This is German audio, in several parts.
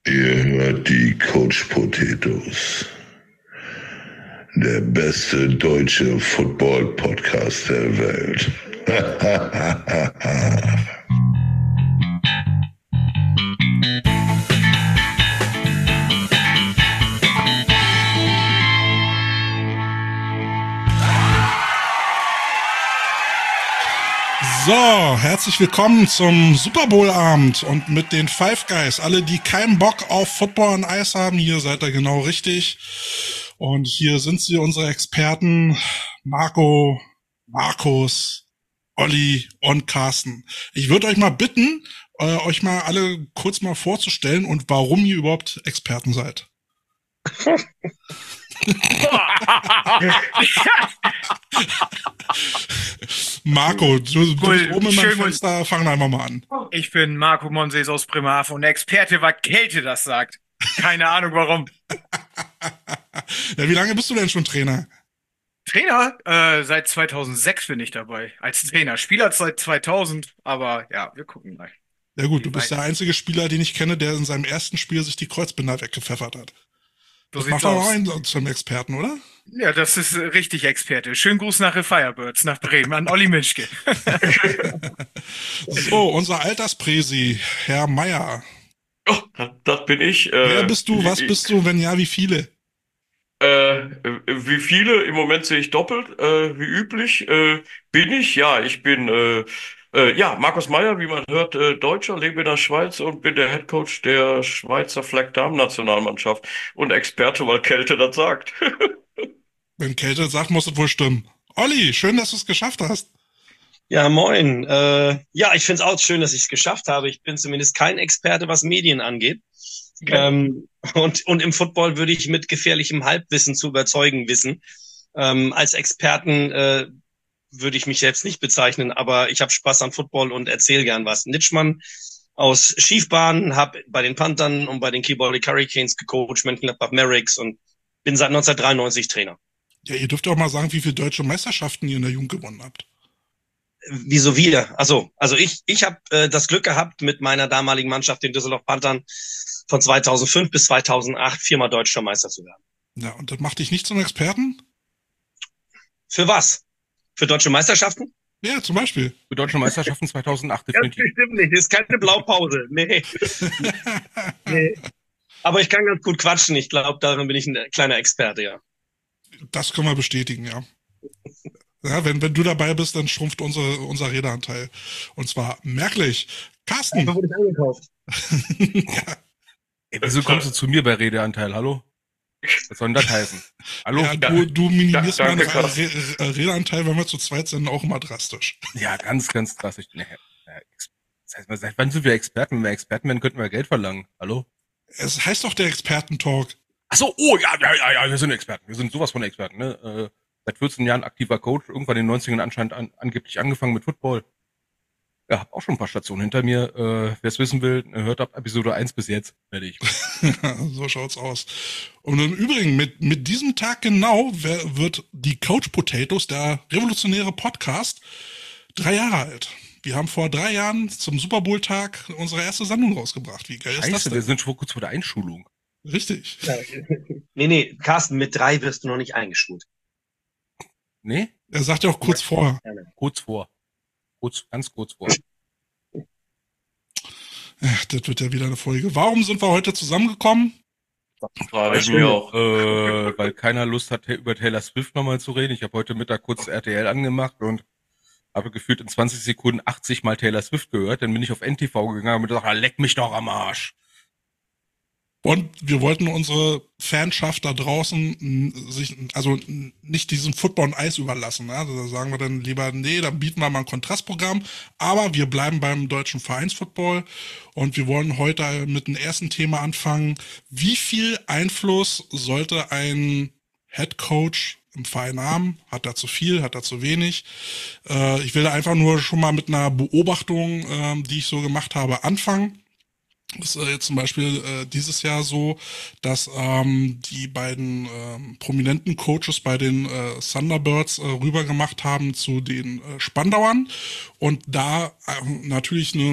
Ihr hört die Coach Potatoes, der beste deutsche Football-Podcast der Welt. So, herzlich willkommen zum Super Bowl Abend und mit den Five Guys. Alle, die keinen Bock auf Football und Eis haben, hier seid ihr genau richtig. Und hier sind sie, unsere Experten, Marco, Markus, Olli und Carsten. Ich würde euch mal bitten, euch mal alle kurz mal vorzustellen und warum ihr überhaupt Experten seid. Marco, du bist oben in meinem Fenster, fang einfach mal an. Ich bin Marco Monsees aus Bremerhaven und der Experte, was Kälte das sagt. Keine Ahnung warum. Ja, wie lange bist du denn schon Trainer? Trainer? Seit 2006 bin ich dabei. Als Trainer. Spieler seit 2000, aber ja, wir gucken mal. Ja gut, du bist der einzige Spieler, den ich kenne, der in seinem ersten Spiel sich die Kreuzbänder weggepfeffert hat. So Das sieht's macht auch aus. einen zum Experten, oder? Ja, das ist richtig Experte. Schönen Gruß nach den Firebirds, nach Bremen, an Olli Mischke. So, unser Alterspräsi, Herr Meier. Oh, das bin ich. Wer bist du? Was bist du? Wenn ja, wie viele? Wie viele? Im Moment sehe ich doppelt. Wie üblich bin ich. Ja, ich bin Markus Meier, wie man hört, Deutscher, lebe in der Schweiz und bin der Headcoach der Schweizer Flag-Damen-Nationalmannschaft und Experte, weil Kälte das sagt. Wenn Kälte sagt, muss es wohl stimmen. Olli, schön, dass du es geschafft hast. Ja, moin. Ich finde es auch schön, dass ich es geschafft habe. Ich bin zumindest kein Experte, was Medien angeht. Okay. Und im Football würde ich mit gefährlichem Halbwissen zu überzeugen wissen. Als Experten würde ich mich selbst nicht bezeichnen, aber ich habe Spaß an Football und erzähle gern was. Nitschmann aus Schiefbahn, habe bei den Panthern und bei den Keyboard Hurricanes gecoacht, Mönchengladbach Mavericks und bin seit 1993 Trainer. Ja, ihr dürft auch mal sagen, wie viele deutsche Meisterschaften ihr in der Jugend gewonnen habt. Wieso wir? Also ich habe das Glück gehabt, mit meiner damaligen Mannschaft, den Düsseldorf Panthern, von 2005 bis 2008 viermal deutscher Meister zu werden. Ja, und das macht dich nicht zum Experten? Für was? Für deutsche Meisterschaften? Ja, zum Beispiel. Für deutsche Meisterschaften 2008 Das definitiv. bestimmt nicht. Das ist keine Blaupause. Nee. Aber ich kann ganz gut quatschen. Ich glaube, darin bin ich ein kleiner Experte, ja. Das können wir bestätigen, ja. Ja, wenn du dabei bist, dann schrumpft unser Redeanteil. Und zwar merklich. Carsten. Dafür wurde ich angekauft. Ja. Ey, wieso kommst du zu mir bei Redeanteil? Hallo? Was soll denn das heißen? Hallo? Ja, du minimierst meinen Danke, Carsten. Redeanteil, wenn wir zu zweit sind, auch immer drastisch. Ja, ganz, ganz drastisch. Nee, das heißt, seit wann sind wir Experten? Wenn wir Experten wären, könnten wir Geld verlangen. Hallo? Es heißt doch der Expertentalk. Ach so, oh, ja, wir sind Experten. Wir sind sowas von Experten, ne? Seit 14 Jahren aktiver Coach, irgendwann in den 90ern anscheinend angeblich angefangen mit Football. Ja, hab auch schon ein paar Stationen hinter mir. Wer es wissen will, hört ab Episode 1 bis jetzt. Fertig. So schaut's aus. Und im Übrigen, mit diesem Tag genau wird die Coach Potatoes, der revolutionäre Podcast, 3 Jahre alt. Wir haben vor 3 Jahren zum Super Bowl Tag unsere erste Sendung rausgebracht. Wie geil ist das Scheiße, denn? wir sind schon kurz vor der Einschulung. Richtig. Ja. Nee, Carsten, mit 3 wirst du noch nicht eingeschult. Nee? Er sagt ja auch kurz vor. Kurz vor. Ganz kurz vor. Ach, das wird ja wieder eine Folge. Warum sind wir heute zusammengekommen? Frage ich mir auch. Weil keiner Lust hat, über Taylor Swift nochmal zu reden. Ich habe heute Mittag kurz RTL angemacht und habe gefühlt in 20 Sekunden 80 Mal Taylor Swift gehört. Dann bin ich auf NTV gegangen und gesagt, leck mich doch am Arsch. Und wir wollten unsere Fanschaft da draußen also nicht diesem Football und Eis überlassen. Ne? Also da sagen wir dann lieber, nee, dann bieten wir mal ein Kontrastprogramm. Aber wir bleiben beim deutschen Vereinsfootball. Und wir wollen heute mit dem ersten Thema anfangen. Wie viel Einfluss sollte ein Head Coach im Verein haben? Hat er zu viel? Hat er zu wenig? Ich will da einfach nur schon mal mit einer Beobachtung, die ich so gemacht habe, anfangen. Das ist jetzt zum Beispiel dieses Jahr so, dass die beiden prominenten Coaches bei den Thunderbirds rüber gemacht haben zu den Spandauern und da natürlich eine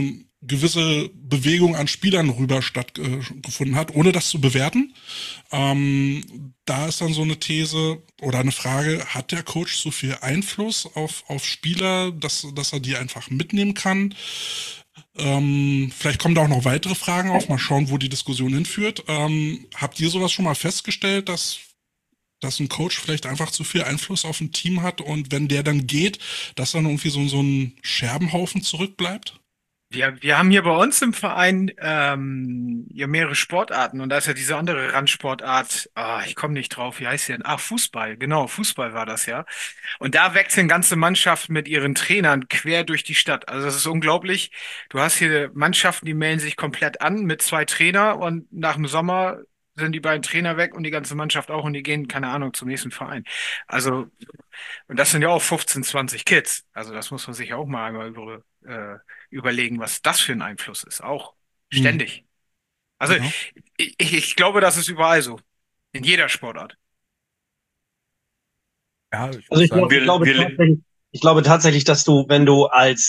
gewisse Bewegung an Spielern rüber stattgefunden hat, ohne das zu bewerten. Da ist dann so eine These oder eine Frage, hat der Coach so viel Einfluss auf Spieler, dass er die einfach mitnehmen kann? Vielleicht kommen da auch noch weitere Fragen auf, mal schauen, wo die Diskussion hinführt. Habt ihr sowas schon mal festgestellt, dass ein Coach vielleicht einfach zu viel Einfluss auf ein Team hat und wenn der dann geht, dass dann irgendwie so ein Scherbenhaufen zurückbleibt? Wir haben hier bei uns im Verein ja mehrere Sportarten und da ist ja diese andere Randsportart, ich komme nicht drauf, wie heißt die denn? Fußball, genau, Fußball war das ja. Und da wechseln ganze Mannschaften mit ihren Trainern quer durch die Stadt. Also das ist unglaublich. Du hast hier Mannschaften, die melden sich komplett an mit 2 Trainer und nach dem Sommer sind die beiden Trainer weg und die ganze Mannschaft auch und die gehen, keine Ahnung, zum nächsten Verein. Also, und das sind ja auch 15, 20 Kids. Also das muss man sich auch mal einmal überlegen, was das für ein Einfluss ist. Auch Hm, ständig. Also ja. ich glaube, das ist überall so. In jeder Sportart. Ja, ich Also muss sagen, ich glaube tatsächlich, dass du, wenn du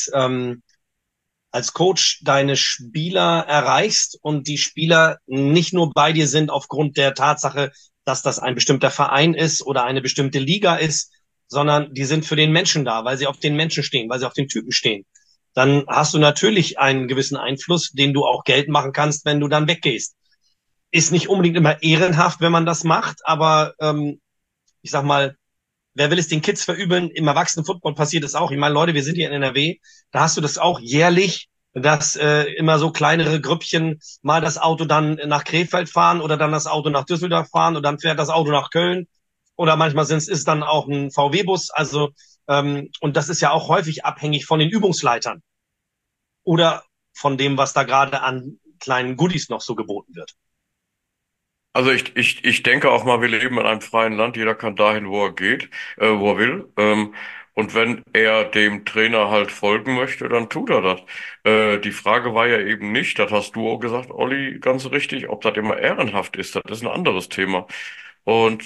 als Coach deine Spieler erreichst und die Spieler nicht nur bei dir sind aufgrund der Tatsache, dass das ein bestimmter Verein ist oder eine bestimmte Liga ist, sondern die sind für den Menschen da, weil sie auf den Menschen stehen, weil sie auf den Typen stehen. Dann hast du natürlich einen gewissen Einfluss, den du auch Geld machen kannst, wenn du dann weggehst. Ist nicht unbedingt immer ehrenhaft, wenn man das macht, aber ich sag mal, wer will es den Kids verübeln? Im Erwachsenen-Football passiert es auch. Ich meine, Leute, wir sind hier in NRW, da hast du das auch jährlich, dass immer so kleinere Grüppchen mal das Auto dann nach Krefeld fahren oder dann das Auto nach Düsseldorf fahren und dann fährt das Auto nach Köln. Oder manchmal ist dann auch ein VW-Bus. Also, und das ist ja auch häufig abhängig von den Übungsleitern oder von dem, was da gerade an kleinen Goodies noch so geboten wird. Also ich denke auch mal, wir leben in einem freien Land, jeder kann dahin, wo er geht, wo er will. Und wenn er dem Trainer halt folgen möchte, dann tut er das. Die Frage war ja eben nicht, das hast du auch gesagt, Olli, ganz richtig, ob das immer ehrenhaft ist, das ist ein anderes Thema. Und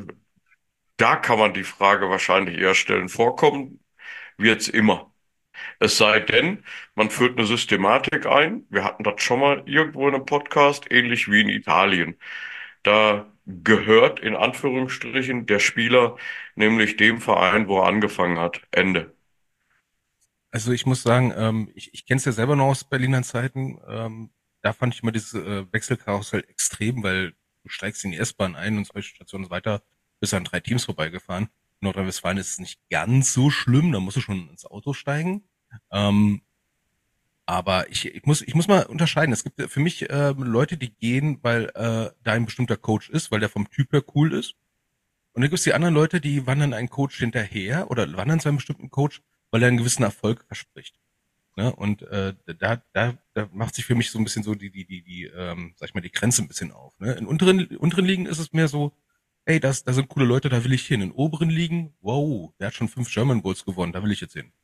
da kann man die Frage wahrscheinlich eher stellen. Vorkommen wird's immer. Es sei denn, man führt eine Systematik ein. Wir hatten das schon mal irgendwo in einem Podcast, ähnlich wie in Italien. Da gehört in Anführungsstrichen der Spieler nämlich dem Verein, wo er angefangen hat. Ende. also ich muss sagen, ich kenne es ja selber noch aus Berliner Zeiten. Da fand ich immer dieses Wechselkarussell extrem, weil du steigst in die S-Bahn ein und 2 Stationen weiter bist an 3 Teams vorbeigefahren. In Nordrhein-Westfalen ist es nicht ganz so schlimm, da musst du schon ins Auto steigen. Ähm, aber ich muss mal unterscheiden. Es gibt für mich Leute, die gehen, weil da ein bestimmter Coach ist, weil der vom Typ her cool ist. Und dann gibt es die anderen Leute, die wandern einen Coach hinterher oder wandern zu einem bestimmten Coach, weil er einen gewissen Erfolg verspricht. Ne? Und da macht sich für mich so ein bisschen so sag ich mal, die Grenze ein bisschen auf. Ne? In unteren Ligen ist es mehr so, ey, da sind coole Leute, da will ich hin. In oberen Ligen, wow, der hat schon 5 German Bowls gewonnen, da will ich jetzt hin.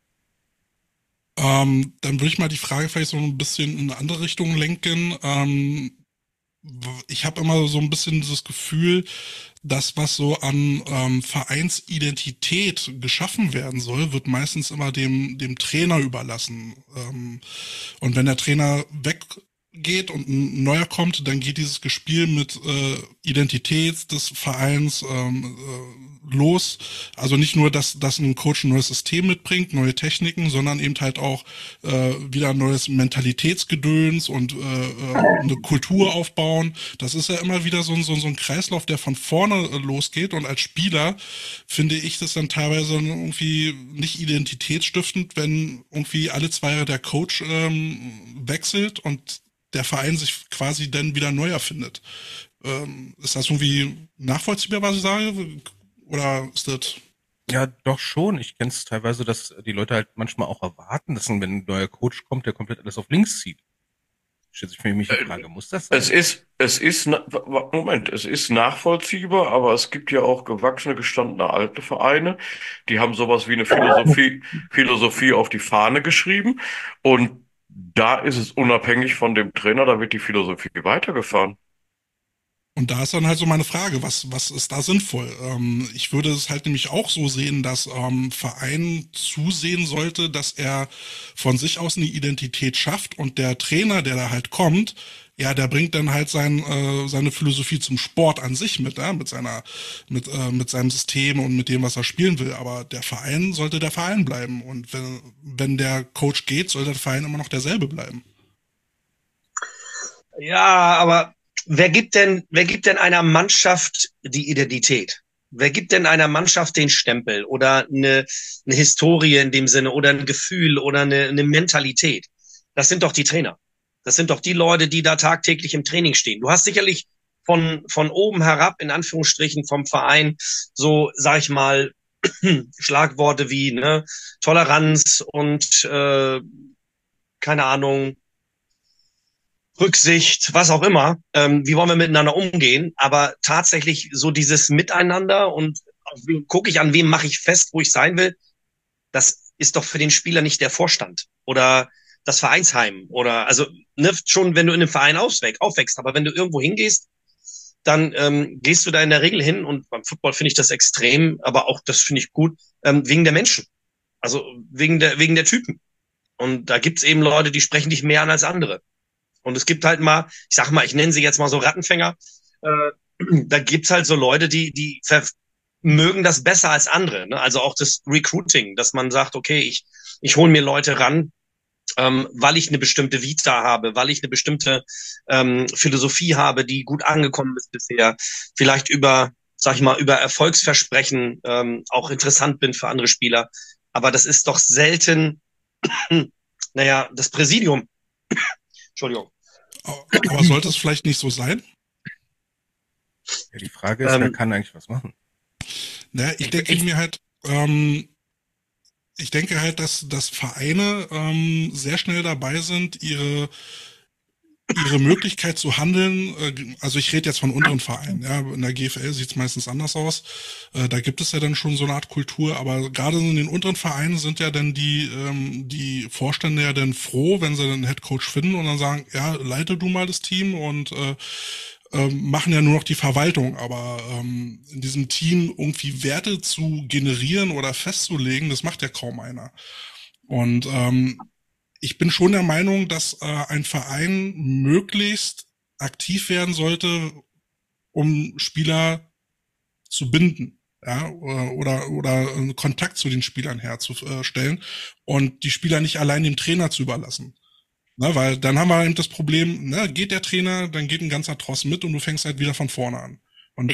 Dann würde ich mal die Frage vielleicht so ein bisschen in eine andere Richtung lenken. Ich habe immer so ein bisschen dieses Gefühl, das, was so an Vereinsidentität geschaffen werden soll, wird meistens immer dem Trainer überlassen. Und wenn der Trainer weggeht und ein neuer kommt, dann geht dieses Gespiel mit Identität des Vereins los. Also nicht nur, dass ein Coach ein neues System mitbringt, neue Techniken, sondern eben halt auch wieder ein neues Mentalitätsgedöns und eine Kultur aufbauen. Das ist ja immer wieder so ein Kreislauf, der von vorne losgeht. Und als Spieler finde ich das dann teilweise irgendwie nicht identitätsstiftend, wenn irgendwie alle 2 Jahre der Coach wechselt und der Verein sich quasi dann wieder neu erfindet. Ist das irgendwie nachvollziehbar, was ich sage? Oder ist das? Ja, doch schon. Ich kenne es teilweise, dass die Leute halt manchmal auch erwarten, dass wenn ein neuer Coach kommt, der komplett alles auf links zieht. Stellt sich für mich die Frage, muss das sein? Moment, es ist nachvollziehbar, aber es gibt ja auch gewachsene, gestandene alte Vereine, die haben sowas wie eine Philosophie auf die Fahne geschrieben und da ist es unabhängig von dem Trainer, da wird die Philosophie weitergefahren. Und da ist dann halt so meine Frage, was ist da sinnvoll? Ich würde es halt nämlich auch so sehen, dass Verein zusehen sollte, dass er von sich aus eine Identität schafft und der Trainer, der da halt kommt, ja, der bringt dann halt seine Philosophie zum Sport an sich mit, ja, mit seinem System und mit dem, was er spielen will. Aber der Verein sollte der Verein bleiben. Und wenn der Coach geht, soll der Verein immer noch derselbe bleiben. Ja, aber wer gibt denn einer Mannschaft die Identität? Wer gibt denn einer Mannschaft den Stempel oder eine Historie in dem Sinne oder ein Gefühl oder eine Mentalität? Das sind doch die Trainer. Das sind doch die Leute, die da tagtäglich im Training stehen. Du hast sicherlich von oben herab, in Anführungsstrichen, vom Verein, so, sag ich mal, Schlagworte wie, ne, Toleranz und, keine Ahnung, Rücksicht, was auch immer, wie wollen wir miteinander umgehen, aber tatsächlich so dieses Miteinander und gucke ich an, wem mache ich fest, wo ich sein will, das ist doch für den Spieler nicht der Vorstand oder das Vereinsheim oder also ne, schon wenn du in einem Verein aufwächst, aber wenn du irgendwo hingehst, dann gehst du da in der Regel hin und beim Football finde ich das extrem, aber auch das finde ich gut, wegen der Menschen, also wegen der Typen. Und da gibt's eben Leute, die sprechen dich mehr an als andere. Und es gibt halt mal, ich sag mal, ich nenne sie jetzt mal so Rattenfänger, da gibt's halt so Leute, die mögen das besser als andere. Ne? Also auch das Recruiting, dass man sagt, okay, ich hole mir Leute ran, weil ich eine bestimmte Vita habe, weil ich eine bestimmte Philosophie habe, die gut angekommen ist bisher, vielleicht sag ich mal, über Erfolgsversprechen auch interessant bin für andere Spieler. Aber das ist doch selten, naja, das Präsidium. Entschuldigung. Aber sollte es vielleicht nicht so sein? Ja, die Frage ist, wer kann eigentlich was machen? Naja, ich denke halt, dass Vereine sehr schnell dabei sind, ihre Möglichkeit zu handeln, also ich rede jetzt von unteren Vereinen, ja, in der GFL sieht es meistens anders aus, da gibt es ja dann schon so eine Art Kultur, aber gerade in den unteren Vereinen sind ja dann die Vorstände ja dann froh, wenn sie dann einen Headcoach finden und dann sagen, ja, leite du mal das Team und machen ja nur noch die Verwaltung, aber in diesem Team irgendwie Werte zu generieren oder festzulegen, das macht ja kaum einer. Und ich bin schon der Meinung, dass ein Verein möglichst aktiv werden sollte, um Spieler zu binden, ja, oder Kontakt zu den Spielern herzustellen und die Spieler nicht allein dem Trainer zu überlassen. Na, weil dann haben wir eben das Problem, ne, geht der Trainer, dann geht ein ganzer Tross mit und du fängst halt wieder von vorne an. Und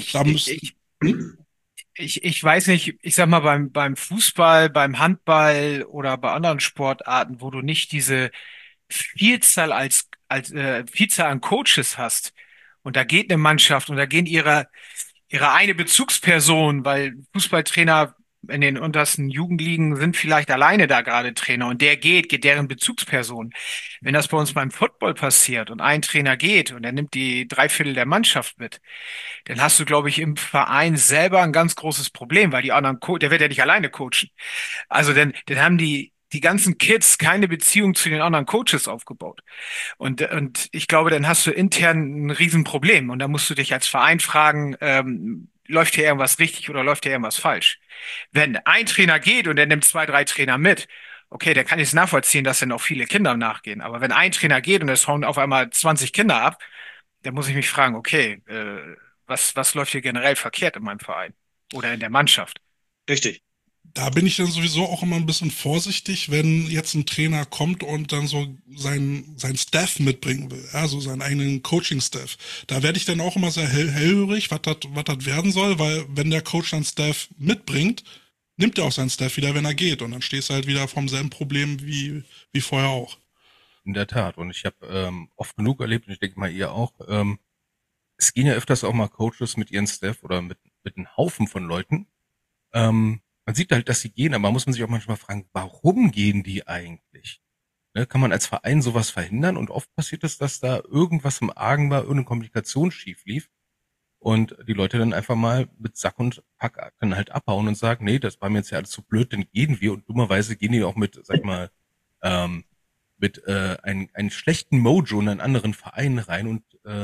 ich weiß nicht, ich sag mal beim Fußball, beim Handball oder bei anderen Sportarten, wo du nicht diese Vielzahl Vielzahl an Coaches hast und da geht eine Mannschaft und da gehen ihre eine Bezugsperson, weil Fußballtrainer in den untersten Jugendligen sind vielleicht alleine da gerade Trainer und der geht deren Bezugsperson. Wenn das bei uns beim Football passiert und ein Trainer geht und er nimmt die Dreiviertel der Mannschaft mit, dann hast du, glaube ich, im Verein selber ein ganz großes Problem, weil die anderen, der wird ja nicht alleine coachen. Also dann haben die ganzen Kids keine Beziehung zu den anderen Coaches aufgebaut. Und ich glaube, dann hast du intern ein Riesenproblem. Und da musst du dich als Verein fragen, läuft hier irgendwas richtig oder läuft hier irgendwas falsch? Wenn ein Trainer geht und er nimmt zwei, drei Trainer mit, okay, dann kann ich es nachvollziehen, dass dann auch viele Kinder nachgehen. Aber wenn ein Trainer geht und es hauen auf einmal 20 Kinder ab, dann muss ich mich fragen, okay, was läuft hier generell verkehrt in meinem Verein oder in der Mannschaft? Richtig. Da bin ich dann sowieso auch immer ein bisschen vorsichtig, wenn jetzt ein Trainer kommt und dann so sein Staff mitbringen will, also seinen eigenen Coaching-Staff. Da werde ich dann auch immer sehr hellhörig, was das werden soll, weil wenn der Coach seinen Staff mitbringt, nimmt er auch seinen Staff wieder, wenn er geht. Und dann stehst du halt wieder vom selben Problem wie vorher auch. In der Tat. Und ich habe oft genug erlebt, und ich denke mal ihr auch, es gehen ja öfters auch mal Coaches mit ihren Staff oder mit einem Haufen von Leuten. Man sieht halt, dass sie gehen, aber muss man sich auch manchmal fragen, warum gehen die eigentlich? Ne, kann man als Verein sowas verhindern? Und oft passiert es, dass da irgendwas im Argen war, irgendeine Kommunikation schief lief und die Leute dann einfach mal mit Sack und Pack dann halt abhauen und sagen, nee, das war mir jetzt ja alles zu blöd, dann gehen wir. Und dummerweise gehen die auch mit, sag ich mal, mit einem schlechten Mojo in einen anderen Verein rein und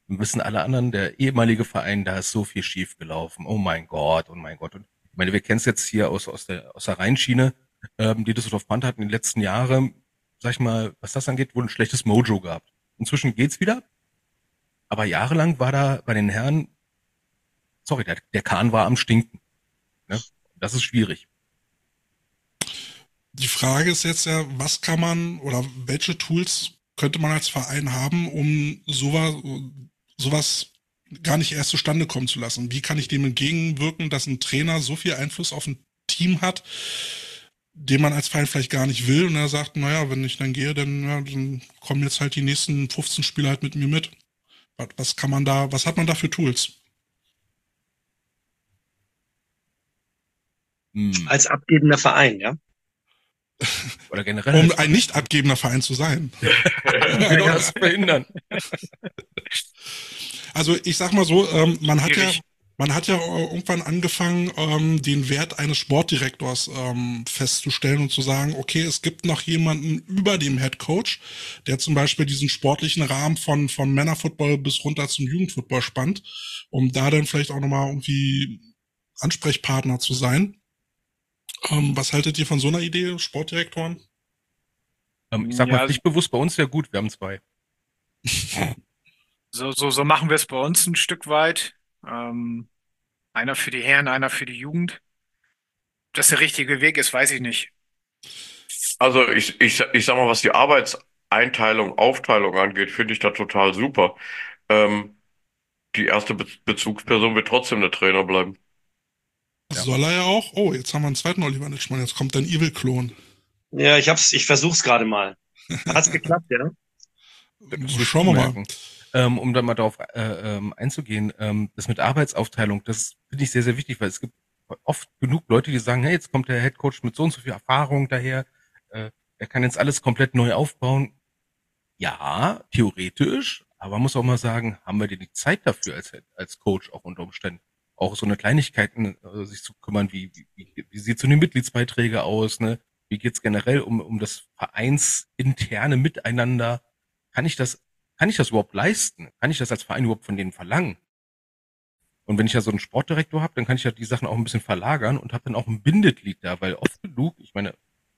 wissen alle anderen, der ehemalige Verein, da ist so viel schief gelaufen. Oh mein Gott, oh mein Gott. Und ich meine, wir kennen es jetzt hier aus der Rheinschiene, die Düsseldorf Panther hatten in den letzten Jahren, sag ich mal, was das angeht, wohl ein schlechtes Mojo gehabt. Inzwischen geht's wieder, aber jahrelang war da bei den Herren, sorry, der Kahn war am Stinken. Ne? Das ist schwierig. Die Frage ist jetzt ja, was kann man oder welche Tools könnte man als Verein haben, um sowas gar nicht erst zustande kommen zu lassen? Wie kann ich dem entgegenwirken, dass ein Trainer so viel Einfluss auf ein Team hat, den man als Verein vielleicht gar nicht will und er sagt, naja, wenn ich dann gehe, dann kommen jetzt halt die nächsten 15 Spieler halt mit mir mit. Was hat man da für Tools? Als abgebender Verein, ja? Oder generell. Um ein nicht abgebender Verein zu sein. Genau das zu verhindern. Also ich sag mal so, man hat ja irgendwann angefangen, den Wert eines Sportdirektors festzustellen und zu sagen, okay, es gibt noch jemanden über dem Head Coach, der zum Beispiel diesen sportlichen Rahmen von Männerfootball bis runter zum Jugendfootball spannt, um da dann vielleicht auch nochmal irgendwie Ansprechpartner zu sein. Was haltet ihr von so einer Idee, Sportdirektoren? Ich sag mal, pflichtbewusst bei uns ja gut, wir haben 2. So machen wir es bei uns ein Stück weit. Einer für die Herren, einer für die Jugend. Ob das der richtige Weg ist, weiß ich nicht. Also ich sag mal, was die Arbeitseinteilung, Aufteilung angeht, finde ich da total super. Ähm, Die erste Bezugsperson wird trotzdem der Trainer bleiben. Ja. Soll er ja auch? Oh, jetzt haben wir einen zweiten Oliver Nitschmann, jetzt kommt dein Evil-Klon. Ja, ich versuch's gerade mal. Hat's geklappt, ja? Schauen wir mal. Um da mal darauf einzugehen, das mit Arbeitsaufteilung, das finde ich sehr, sehr wichtig, weil es gibt oft genug Leute, die sagen, hey, jetzt kommt der Headcoach mit so und so viel Erfahrung daher, er kann jetzt alles komplett neu aufbauen. Ja, theoretisch, aber man muss auch mal sagen, haben wir denn die Zeit dafür als Coach auch unter Umständen? Auch so eine Kleinigkeiten sich zu kümmern, wie sieht so eine Mitgliedsbeiträge aus, ne? Wie geht's generell um das vereinsinterne Miteinander? Kann ich das überhaupt leisten? Kann ich das als Verein überhaupt von denen verlangen? Und wenn ich ja so einen Sportdirektor habe, dann kann ich ja die Sachen auch ein bisschen verlagern und habe dann auch ein Bindeglied da, weil oft genug, ich meine,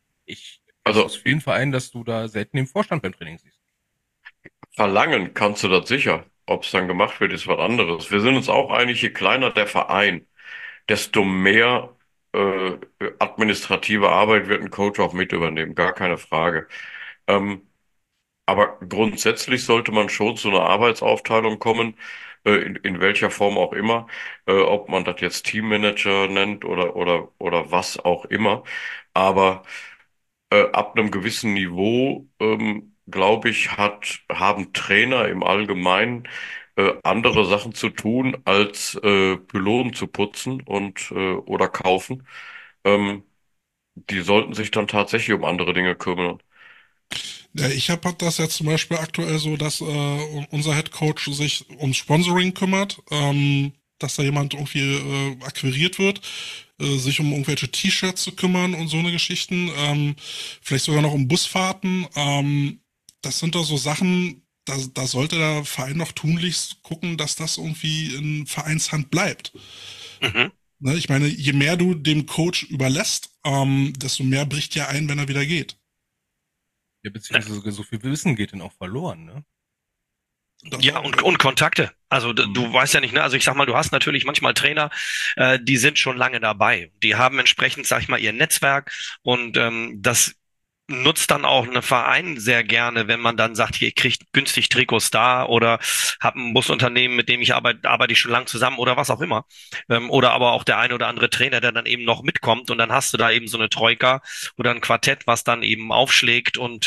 aus vielen Vereinen, dass du da selten den Vorstand beim Training siehst. Verlangen kannst du das sicher. Ob es dann gemacht wird, ist was anderes. Wir sind uns auch einig, je kleiner der Verein, desto mehr administrative Arbeit wird ein Coach auch mit übernehmen, gar keine Frage. Ähm, aber grundsätzlich sollte man schon zu einer Arbeitsaufteilung kommen, in welcher Form auch immer, ob man das jetzt Teammanager nennt oder was auch immer. Aber ab einem gewissen Niveau, glaube ich, haben Trainer im Allgemeinen andere Sachen zu tun, als Pylonen zu putzen und oder kaufen. Ähm, Die sollten sich dann tatsächlich um andere Dinge kümmern. Ja, ich habe das jetzt zum Beispiel aktuell so, dass unser Head Coach sich ums Sponsoring kümmert, dass da jemand irgendwie akquiriert wird, sich um irgendwelche T-Shirts zu kümmern und so eine Geschichten, vielleicht sogar noch um Busfahrten. Das sind doch so Sachen, da sollte der Verein noch tunlichst gucken, dass das irgendwie in Vereinshand bleibt. Mhm. Ne, ich meine, je mehr du dem Coach überlässt, desto mehr bricht ja ein, wenn er wieder geht. Ja, beziehungsweise sogar so viel Wissen geht dann auch verloren, ne? Ja, und Kontakte. Also du weißt ja nicht, ne? Also ich sag mal, du hast natürlich manchmal Trainer, die sind schon lange dabei. Die haben entsprechend, sag ich mal, ihr Netzwerk und das nutzt dann auch ein Verein sehr gerne, wenn man dann sagt, hier, ich kriege günstig Trikots da oder habe ein Busunternehmen, mit dem ich arbeite ich schon lang zusammen oder was auch immer. Oder aber auch der ein oder andere Trainer, der dann eben noch mitkommt und dann hast du da eben so eine Troika oder ein Quartett, was dann eben aufschlägt und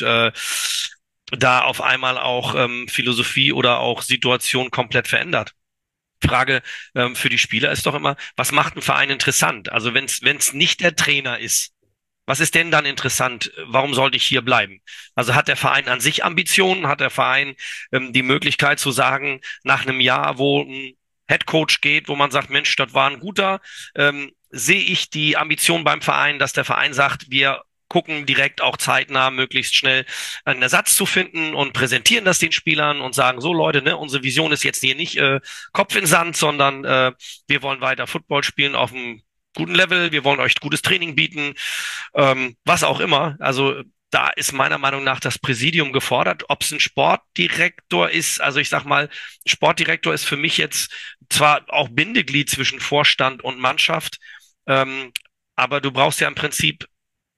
da auf einmal auch Philosophie oder auch Situation komplett verändert. Frage für die Spieler ist doch immer, was macht ein Verein interessant? Also wenn's nicht der Trainer ist, was ist denn dann interessant? Warum sollte ich hier bleiben? Also hat der Verein an sich Ambitionen? Hat der Verein die Möglichkeit zu sagen, nach einem Jahr, wo ein Headcoach geht, wo man sagt, Mensch, das war ein guter, sehe ich die Ambition beim Verein, dass der Verein sagt, wir gucken direkt auch zeitnah möglichst schnell einen Ersatz zu finden und präsentieren das den Spielern und sagen, so Leute, ne, unsere Vision ist jetzt hier nicht Kopf in Sand, sondern wir wollen weiter Football spielen auf einem guten Level, wir wollen euch gutes Training bieten, was auch immer. Also da ist meiner Meinung nach das Präsidium gefordert. Ob es ein Sportdirektor ist, also ich sag mal, Sportdirektor ist für mich jetzt zwar auch Bindeglied zwischen Vorstand und Mannschaft, aber du brauchst ja im Prinzip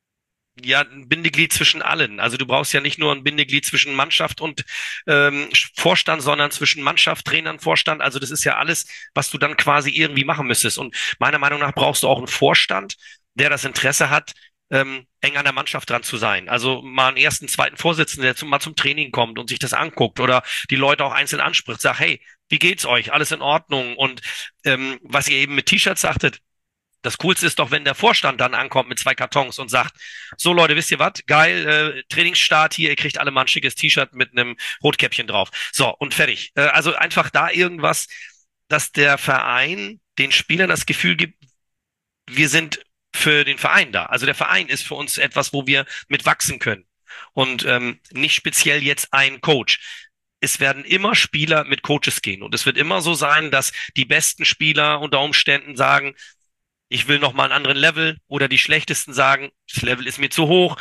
ja ein Bindeglied zwischen allen. Also du brauchst ja nicht nur ein Bindeglied zwischen Mannschaft und Vorstand, sondern zwischen Mannschaft, Trainern, Vorstand. Also das ist ja alles, was du dann quasi irgendwie machen müsstest. Und meiner Meinung nach brauchst du auch einen Vorstand, der das Interesse hat, eng an der Mannschaft dran zu sein. Also mal einen ersten, zweiten Vorsitzenden, der mal zum Training kommt und sich das anguckt oder die Leute auch einzeln anspricht, sagt, hey, wie geht's euch? Alles in Ordnung? Und was ihr eben mit T-Shirts sagtet, das Coolste ist doch, wenn der Vorstand dann ankommt mit 2 Kartons und sagt, so Leute, wisst ihr was? Geil, Trainingsstart hier, ihr kriegt alle mal ein schickes T-Shirt mit einem Rotkäppchen drauf. So, und fertig. Also einfach da irgendwas, dass der Verein den Spielern das Gefühl gibt, wir sind für den Verein da. Also der Verein ist für uns etwas, wo wir mit wachsen können. Und nicht speziell jetzt ein Coach. Es werden immer Spieler mit Coaches gehen. Und es wird immer so sein, dass die besten Spieler unter Umständen sagen, ich will noch mal einen anderen Level, oder die schlechtesten sagen, das Level ist mir zu hoch.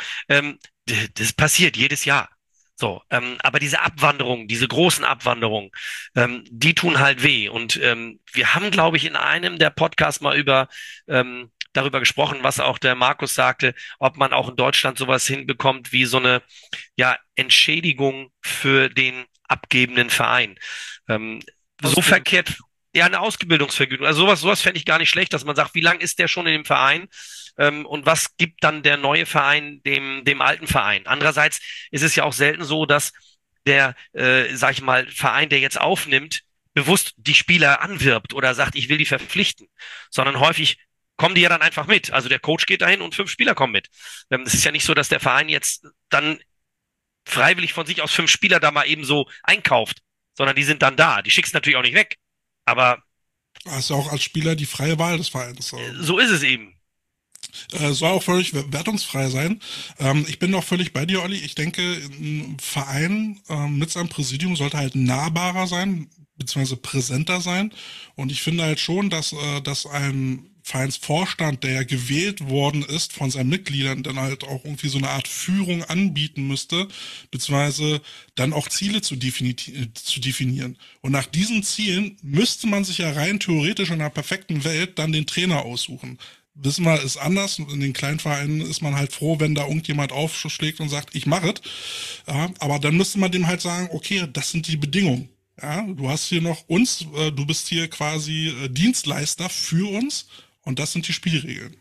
Das passiert jedes Jahr. So, aber diese Abwanderung, diese großen Abwanderungen, die tun halt weh. Und wir haben, glaube ich, in einem der Podcasts mal darüber gesprochen, was auch der Markus sagte, ob man auch in Deutschland sowas hinbekommt wie so eine ja Entschädigung für den abgebenden Verein. So verkehrt. Ja, eine Ausbildungsvergütung. Also sowas fände ich gar nicht schlecht, dass man sagt, wie lange ist der schon in dem Verein? Und was gibt dann der neue Verein dem alten Verein? Andererseits ist es ja auch selten so, dass der, sag ich mal, Verein, der jetzt aufnimmt, bewusst die Spieler anwirbt oder sagt, ich will die verpflichten, sondern häufig kommen die ja dann einfach mit. Also der Coach geht dahin und 5 Spieler kommen mit. Es ist ja nicht so, dass der Verein jetzt dann freiwillig von sich aus 5 Spieler da mal eben so einkauft, sondern die sind dann da. Die schickst natürlich auch nicht weg. Aber hast ja auch als Spieler die freie Wahl des Vereins. So ist es eben. Soll auch völlig wertungsfrei sein. Ich bin auch völlig bei dir, Olli. Ich denke, ein Verein mit seinem Präsidium sollte halt nahbarer sein, beziehungsweise präsenter sein. Und ich finde halt schon, dass ein Vereinsvorstand, der ja gewählt worden ist von seinen Mitgliedern, dann halt auch irgendwie so eine Art Führung anbieten müsste, beziehungsweise dann auch Ziele zu definieren. Und nach diesen Zielen müsste man sich ja rein theoretisch in einer perfekten Welt dann den Trainer aussuchen. Wissen wir, ist anders. In den kleinen Vereinen ist man halt froh, wenn da irgendjemand aufschlägt und sagt, ich mache es. Ja, aber dann müsste man dem halt sagen, okay, das sind die Bedingungen. Ja, du hast hier noch uns, du bist hier quasi Dienstleister für uns und das sind die Spielregeln.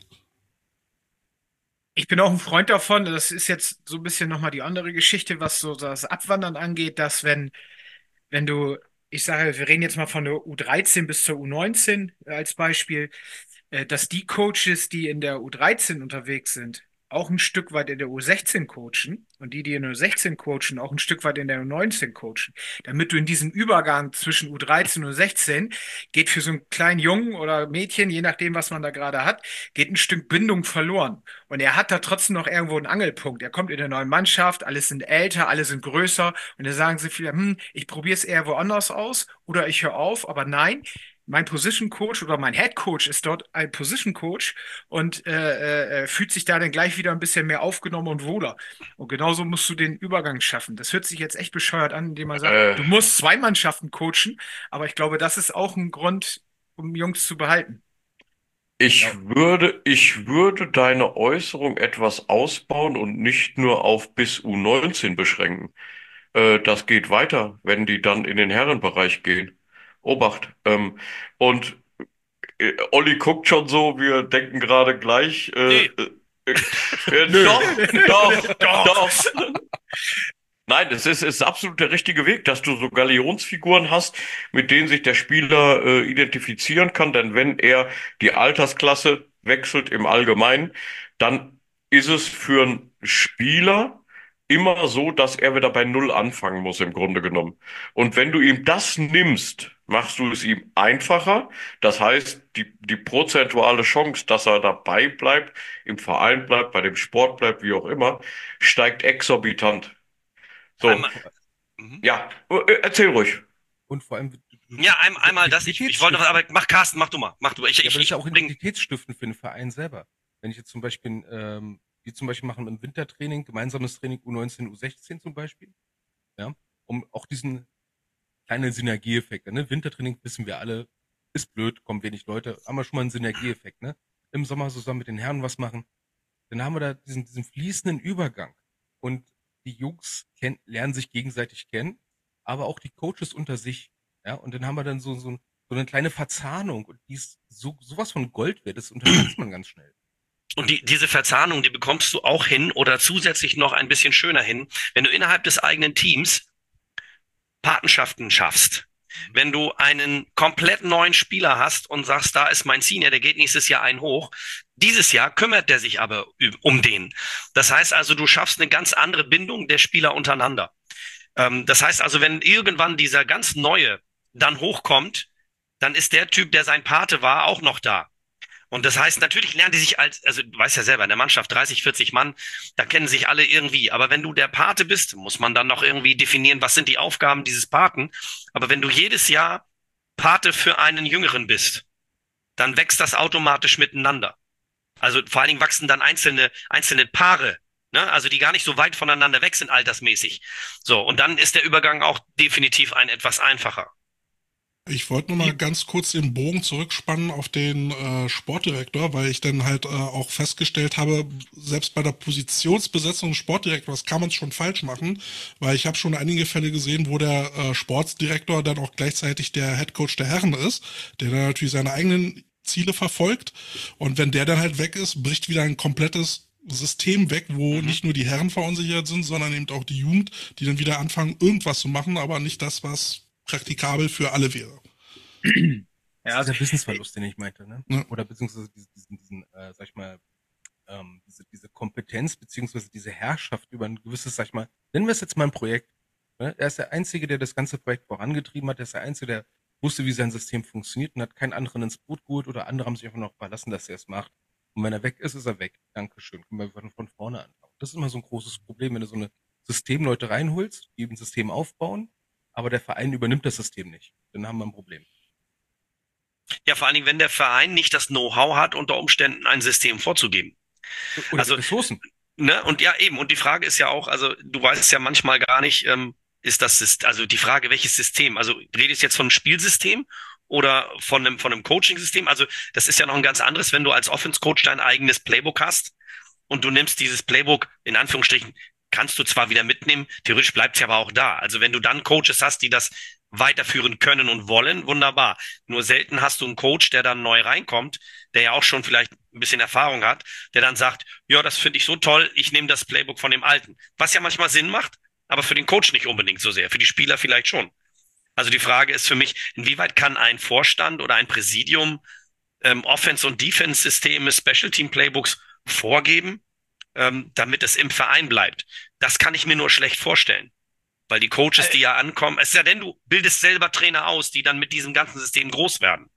Ich bin auch ein Freund davon, das ist jetzt so ein bisschen nochmal die andere Geschichte, was so das Abwandern angeht, dass wenn du, ich sage, wir reden jetzt mal von der U13 bis zur U19 als Beispiel, dass die Coaches, die in der U13 unterwegs sind, auch ein Stück weit in der U16 coachen und die in der U16 coachen, auch ein Stück weit in der U19 coachen. Damit du in diesem Übergang zwischen U13 und U16 geht für so einen kleinen Jungen oder Mädchen, je nachdem, was man da gerade hat, geht ein Stück Bindung verloren. Und er hat da trotzdem noch irgendwo einen Angelpunkt. Er kommt in der neuen Mannschaft, alle sind älter, alle sind größer und da sagen sie viele, ich probiere es eher woanders aus oder ich höre auf, aber nein, mein Position Coach oder mein Head Coach ist dort ein Position Coach und fühlt sich da dann gleich wieder ein bisschen mehr aufgenommen und wohler. Und genauso musst du den Übergang schaffen. Das hört sich jetzt echt bescheuert an, indem man sagt, du musst 2 Mannschaften coachen, aber ich glaube, das ist auch ein Grund, um Jungs zu behalten. Ich würde deine Äußerung etwas ausbauen und nicht nur auf bis U19 beschränken. Das geht weiter, wenn die dann in den Herrenbereich gehen. Obacht. Und Olli guckt schon so, wir denken gerade gleich. Nee. Doch, doch, doch. Nein, es ist absolut der richtige Weg, dass du so Galionsfiguren hast, mit denen sich der Spieler identifizieren kann. Denn wenn er die Altersklasse wechselt im Allgemeinen, dann ist es für einen Spieler immer so, dass er wieder bei Null anfangen muss, im Grunde genommen. Und wenn du ihm das nimmst, machst du es ihm einfacher. Das heißt, die prozentuale Chance, dass er dabei bleibt, im Verein bleibt, bei dem Sport bleibt, wie auch immer, steigt exorbitant. So, Einmal, mhm. ja, erzähl ruhig. Und vor allem, Ja, einmal das. Ich wollte, aber mach Carsten, mach du mal. Mach du. Ja, aber das ist ja auch bring. identitätsstiftend für den Verein selber. Wenn ich jetzt zum Beispiel, die zum Beispiel machen im Wintertraining, gemeinsames Training U19, U16 zum Beispiel, ja, um auch diesen kleinen Synergieeffekt, ne? Wintertraining wissen wir alle, ist blöd, kommen wenig Leute, haben wir schon mal einen Synergieeffekt, ne? Im Sommer zusammen mit den Herren was machen, dann haben wir da diesen fließenden Übergang. Und die Jungs lernen sich gegenseitig kennen, aber auch die Coaches unter sich, ja, und dann haben wir dann so eine kleine Verzahnung und die ist sowas von Gold wert, das unterschätzt man ganz schnell. Und diese Verzahnung, die bekommst du auch hin oder zusätzlich noch ein bisschen schöner hin, wenn du innerhalb des eigenen Teams Patenschaften schaffst. Wenn du einen komplett neuen Spieler hast und sagst, da ist mein Senior, der geht nächstes Jahr einen hoch. Dieses Jahr kümmert der sich aber um den. Das heißt also, du schaffst eine ganz andere Bindung der Spieler untereinander. Das heißt also, wenn irgendwann dieser ganz Neue dann hochkommt, dann ist der Typ, der sein Pate war, auch noch da. Und das heißt, natürlich lernen die sich also du weißt ja selber, in der Mannschaft 30, 40 Mann, da kennen sich alle irgendwie. Aber wenn du der Pate bist, muss man dann noch irgendwie definieren, was sind die Aufgaben dieses Paten. Aber wenn du jedes Jahr Pate für einen Jüngeren bist, dann wächst das automatisch miteinander. Also vor allen Dingen wachsen dann einzelne Paare, ne? Also die gar nicht so weit voneinander weg sind altersmäßig. So, und dann ist der Übergang auch definitiv ein etwas einfacher. Ich wollte nur mal ganz kurz den Bogen zurückspannen auf den Sportdirektor, weil ich dann halt auch festgestellt habe, selbst bei der Positionsbesetzung des Sportdirektors kann man es schon falsch machen, weil ich habe schon einige Fälle gesehen, wo der Sportdirektor dann auch gleichzeitig der Headcoach der Herren ist, der dann natürlich seine eigenen Ziele verfolgt, und wenn der dann halt weg ist, bricht wieder ein komplettes System weg, wo nicht nur die Herren verunsichert sind, sondern eben auch die Jugend, die dann wieder anfangen, irgendwas zu machen, aber nicht das, was praktikabel für alle wäre. Ja, das ist der Wissensverlust, den ich meinte, ne? Ja. Oder beziehungsweise sag ich mal, diese Kompetenz, beziehungsweise diese Herrschaft über ein gewisses, sag ich mal, nennen wir es jetzt mal ein Projekt. Ne? Er ist der Einzige, der das ganze Projekt vorangetrieben hat, er ist der Einzige, der wusste, wie sein System funktioniert und hat keinen anderen ins Boot geholt oder andere haben sich einfach noch verlassen, dass er es macht. Und wenn er weg ist, ist er weg. Dankeschön. Können wir von vorne anfangen. Das ist immer so ein großes Problem, wenn du so eine Systemleute reinholst, die ein System aufbauen, aber der Verein übernimmt das System nicht. Dann haben wir ein Problem. Ja, vor allen Dingen, wenn der Verein nicht das Know-how hat, unter Umständen ein System vorzugeben. Oder Also, Ressourcen. ne, und ja, eben, und die Frage ist ja auch, also du weißt ja manchmal gar nicht, also die Frage, welches System? Also redest du jetzt von einem Spielsystem oder von einem Coaching-System? Also das ist ja noch ein ganz anderes, wenn du als Offense-Coach dein eigenes Playbook hast und du nimmst dieses Playbook, in Anführungsstrichen, kannst du zwar wieder mitnehmen, theoretisch bleibt es ja aber auch da. Also wenn du dann Coaches hast, die das weiterführen können und wollen, wunderbar. Nur selten hast du einen Coach, der dann neu reinkommt, der ja auch schon vielleicht ein bisschen Erfahrung hat, der dann sagt, ja, das finde ich so toll, ich nehme das Playbook von dem Alten. Was ja manchmal Sinn macht, aber für den Coach nicht unbedingt so sehr, für die Spieler vielleicht schon. Also die Frage ist für mich, inwieweit kann ein Vorstand oder ein Präsidium Offense- und Defense-Systeme, Special-Team-Playbooks vorgeben, damit es im Verein bleibt. Das kann ich mir nur schlecht vorstellen. Weil die Coaches, die ja ankommen, es ist ja denn, du bildest selber Trainer aus, die dann mit diesem ganzen System groß werden.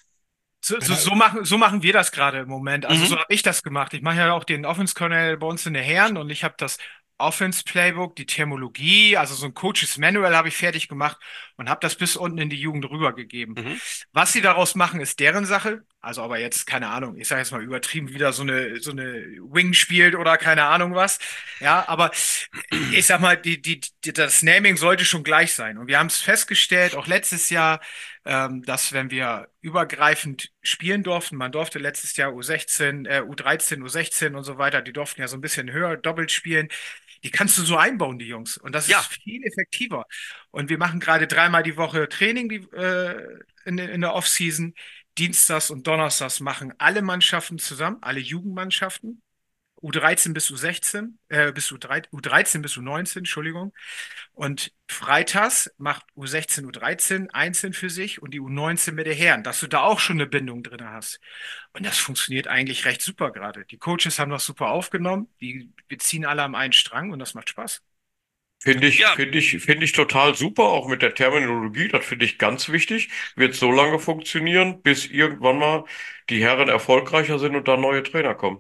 So machen wir das gerade im Moment. Also Mhm. so habe ich das gemacht. Ich mache ja auch den Offense Colonel bei uns in der Herren und ich habe das Offense Playbook, die Terminologie, also so ein Coaches Manual habe ich fertig gemacht und habe das bis unten in die Jugend rübergegeben. Mhm. Was sie daraus machen, ist deren Sache. Also aber jetzt, keine Ahnung, ich sage jetzt mal übertrieben, wieder so eine Wing spielt oder keine Ahnung was. Ja, aber ich sag mal, das Naming sollte schon gleich sein. Und wir haben es festgestellt, auch letztes Jahr, dass wenn wir übergreifend spielen durften, man durfte letztes Jahr U16, U13, U16 und so weiter, die durften ja so ein bisschen höher doppelt spielen. Die kannst du so einbauen, die Jungs. Und das ist Ja, viel effektiver. Und wir machen gerade dreimal die Woche Training in der Offseason. Dienstags und Donnerstags machen alle Mannschaften zusammen, alle Jugendmannschaften. U13 bis U16, U13 bis U19, Entschuldigung. Und freitags macht U16, U13 einzeln für sich und die U19 mit der Herren, dass du da auch schon eine Bindung drin hast. Und das funktioniert eigentlich recht super gerade. Die Coaches haben das super aufgenommen, wir ziehen alle am einen Strang und das macht Spaß. Ja, Finde ich total super, auch mit der Terminologie. Das finde ich ganz wichtig. Wird so lange funktionieren, bis irgendwann mal die Herren erfolgreicher sind und da neue Trainer kommen.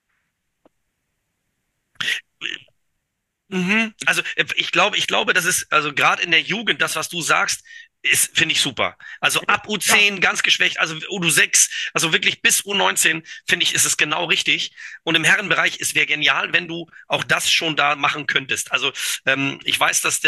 Also ich glaube, das ist, also gerade in der Jugend, das, was du sagst, ist, finde ich super. Also ab Ja, U10 ganz geschwächt, also U6, also wirklich bis U19, finde ich, ist es genau richtig. Und im Herrenbereich, es wäre genial, wenn du auch das schon da machen könntest. Also ich weiß, dass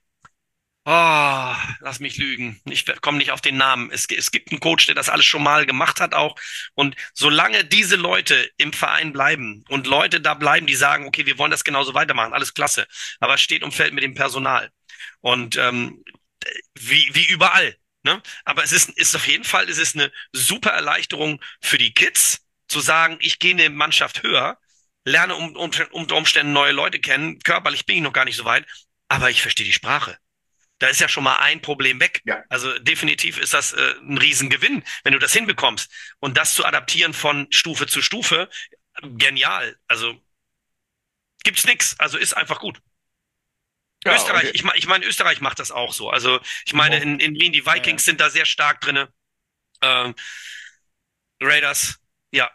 lass mich lügen. Ich komme nicht auf den Namen. Es gibt einen Coach, der das alles schon mal gemacht hat auch. Und solange diese Leute im Verein bleiben und Leute da bleiben, die sagen, okay, wir wollen das genauso weitermachen, alles klasse. Aber es steht und fällt mit dem Personal. Und wie überall. Ne? Aber ist auf jeden Fall, es ist eine super Erleichterung für die Kids, zu sagen, ich gehe eine Mannschaft höher, lerne unter Umständen neue Leute kennen. Körperlich bin ich noch gar nicht so weit, aber ich verstehe die Sprache. Da ist ja schon mal ein Problem weg. ja, Also definitiv ist das ein Riesengewinn, wenn du das hinbekommst. Und das zu adaptieren von Stufe zu Stufe, genial. Also gibt's nix. Also ist einfach gut. ja, und Österreich, ich meine, Österreich macht das auch so. Also ich meine, Mo- in Wien, die Ja, ja. Vikings sind da sehr stark drinne. Ähm, Raiders, ja,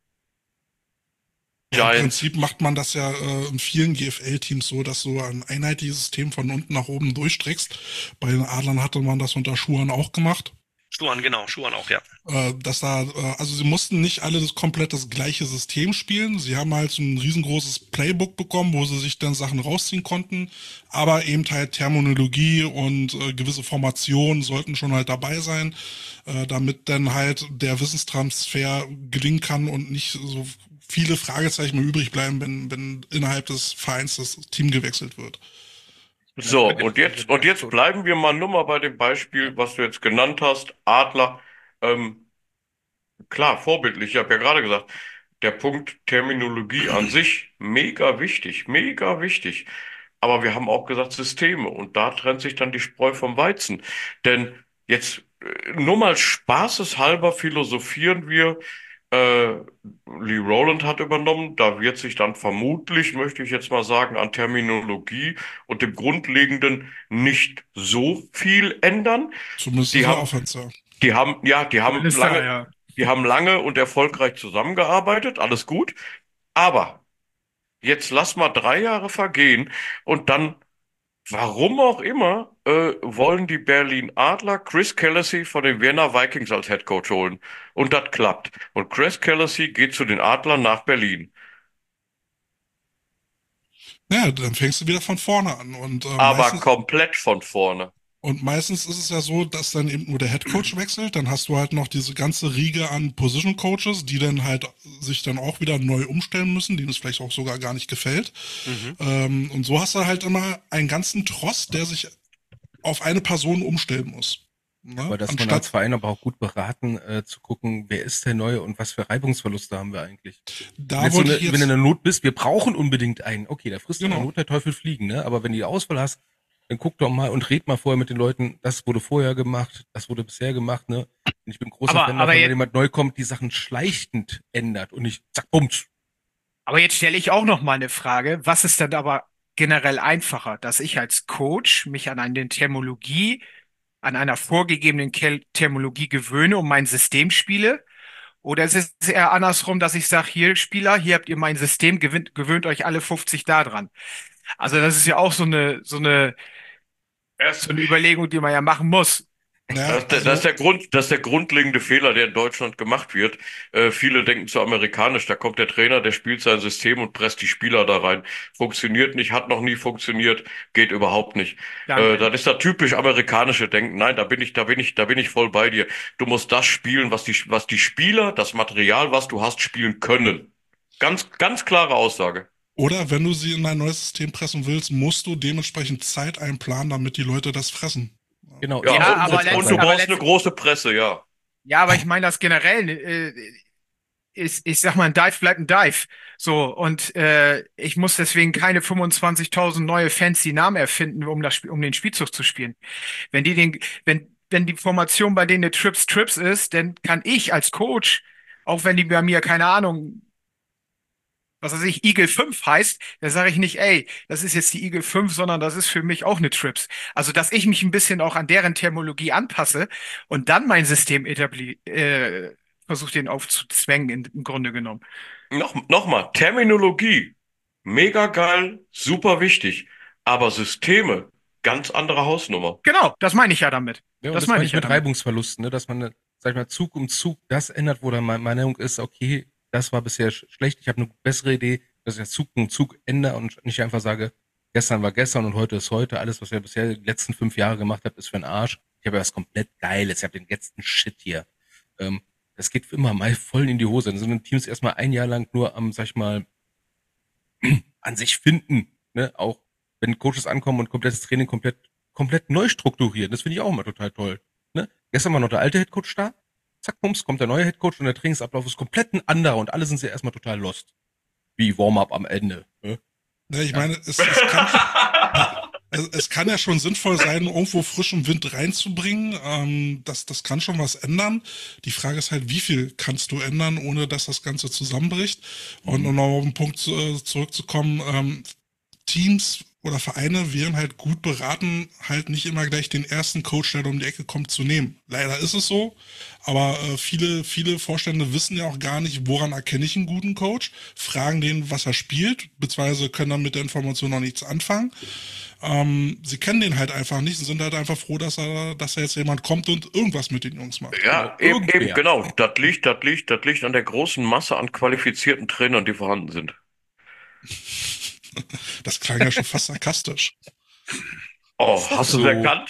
Ja, im Giants. Prinzip macht man das ja in vielen GFL-Teams so, dass du ein einheitliches System von unten nach oben durchstreckst. Bei den Adlern hatte man das unter Schuhan auch gemacht. Schuhan, genau, Schuhan auch, ja. Also sie mussten nicht alle komplett das gleiche System spielen. Sie haben halt so ein riesengroßes Playbook bekommen, wo sie sich dann Sachen rausziehen konnten. Aber eben halt Terminologie und gewisse Formationen sollten schon halt dabei sein, damit dann halt der Wissenstransfer gelingen kann und nicht so viele Fragezeichen mehr übrig bleiben, wenn innerhalb des Vereins das Team gewechselt wird. So, und jetzt bleiben wir mal nur mal bei dem Beispiel, was du jetzt genannt hast, Adler. Ähm, klar, vorbildlich, ich habe ja gerade gesagt, der Punkt Terminologie an sich, mega wichtig, mega wichtig. Aber wir haben auch gesagt Systeme und da trennt sich dann die Spreu vom Weizen. Denn jetzt nur mal spaßeshalber philosophieren wir, äh, Lee Rowland hat übernommen, da wird sich dann vermutlich, möchte ich jetzt mal sagen, an Terminologie und dem Grundlegenden nicht so viel ändern. Zumindest Die ist er haben, Offenser. Zumindest da, ja. die haben lange und erfolgreich zusammengearbeitet, alles gut. Aber jetzt lass mal 3 Jahre vergehen und dann, warum auch immer, wollen die Berlin Adler Chris Kelesey von den Vienna Vikings als Head Coach holen. Und das klappt. Und Chris Kelesey geht zu den Adlern nach Berlin. Ja, dann fängst du wieder von vorne an. Und Aber komplett von vorne. meistens ist es ja so, dass dann eben nur der Head Coach wechselt. Dann hast du halt noch diese ganze Riege an Position Coaches, die dann halt sich dann auch wieder neu umstellen müssen, denen es vielleicht auch sogar gar nicht gefällt. Mhm. Und so hast du halt immer einen ganzen Tross, der sich auf eine Person umstellen muss. Ne? Aber das man als Anstatt, Verein aber auch gut beraten, zu gucken, wer ist der Neue und was für Reibungsverluste haben wir eigentlich. da wollte ich Wenn du jetzt, in der Not bist, wir brauchen unbedingt einen. Okay, da frisst in der genau. Not der Teufel fliegen, ne? Aber wenn du die Auswahl hast, dann guck doch mal und red mal vorher mit den Leuten, das wurde vorher gemacht, das wurde bisher gemacht, ne? Und ich bin großer Fan Aber davon, wenn jetzt, jemand neu kommt, die Sachen schleichend ändert und nicht zack, bums. aber jetzt stelle ich auch noch mal eine Frage. Was ist denn aber generell einfacher, dass ich als Coach mich an eine Terminologie, an einer vorgegebenen Terminologie gewöhne und mein System spiele? Oder ist es eher andersrum, dass ich sage, hier Spieler, hier habt ihr mein System, gewöhnt euch alle 50 da dran. Also das ist ja auch Das, so eine Überlegung, die man ja machen muss. Ja, das ist also der das ist der grundlegende Fehler, der in Deutschland gemacht wird. Viele denken zu amerikanisch, da kommt der Trainer, der spielt sein System und presst die Spieler da rein. Funktioniert nicht, hat noch nie funktioniert, geht überhaupt nicht. Danke. Das ist das typisch amerikanische Denken. Nein, da bin ich voll bei dir. Du musst das spielen, was die Spieler, das Material, was du hast, spielen können. Ganz klare Aussage. oder wenn du sie in ein neues System pressen willst, musst du dementsprechend Zeit einplanen, damit die Leute das fressen. Genau, Ja, ich Ja, muss aber jetzt auch und du sagen. brauchst eine große Presse, ja. Ja, aber ich meine das generell. Ich sag mal, ein Dive bleibt ein Dive. So, und ich muss deswegen keine 25.000 neue fancy Namen erfinden, um den Spielzug zu spielen. Wenn die Formation bei denen eine Trips ist, dann kann ich als Coach, auch wenn die bei mir, keine Ahnung, was weiß ich, Eagle 5 heißt, da sage ich nicht, ey, das ist jetzt die Eagle 5, sondern das ist für mich auch eine Trips. Also, dass ich mich ein bisschen auch an deren Terminologie anpasse und dann mein System versuche, den aufzuzwängen, im Grunde genommen. Nochmal, Terminologie, mega geil, super wichtig. Aber Systeme, ganz andere Hausnummer. Genau, das meine ich ja damit. Ja, und Das das meine meine ich ich ja mit damit. Reibungsverlusten, ne? Dass man, sag ich mal, Zug um Zug das ändert, wo dann meine Meinung ist, okay, das war bisher schlecht, ich habe eine bessere Idee, dass ich das Zug um Zug ändere und nicht einfach sage, gestern war gestern und heute ist heute, alles, was ihr bisher die letzten 5 Jahre gemacht habt, ist für den Arsch. Ich habe ja was komplett Geiles, ich habe den letzten Shit hier. Ähm, Das geht immer mal voll in die Hose. Dann sind Teams erstmal ein Jahr lang nur am, sag ich mal, an sich finden, ne? Auch wenn Coaches ankommen und komplettes Training komplett neu strukturieren. Das finde ich auch immer total toll. Ne? Gestern war noch der alte Headcoach da. Zack, bums, kommt der neue Headcoach und der Trainingsablauf ist komplett ein anderer und alle sind ja erstmal total lost. Wie Warm-up am Ende. Ne? Ja, ich meine, es kann ja schon sinnvoll sein, irgendwo frischen Wind reinzubringen. Das kann schon was ändern. Die Frage ist halt, wie viel kannst du ändern, ohne dass das Ganze zusammenbricht? Und um noch auf den Punkt zurückzukommen, Teams oder Vereine wären halt gut beraten, halt nicht immer gleich den ersten Coach, der da um die Ecke kommt, zu nehmen. Leider ist es so, aber viele Vorstände wissen ja auch gar nicht, woran erkenne ich einen guten Coach, fragen den, was er spielt, beziehungsweise können dann mit der Information noch nichts anfangen. Sie kennen den halt einfach nicht, sie sind halt einfach froh, dass da jetzt jemand kommt und irgendwas mit den Jungs macht. Ja, eben, genau. Das liegt an der großen Masse an qualifizierten Trainern, die vorhanden sind. Das klang ja schon fast sarkastisch. Oh, hast du es erkannt?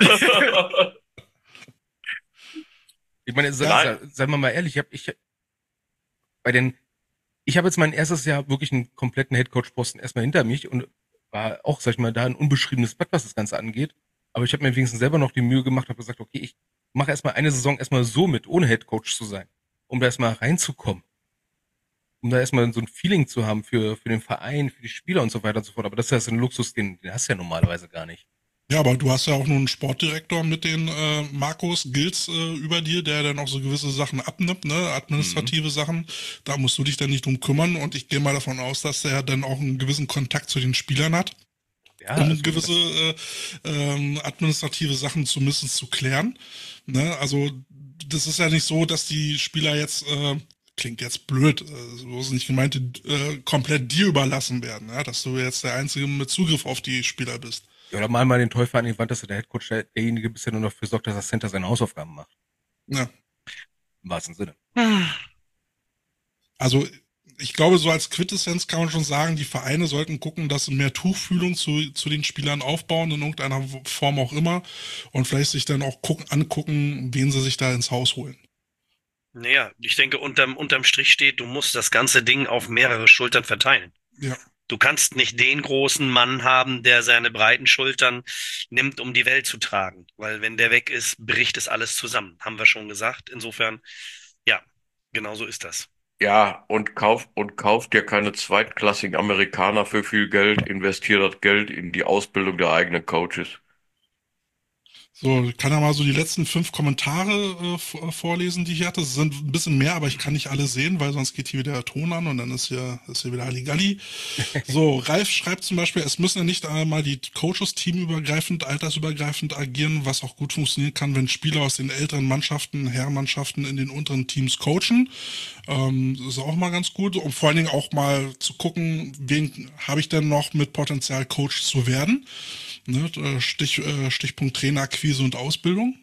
Ich meine, seien wir mal ehrlich, ich habe jetzt mein erstes Jahr wirklich einen kompletten Headcoach-Posten erstmal hinter mich und war auch, sag ich mal, da ein unbeschriebenes Blatt, was das Ganze angeht. Aber ich habe mir wenigstens selber noch die Mühe gemacht, habe gesagt, okay, ich mache erstmal eine Saison erstmal so mit, ohne Headcoach zu sein, um da erstmal reinzukommen. Um da erstmal so ein Feeling zu haben für den Verein, für die Spieler und so weiter und so fort. Aber das ist ja so ein Luxus, den hast du ja normalerweise gar nicht. Ja, aber du hast ja auch nur einen Sportdirektor mit den Markus Gils über dir, der dann auch so gewisse Sachen abnimmt, ne, administrative Sachen. Da musst du dich dann nicht drum kümmern und ich gehe mal davon aus, dass der dann auch einen gewissen Kontakt zu den Spielern hat, Ja, um also gewisse administrative Sachen zumindest zu klären. Ne? Also das ist ja nicht so, dass die Spieler jetzt klingt jetzt blöd, so ist nicht gemeint, komplett dir überlassen werden, ja? Dass du jetzt der Einzige mit Zugriff auf die Spieler bist. Ja, oder mal den Teufel an die Wand, dass der Headcoach derjenige bisher nur noch dafür sorgt, dass das Center seine Hausaufgaben macht. Ja. Im wahrsten Sinne. Also ich glaube, so als Quintessenz kann man schon sagen, die Vereine sollten gucken, dass sie mehr Tuchfühlung zu den Spielern aufbauen, in irgendeiner Form auch immer, und vielleicht sich dann auch angucken, wen sie sich da ins Haus holen. Naja, ich denke, unterm Strich steht, du musst das ganze Ding auf mehrere Schultern verteilen. Ja. Du kannst nicht den großen Mann haben, der seine breiten Schultern nimmt, um die Welt zu tragen. Weil wenn der weg ist, bricht es alles zusammen. Haben wir schon gesagt. Insofern, ja, genau so ist das. Ja, und kauf dir keine zweitklassigen Amerikaner für viel Geld, investier das Geld in die Ausbildung der eigenen Coaches. So, ich kann ja mal so die letzten 5 Kommentare vorlesen, die ich hatte. Es sind ein bisschen mehr, aber ich kann nicht alle sehen, weil sonst geht hier wieder der Ton an und dann ist hier wieder Halligalli. So, Ralf schreibt zum Beispiel, es müssen ja nicht einmal die Coaches teamübergreifend, altersübergreifend agieren, was auch gut funktionieren kann, wenn Spieler aus den älteren Mannschaften, Herrenmannschaften in den unteren Teams coachen. Das ist auch mal ganz gut, um vor allen Dingen auch mal zu gucken, wen habe ich denn noch mit Potenzial, Coach zu werden. Ne, Stichpunkt Trainerakquise und Ausbildung.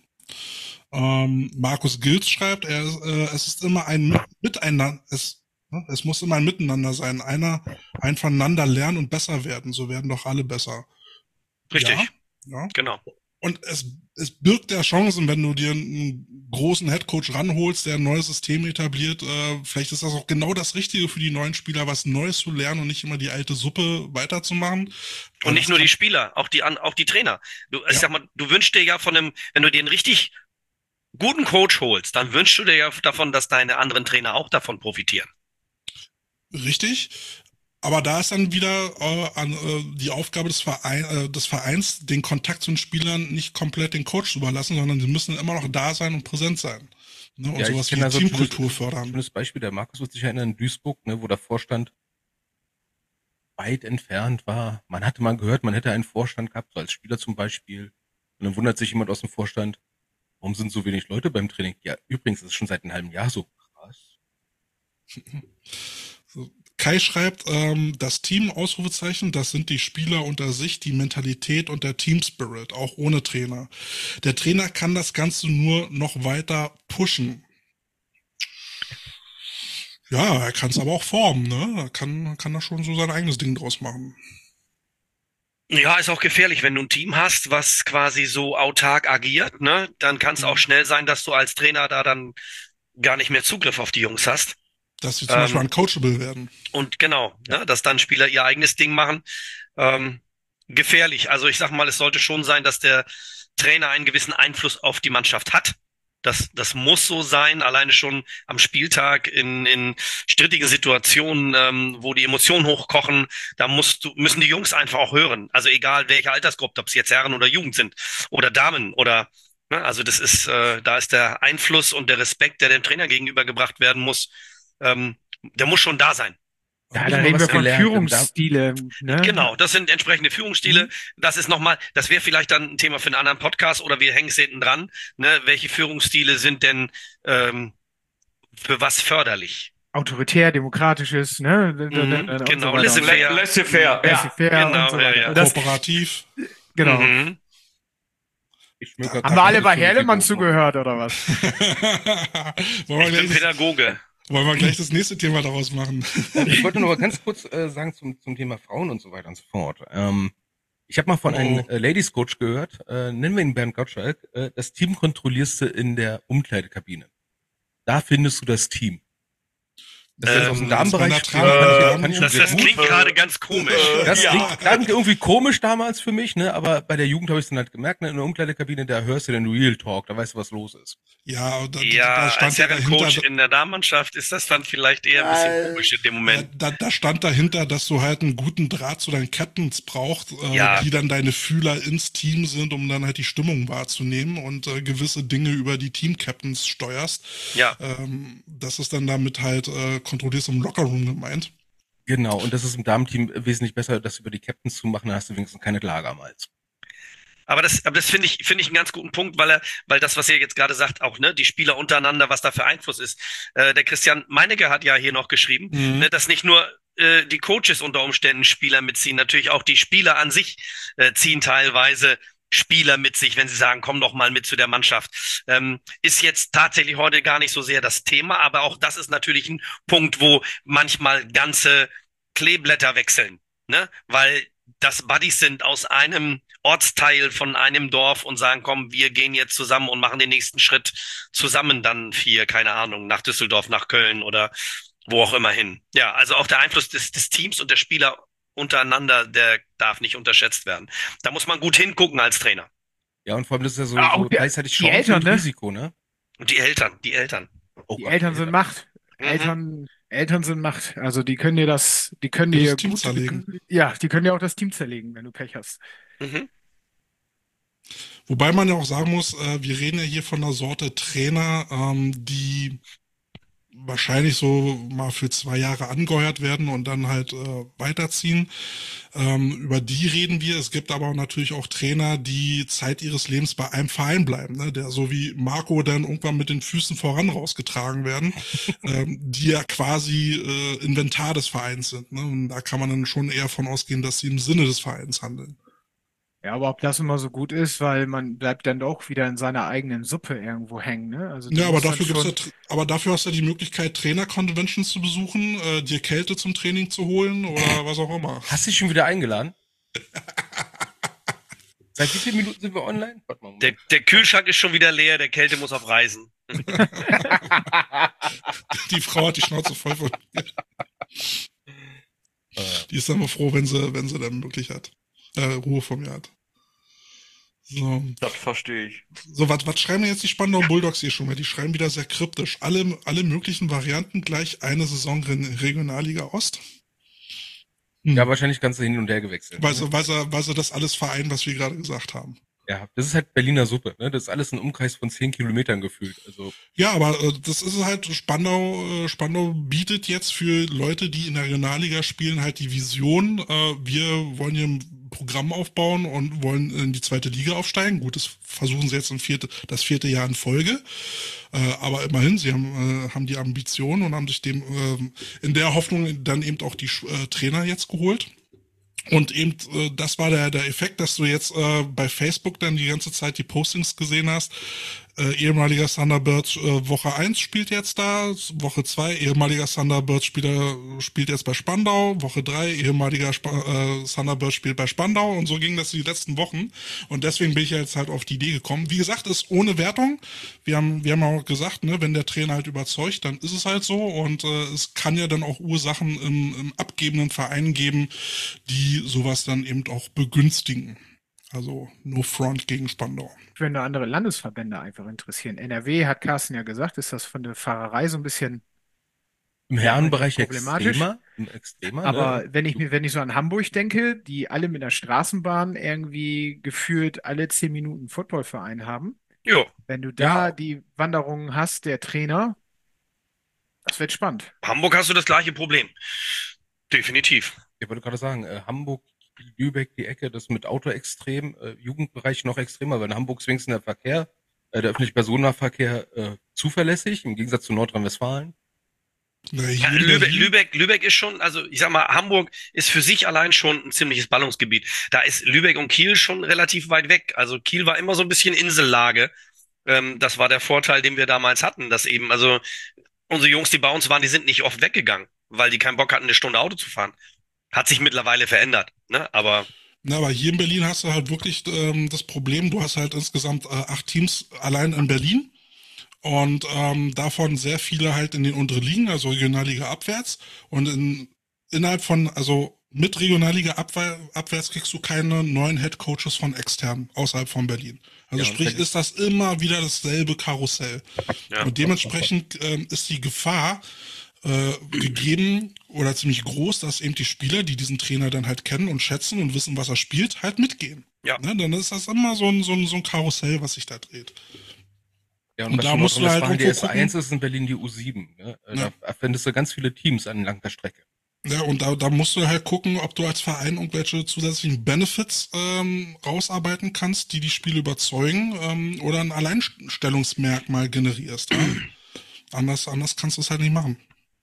Markus Gils schreibt, es ist immer ein Miteinander, es muss immer ein Miteinander sein. Ein voneinander lernen und besser werden. So werden doch alle besser. Richtig. Ja. Genau. Und es birgt ja Chancen, wenn du dir einen großen Headcoach ranholst, der ein neues System etabliert. Vielleicht ist das auch genau das Richtige für die neuen Spieler, was Neues zu lernen und nicht immer die alte Suppe weiterzumachen. Und nicht nur die Spieler, auch die Trainer. Ich sag mal, du wünschst dir ja wenn du dir einen richtig guten Coach holst, dann wünschst du dir ja davon, dass deine anderen Trainer auch davon profitieren. Richtig. Aber da ist dann wieder die Aufgabe des Vereins, den Kontakt zu den Spielern nicht komplett den Coach zu überlassen, sondern sie müssen immer noch da sein und präsent sein. Ne? Und Ja, sowas ich wie kenne also Teamkultur fördern. Schönes Beispiel, der Markus wird sich erinnern, in Duisburg, ne, wo davor stand, weit entfernt war. Man hatte mal gehört, man hätte einen Vorstand gehabt, so als Spieler zum Beispiel. Und dann wundert sich jemand aus dem Vorstand, warum sind so wenig Leute beim Training? Ja, übrigens ist es schon seit einem halben Jahr so. Krass. So, Kai schreibt, das Team, Ausrufezeichen, das sind die Spieler unter sich, die Mentalität und der Team-Spirit, auch ohne Trainer. Der Trainer kann das Ganze nur noch weiter pushen. Ja, er kann es aber auch formen, ne? Er kann da schon so sein eigenes Ding draus machen. Ja, ist auch gefährlich, wenn du ein Team hast, was quasi so autark agiert, ne? Dann kann es auch schnell sein, dass du als Trainer da dann gar nicht mehr Zugriff auf die Jungs hast. Dass sie zum Beispiel uncoachable werden. Und genau, ne, dass dann Spieler ihr eigenes Ding machen. Gefährlich. Also ich sag mal, es sollte schon sein, dass der Trainer einen gewissen Einfluss auf die Mannschaft hat. Das muss so sein, alleine schon am Spieltag in strittigen Situationen, wo die Emotionen hochkochen, da müssen die Jungs einfach auch hören. Also egal welche Altersgruppe, ob es jetzt Herren oder Jugend sind oder Damen oder ne, also das ist, da ist der Einfluss und der Respekt, der dem Trainer gegenübergebracht werden muss, der muss schon da sein. Ja, da reden wir von Führungsstile. Ne? Genau, das sind entsprechende Führungsstile. Das ist nochmal, das wäre vielleicht dann ein Thema für einen anderen Podcast oder wir hängen es hinten dran. Ne? Welche Führungsstile sind denn für was förderlich? Autoritär, demokratisches, ne? Genau, so laissez-faire. Laissez-faire. Laissez-faire Genau, und so weiter. ja. Kooperativ. Genau. Mhm. Haben wir alle bei Herlemann zugehört, oder was? Wollen Ich bin Pädagoge. wir gleich das nächste Thema daraus machen? Ich wollte noch mal ganz kurz sagen zum Thema Frauen und so weiter und so fort. Ich habe mal von einem Ladies Coach gehört, nennen wir ihn Bernd Gottschalk, das Team kontrollierst du in der Umkleidekabine. Da findest du das Team. Das ist aus dem Damenbereich. Das klingt gerade ganz komisch. Das klingt irgendwie komisch damals für mich, ne? Aber bei der Jugend habe ich es dann halt gemerkt, ne? In der Umkleidekabine, da hörst du den Real Talk, da weißt du, was los ist. Ja, da stand als Herrencoach in der Damenmannschaft ist das dann vielleicht eher ein bisschen komisch in dem Moment. Da stand dahinter, dass du halt einen guten Draht zu deinen Captains brauchst, die dann deine Fühler ins Team sind, um dann halt die Stimmung wahrzunehmen und gewisse Dinge über die Team-Captains steuerst. Ja. Das ist dann damit halt kontrollierst im Lockerroom gemeint. Genau, und das ist im Damenteam wesentlich besser, das über die Captains zu machen, da hast du wenigstens keine Klage am Hals. Aber das finde ich einen ganz guten Punkt, weil das, was ihr jetzt gerade sagt, auch, ne, die Spieler untereinander, was da für Einfluss ist. Der Christian Meinecke hat ja hier noch geschrieben, ne, dass nicht nur die Coaches unter Umständen Spieler mitziehen, natürlich auch die Spieler an sich ziehen teilweise Spieler mit sich, wenn sie sagen, komm doch mal mit zu der Mannschaft. Ist jetzt tatsächlich heute gar nicht so sehr das Thema, aber auch das ist natürlich ein Punkt, wo manchmal ganze Kleeblätter wechseln, ne? Weil das Buddies sind aus einem Ortsteil von einem Dorf und sagen, komm, wir gehen jetzt zusammen und machen den nächsten Schritt zusammen dann keine Ahnung, nach Düsseldorf, nach Köln oder wo auch immer hin. Ja, also auch der Einfluss des Teams und der Spieler untereinander, der darf nicht unterschätzt werden. Da muss man gut hingucken als Trainer. Ja, und vor allem das ist ja so gleichzeitig Chance Eltern, und ne? Risiko, ne? Und die Eltern. Die Eltern sind Macht. Eltern sind Macht. Also die können dir das Team zerlegen. Ja, die können dir auch das Team zerlegen, wenn du Pech hast. Mhm. Wobei man ja auch sagen muss, wir reden ja hier von einer Sorte Trainer, die wahrscheinlich so mal für 2 Jahre angeheuert werden und dann halt weiterziehen. Über die reden wir. Es gibt aber natürlich auch Trainer, die Zeit ihres Lebens bei einem Verein bleiben, ne? Der so wie Marco dann irgendwann mit den Füßen voran rausgetragen werden, die ja quasi Inventar des Vereins sind. Ne? Und da kann man dann schon eher von ausgehen, dass sie im Sinne des Vereins handeln. Ja, aber ob das immer so gut ist, weil man bleibt dann doch wieder in seiner eigenen Suppe irgendwo hängen, ne? Also ja, aber dafür hast du ja die Möglichkeit, Trainer-Conventions zu besuchen, dir Kälte zum Training zu holen oder was auch immer. Hast du dich schon wieder eingeladen? Seit wie vielen Minuten sind wir online? Warte mal. Der Kühlschrank ist schon wieder leer, der Kälte muss auf Reisen. Die Frau hat die Schnauze voll von mir. Die ist dann mal froh, wenn sie dann wirklich hat. Ruhe von mir hat. So. Das verstehe ich. So, was schreiben denn jetzt die Spandau Bulldogs hier schon mal? Die schreiben wieder sehr kryptisch. Alle möglichen Varianten gleich eine Saison Regionalliga Ost. Ja, wahrscheinlich kannst du hin und her gewechselt. Weil sie das alles vereinen, was wir gerade gesagt haben. Ja, das ist halt Berliner Suppe, ne? Das ist alles ein Umkreis von 10 Kilometern gefühlt. Also Ja, aber das ist halt, Spandau bietet jetzt für Leute, die in der Regionalliga spielen, halt die Vision, wir wollen hier ein Programm aufbauen und wollen in die zweite Liga aufsteigen. Gut, das versuchen sie jetzt das vierte Jahr in Folge. Aber immerhin, sie haben die Ambition und haben sich dem in der Hoffnung dann eben auch die Trainer jetzt geholt. Und eben, das war der Effekt, dass du jetzt bei Facebook dann die ganze Zeit die Postings gesehen hast. Ehemaliger Thunderbirds Woche 1 spielt jetzt da, Woche 2 ehemaliger Thunderbirds spielt jetzt bei Spandau, Woche 3 ehemaliger Thunderbirds spielt bei Spandau und so ging das die letzten Wochen und deswegen bin ich jetzt halt auf die Idee gekommen. Wie gesagt, ist ohne Wertung. Wir haben auch gesagt, ne, wenn der Trainer halt überzeugt, dann ist es halt so und es kann ja dann auch Ursachen im abgebenden Verein geben, die sowas dann eben auch begünstigen. Also no front gegen Spandau. Wenn da andere Landesverbände einfach interessieren. NRW hat Carsten ja gesagt, ist das von der Fahrerei so ein bisschen im Herrenbereich problematisch. extremer, Aber ne? wenn ich so an Hamburg denke, die alle mit der Straßenbahn irgendwie gefühlt alle 10 Minuten Footballverein haben, Jo, wenn du da die Wanderungen hast, der Trainer, das wird spannend. Hamburg hast du das gleiche Problem. Definitiv. Ich wollte gerade sagen, Hamburg, Lübeck, die Ecke, das mit Auto extrem, Jugendbereich noch extremer, weil in Hamburg ist wenigstens der Verkehr, der öffentliche Personennahverkehr zuverlässig, im Gegensatz zu Nordrhein-Westfalen. Na, Ja, hier in Berlin- Lübeck ist schon, also ich sag mal, Hamburg ist für sich allein schon ein ziemliches Ballungsgebiet. Da ist Lübeck und Kiel schon relativ weit weg. Also Kiel war immer so ein bisschen Insellage. Das war der Vorteil, den wir damals hatten, dass eben, also unsere Jungs, die bei uns waren, die sind nicht oft weggegangen, weil die keinen Bock hatten, eine Stunde Auto zu fahren. Hat sich mittlerweile verändert, ne? Aber Na, aber hier in Berlin hast du halt wirklich das Problem, du hast halt insgesamt 8 Teams allein in Berlin und davon sehr viele halt in den unteren Ligen, also Regionalliga abwärts und innerhalb von, also mit Regionalliga abwärts kriegst du keine neuen Headcoaches von extern außerhalb von Berlin. Also Ja, und sprich, Berlin- ist das immer wieder dasselbe Karussell. ja. Und dementsprechend ist die Gefahr gegeben oder ziemlich groß, dass eben die Spieler, die diesen Trainer dann halt kennen und schätzen und wissen, was er spielt, halt mitgehen. Ja. Ne? Dann ist das immer so ein Karussell, was sich da dreht. Ja, Und was da in musst du halt Nordrhein-Westfalen die irgendwo S1 gucken. ist in Berlin die U7. Ne? Ja. Da findest du ganz viele Teams entlang der Strecke. Ja, und da musst du halt gucken, ob du als Verein irgendwelche zusätzlichen Benefits rausarbeiten kannst, die Spiele überzeugen oder ein Alleinstellungsmerkmal generierst. Ja? Anders kannst du es halt nicht machen.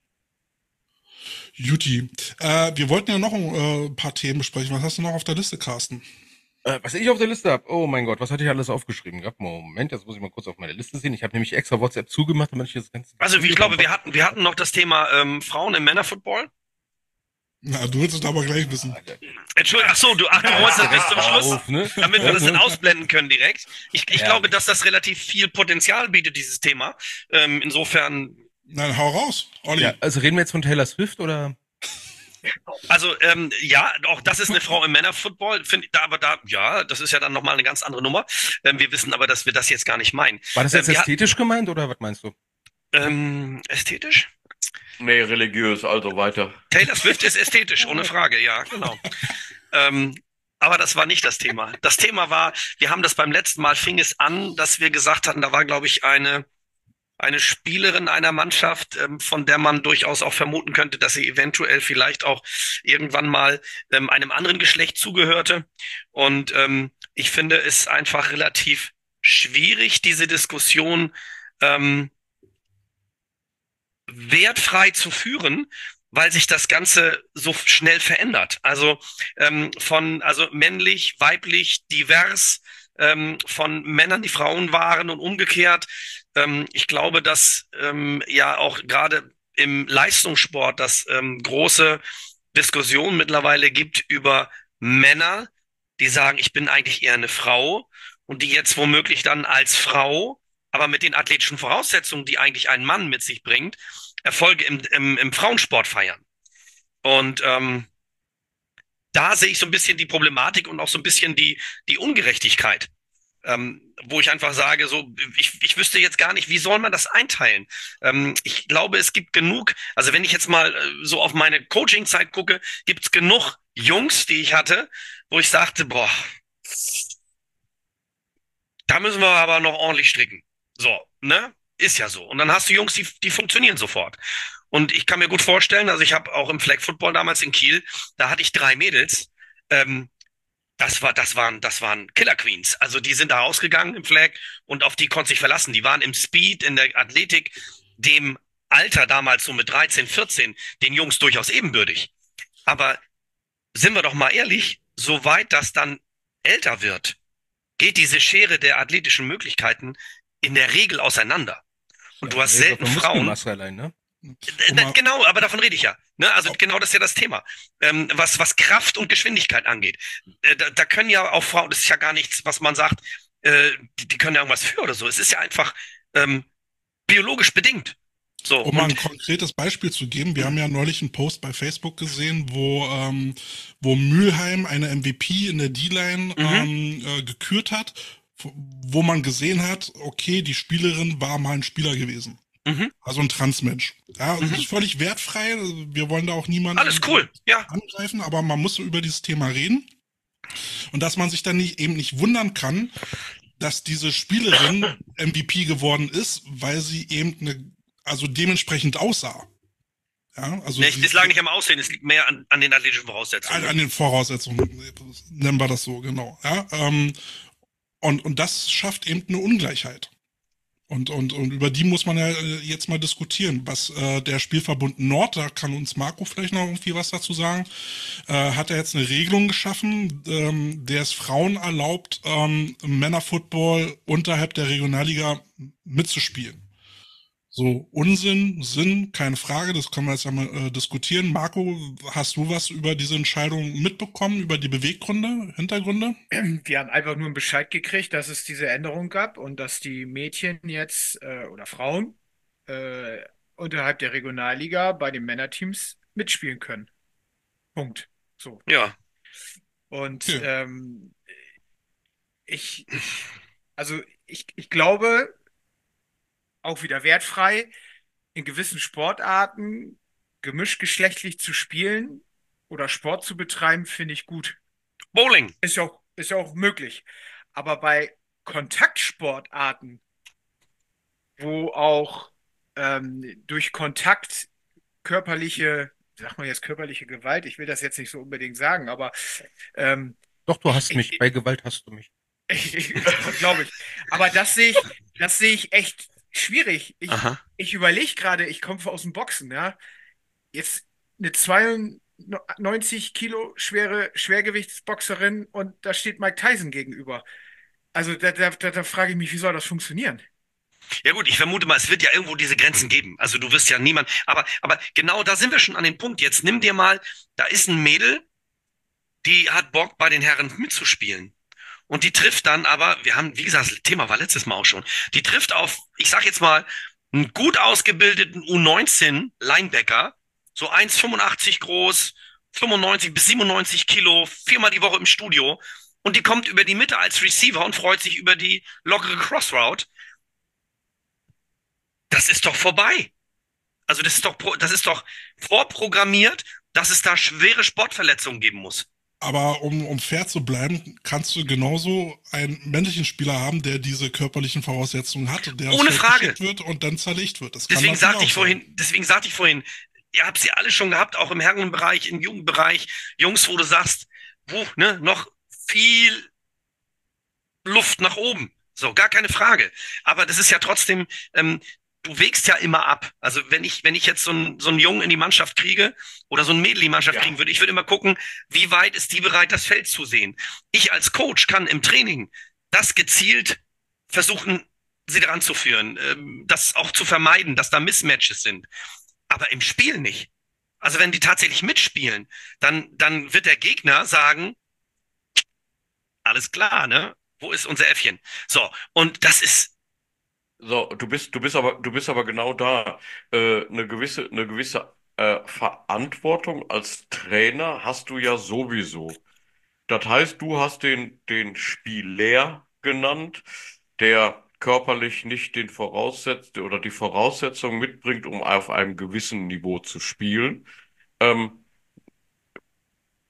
Juti, wir wollten ja noch ein paar Themen besprechen. Was hast du noch auf der Liste, Carsten? Was ich auf der Liste habe, oh mein Gott, was hatte ich alles aufgeschrieben gehabt? Moment, jetzt muss ich mal kurz auf meine Liste sehen. Ich habe nämlich extra WhatsApp zugemacht, damit ich das Ganze... Also ich glaube, wir hatten noch das Thema Frauen im Männerfootball. Na, du willst es aber gleich wissen. Entschuldigung, du wolltest das bis zum Schluss, Auf, ne? damit wir das dann ausblenden können direkt. Ich Ja. glaube, dass das relativ viel Potenzial bietet, dieses Thema. Insofern, Nein, hau raus, Olli. Ja, also reden wir jetzt von Taylor Swift oder... also ja, auch das ist eine Frau im Männerfootball, finde ich, ja, das ist ja dann nochmal eine ganz andere Nummer. Wir wissen aber, dass wir das jetzt gar nicht meinen. War das jetzt wir ästhetisch gemeint oder was meinst du? ästhetisch? Nee, religiös, also weiter. Taylor Swift ist ästhetisch, ohne Frage, ja, genau. Aber das war nicht das Thema. Das Thema war, wir haben das beim letzten Mal, fing es an, dass wir gesagt hatten, da war, glaube ich, eine Spielerin einer Mannschaft, von der man durchaus auch vermuten könnte, dass sie eventuell vielleicht auch irgendwann mal einem anderen Geschlecht zugehörte. Und ich finde es einfach relativ schwierig, diese Diskussion wertfrei zu führen, weil sich das Ganze so schnell verändert. Also also männlich, weiblich, divers, von Männern, die Frauen waren und umgekehrt. Ich glaube, dass ja auch gerade im Leistungssport das große Diskussionen mittlerweile gibt über Männer, die sagen, ich bin eigentlich eher eine Frau und die jetzt womöglich dann als Frau, aber mit den athletischen Voraussetzungen, die eigentlich ein Mann mit sich bringt, Erfolge im Frauensport feiern. Und da sehe ich so ein bisschen die Problematik und auch so ein bisschen die Ungerechtigkeit, wo ich einfach sage, so ich wüsste jetzt gar nicht, wie soll man das einteilen? Ich glaube, es gibt genug, also wenn ich jetzt mal so auf meine Coaching-Zeit gucke, gibt es genug Jungs, die ich hatte, wo ich sagte, boah, Da müssen wir aber noch ordentlich stricken. So, ne? Ist ja so. Und dann hast du Jungs, die funktionieren sofort. Und ich kann mir gut vorstellen, also ich habe auch im Flag Football damals in Kiel, da hatte ich 3 Mädels. Ähm, das waren Killer Queens. Also die sind da rausgegangen im Flag und auf die konnte sich verlassen. Die waren im Speed, in der Athletik, dem Alter damals so mit 13, 14, den Jungs durchaus ebenbürtig. Aber sind wir doch mal ehrlich, soweit das dann älter wird, geht diese Schere der athletischen Möglichkeiten in der Regel auseinander. Und du hast Also selten von Frauen. Muskelmasse allein, ne? Genau, aber davon rede ich ja. Ne? Also genau das ist ja das Thema. Was Kraft und Geschwindigkeit angeht. Da können ja auch Frauen, das ist ja gar nichts, was man sagt, die können ja irgendwas für oder so. Es ist ja einfach ähm, biologisch bedingt. So, Um mal ein und konkretes Beispiel zu geben, wir haben ja neulich einen Post bei Facebook gesehen, wo Mülheim eine MVP in der D-Line gekürt hat, wo man gesehen hat, okay, die Spielerin war mal ein Spieler gewesen. mhm, Also ein Transmensch. Ja, das ist völlig wertfrei. Wir wollen da auch niemanden alles cool. Ja, angreifen, aber man muss so über dieses Thema reden. Und dass man sich dann eben nicht wundern kann, dass diese Spielerin MVP geworden ist, weil sie eben also dementsprechend aussah. Ja, also es lag nicht am Aussehen, es liegt mehr an den athletischen Voraussetzungen. an den Voraussetzungen, nennen wir das so, genau. Ja, und das schafft eben eine Ungleichheit. Und über die muss man ja jetzt mal diskutieren. Was der Spielverbund Nord, da kann uns Marco vielleicht noch irgendwie was dazu sagen, hat er jetzt eine Regelung geschaffen, der es Frauen erlaubt, im Männerfootball unterhalb der Regionalliga mitzuspielen. So, Unsinn, Sinn, keine Frage, das können wir jetzt ja mal diskutieren. Marco, hast du was über diese Entscheidung mitbekommen, über die Beweggründe, Hintergründe? Wir haben einfach nur einen Bescheid gekriegt, dass es diese Änderung gab und dass die Mädchen jetzt oder Frauen äh, unterhalb der Regionalliga bei den Männerteams mitspielen können. Punkt. So. Ja, Und Okay. ich, ich, also ich glaube, auch wieder wertfrei, in gewissen Sportarten gemischtgeschlechtlich zu spielen oder Sport zu betreiben, finde ich gut. Bowling. Ist ja auch möglich. Aber bei Kontaktsportarten, wo auch durch Kontakt körperliche, sagt man jetzt körperliche Gewalt, ich will das jetzt nicht so unbedingt sagen, aber ähm, Doch, du hast mich. ich, Bei Gewalt hast du mich. glaube ich. Aber das sehe ich echt schwierig. Aha. Ich überlege gerade, ich komme aus dem Boxen, ja. Jetzt eine 92 Kilo schwere Schwergewichtsboxerin und da steht Mike Tyson gegenüber. Also da frage ich mich, wie soll das funktionieren? Ja gut, ich vermute mal, es wird ja irgendwo diese Grenzen geben. Also du wirst ja niemand, aber genau da sind wir schon an dem Punkt. Jetzt nimm dir mal, da ist ein Mädel, die hat Bock bei den Herren mitzuspielen. Und die trifft dann aber, wir haben, wie gesagt, das Thema war letztes Mal auch schon, die trifft auf, ich sag jetzt mal, einen gut ausgebildeten U19 Linebacker, so 1,85 groß, 95 bis 97 Kilo, 4-mal die Woche im Studio. Und die kommt über die Mitte als Receiver und freut sich über die lockere Crossroute. Das ist doch vorbei. Also das ist doch vorprogrammiert, dass es da schwere Sportverletzungen geben muss. Aber um fair zu bleiben, kannst du genauso einen männlichen Spieler haben, der diese körperlichen Voraussetzungen hat und der aufs Ohne Feld Frage. geschickt wird und dann zerlegt wird. Das kann Deswegen natürlich sagte auch ich sein. vorhin, ihr habt sie alle schon gehabt, auch im Herrenbereich, im Jugendbereich, Jungs, wo du sagst, ne, noch viel Luft nach oben. So, gar keine Frage. Aber das ist ja trotzdem, du wägst ja immer ab. Also wenn ich jetzt so einen Jungen in die Mannschaft kriege oder so ein Mädel in die Mannschaft Ja. kriegen würde, ich würde immer gucken, wie weit ist die bereit, das Feld zu sehen. Ich als Coach kann im Training das gezielt versuchen, sie daran zu führen, das auch zu vermeiden, dass da Mismatches sind. Aber im Spiel nicht. Also wenn die tatsächlich mitspielen, dann wird der Gegner sagen, alles klar, ne? Wo ist unser Äffchen? So, und das ist, So, du bist aber genau da. Eine gewisse Verantwortung als Trainer hast du ja sowieso. Das heißt, du hast den Spieler genannt, der körperlich nicht die Voraussetzungen mitbringt, um auf einem gewissen Niveau zu spielen. Ähm,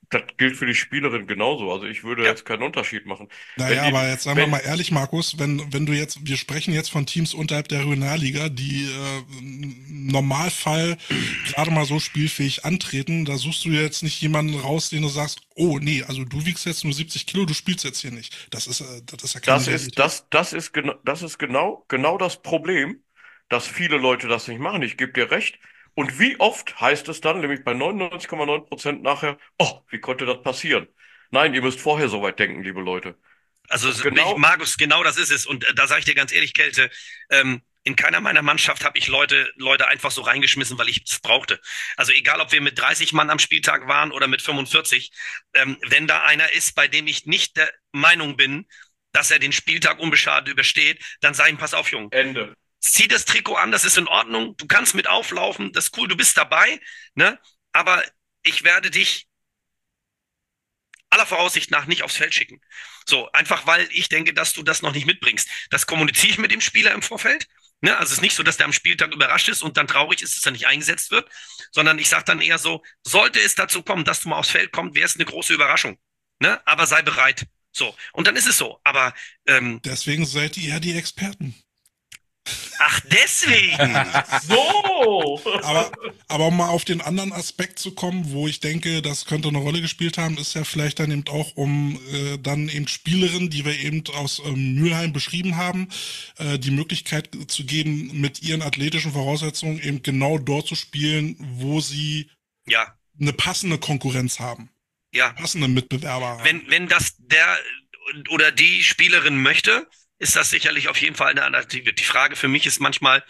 das gilt für die Spielerin genauso. Also ich würde Ja. jetzt keinen Unterschied machen. Naja, aber jetzt sagen wir wenn- mal ehrlich, Markus, wenn du jetzt, wir sprechen jetzt von Teams unterhalb der Regionalliga, die im Normalfall gerade mal so spielfähig antreten, da suchst du jetzt nicht jemanden raus, den du sagst, oh nee, also du wiegst jetzt nur 70 Kilo, du spielst jetzt hier nicht. Das ist ja keine Realität. Das ist genau das Problem, dass viele Leute das nicht machen. Ich gebe dir recht. Und wie oft heißt es dann, nämlich bei 99,9% nachher, oh, wie konnte das passieren? Nein, ihr müsst vorher so weit denken, liebe Leute. Also Genau. Markus, genau das ist es. Und da sage ich dir ganz ehrlich, Kälte, in keiner meiner Mannschaft habe ich Leute einfach so reingeschmissen, weil ich es brauchte. Also egal, ob wir mit 30 Mann am Spieltag waren oder mit 45, wenn da einer ist, bei dem ich nicht der Meinung bin, dass er den Spieltag unbeschadet übersteht, dann sag ihm, pass auf, Junge. Ende. Zieh das Trikot an, das ist in Ordnung, du kannst mit auflaufen, das ist cool, du bist dabei, ne? Aber ich werde dich aller Voraussicht nach nicht aufs Feld schicken. So, einfach weil ich denke, dass du das noch nicht mitbringst. Das kommuniziere ich mit dem Spieler im Vorfeld. Ne? Also es ist nicht so, dass der am Spieltag überrascht ist und dann traurig ist, dass er nicht eingesetzt wird, sondern ich sage dann eher so, sollte es dazu kommen, dass du mal aufs Feld kommst, wäre es eine große Überraschung. Ne? Aber sei bereit. So, und dann ist es so. Aber Deswegen seid ihr ja die Experten. ach, deswegen. So! Aber um mal auf den anderen Aspekt zu kommen, wo ich denke, das könnte eine Rolle gespielt haben, ist ja vielleicht dann eben auch, um dann eben Spielerinnen, die wir eben aus Mülheim beschrieben haben, die Möglichkeit zu geben, mit ihren athletischen Voraussetzungen eben genau dort zu spielen, wo sie Ja, eine passende Konkurrenz haben, ja. passende Mitbewerber haben. Wenn das der oder die Spielerin möchte, ist das sicherlich auf jeden Fall eine Alternative. Die Frage für mich ist manchmal,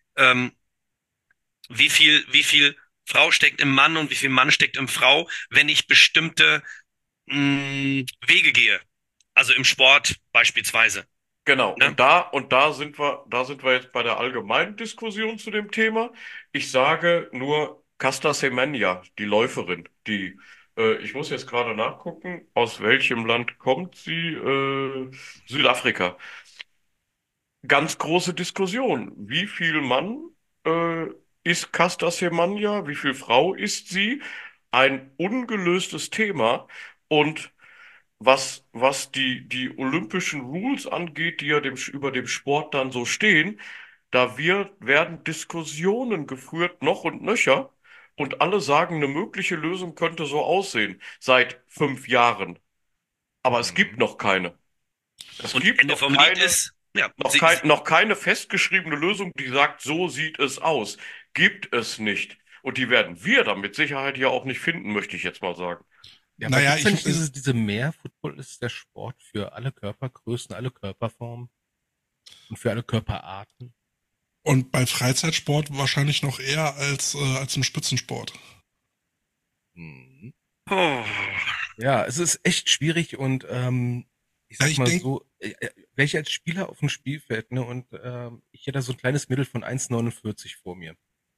wie viel Frau steckt im Mann und wie viel Mann steckt im Frau, wenn ich bestimmte Wege gehe. Also im Sport beispielsweise. Genau, Ne? und da sind wir jetzt bei der allgemeinen Diskussion zu dem Thema. Ich sage nur Caster Semenya, die Läuferin, ich muss jetzt gerade nachgucken, aus welchem Land kommt sie? Südafrika. Ganz große Diskussion. Wie viel Mann äh, ist Caster Semenya? Wie viel Frau ist sie? Ein ungelöstes Thema. Und was die olympischen Rules angeht, die ja über dem Sport dann so stehen, werden Diskussionen geführt, noch und nöcher. Und alle sagen, eine mögliche Lösung könnte so aussehen. Seit 5 Jahren. Aber es gibt noch keine. Es Und gibt Ende vom Lied ist, ja, noch keine festgeschriebene Lösung, die sagt, so sieht es aus. Gibt es nicht. Und die werden wir dann mit Sicherheit ja auch nicht finden, möchte ich jetzt mal sagen. Ja, aber Naja, gibt's denn nicht diese mehr Football ist der Sport für alle Körpergrößen, alle Körperformen und für alle Körperarten? Und bei Freizeitsport wahrscheinlich noch eher als im Spitzensport. Mhm. oh, Ja, es ist echt schwierig und ich sag ich mal denk- so, wäre ich als Spieler auf dem Spielfeld, ne, und ich hätte da so ein kleines Mädel von 1,49 vor mir.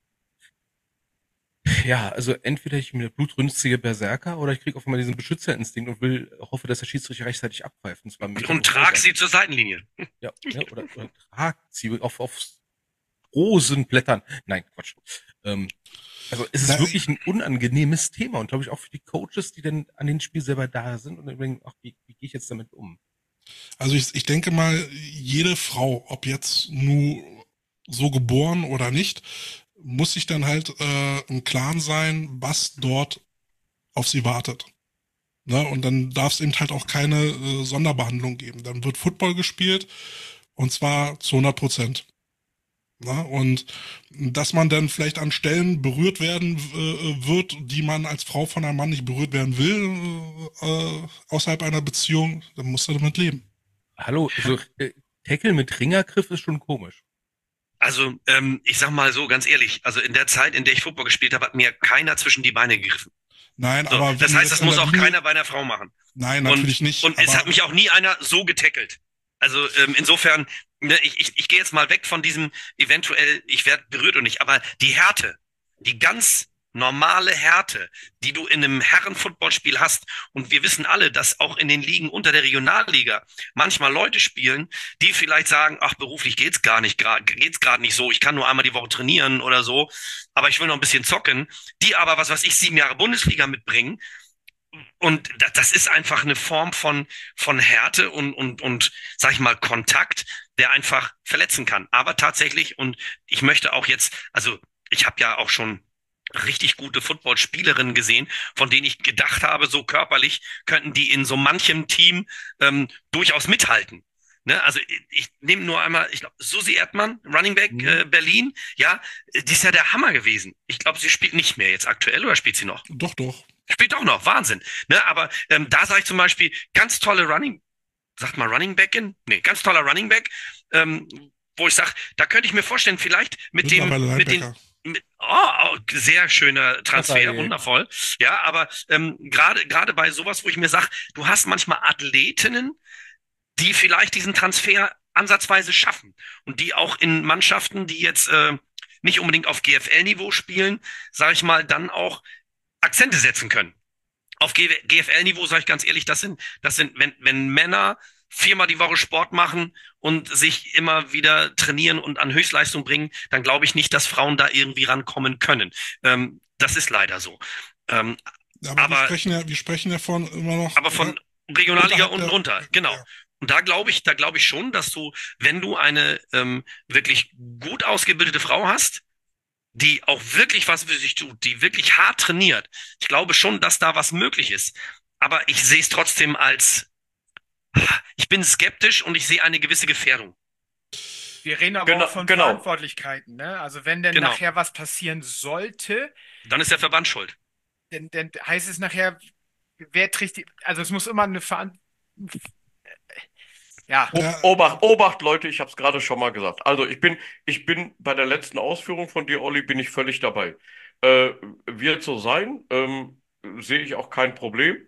Ja, also entweder ich bin der blutrünstige Berserker oder ich kriege auf einmal diesen Beschützerinstinkt und hoffe, dass der Schiedsrichter rechtzeitig abpfeift. Und zwar und trag sie zur Seitenlinie. Ja, oder tragt sie auf Rosenblättern. Nein, Quatsch. Also es ist Na, wirklich ein unangenehmes Thema und glaube ich auch für die Coaches, die dann an den Spiel selber da sind und überlegen, ach, wie gehe ich jetzt damit um? Also ich denke mal, jede Frau, ob jetzt nur so geboren oder nicht, muss sich dann halt im Klaren sein, was dort auf sie wartet. Ne? Und dann darf es eben halt auch keine Sonderbehandlung geben. Dann wird Football gespielt und zwar zu 100%. Ne? Und dass man dann vielleicht an Stellen berührt werden wird, die man als Frau von einem Mann nicht berührt werden will, außerhalb einer Beziehung, dann muss er damit leben. Hallo, also Tackle mit Ringergriff ist schon komisch. Also, ich sag mal so, ganz ehrlich, also in der Zeit, in der ich Football gespielt habe, hat mir keiner zwischen die Beine gegriffen. Nein, So, aber das wenn du heißt, jetzt das in muss der auch Linie- keiner bei einer Frau machen. Nein, natürlich nicht. Und es aber hat mich auch nie einer so getackelt. Also insofern, ne, ich gehe jetzt mal weg von diesem eventuell, ich werde berührt und nicht, aber die Härte, die ganz normale Härte, die du in einem Herren-Footballspiel hast, und wir wissen alle, dass auch in den Ligen unter der Regionalliga manchmal Leute spielen, die vielleicht sagen, ach, beruflich geht's gerade nicht so, ich kann nur einmal die Woche trainieren oder so, aber ich will noch ein bisschen zocken, die aber, was weiß ich, 7 Jahre Bundesliga mitbringen, Und das ist einfach eine Form von Härte und, sag ich mal, Kontakt, der einfach verletzen kann. Aber tatsächlich, und ich möchte auch jetzt, also ich habe ja auch schon richtig gute Footballspielerinnen gesehen, von denen ich gedacht habe, so körperlich könnten die in so manchem Team durchaus mithalten. Ne? Also ich nehme nur einmal, ich glaube, Susi Erdmann, Running Back Berlin, ja, die ist ja der Hammer gewesen. Ich glaube, sie spielt nicht mehr jetzt aktuell, oder spielt sie noch? Doch, doch. Spielt auch noch, Wahnsinn. Ne? Aber da sage ich zum Beispiel, ganz tolle sagt mal Running Backin? Nee, ganz toller Running Back, wo ich sage, da könnte ich mir vorstellen, vielleicht mit sehr schöner Transfer, wundervoll. Ja, aber gerade bei sowas, wo ich mir sage, du hast manchmal Athletinnen, die vielleicht diesen Transfer ansatzweise schaffen und die auch in Mannschaften, die jetzt nicht unbedingt auf GFL-Niveau spielen, sage ich mal, dann auch Akzente setzen können. Auf GFL-Niveau, sage ich ganz ehrlich, das sind, wenn Männer 4-mal die Woche Sport machen und sich immer wieder trainieren und an Höchstleistung bringen, dann glaube ich nicht, dass Frauen da irgendwie rankommen können. Das ist leider so. Aber wir sprechen ja von immer noch. Aber von Regionalliga unten runter, genau. Ja. Und da glaube ich schon, dass du, wenn du eine wirklich gut ausgebildete Frau hast, die auch wirklich was für sich tut, die wirklich hart trainiert. Ich glaube schon, dass da was möglich ist. Aber ich sehe es trotzdem ich bin skeptisch und ich sehe eine gewisse Gefährdung. Wir reden aber auch von Verantwortlichkeiten, ne? Also wenn denn nachher was passieren sollte, dann ist der Verband schuld. Dann heißt es nachher, wer trägt also es muss immer eine Verantwortung. Ja. Obacht, Leute, ich habe es gerade schon mal gesagt. Also ich bin bei der letzten Ausführung von dir, Olli, bin ich völlig dabei. Wird so sein, sehe ich auch kein Problem.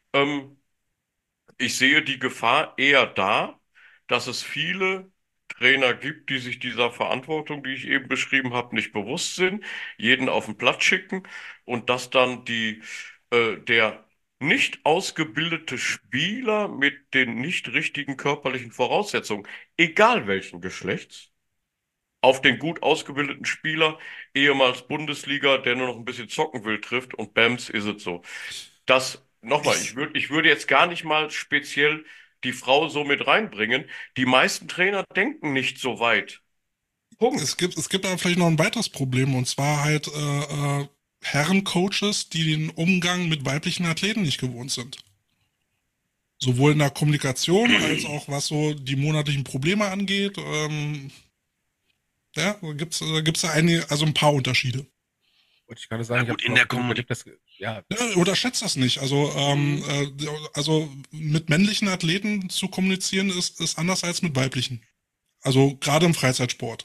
Ich sehe die Gefahr eher da, dass es viele Trainer gibt, die sich dieser Verantwortung, die ich eben beschrieben habe, nicht bewusst sind, jeden auf den Platz schicken und dass dann der nicht ausgebildete Spieler mit den nicht richtigen körperlichen Voraussetzungen, egal welchen Geschlechts, auf den gut ausgebildeten Spieler, ehemals Bundesliga, der nur noch ein bisschen zocken will, trifft und bams, ist es so. Nochmal, ich würde jetzt gar nicht mal speziell die Frau so mit reinbringen. Die meisten Trainer denken nicht so weit. Punkt. Es gibt aber vielleicht noch ein weiteres Problem, und zwar halt Herrencoaches, die den Umgang mit weiblichen Athleten nicht gewohnt sind. Sowohl in der Kommunikation als auch was so die monatlichen Probleme angeht. Da gibt's ein paar Unterschiede. Wollte ich gerade sagen, gut, in der Kommunikation. Unterschätzt das nicht. Also mit männlichen Athleten zu kommunizieren ist anders als mit weiblichen. Also gerade im Freizeitsport.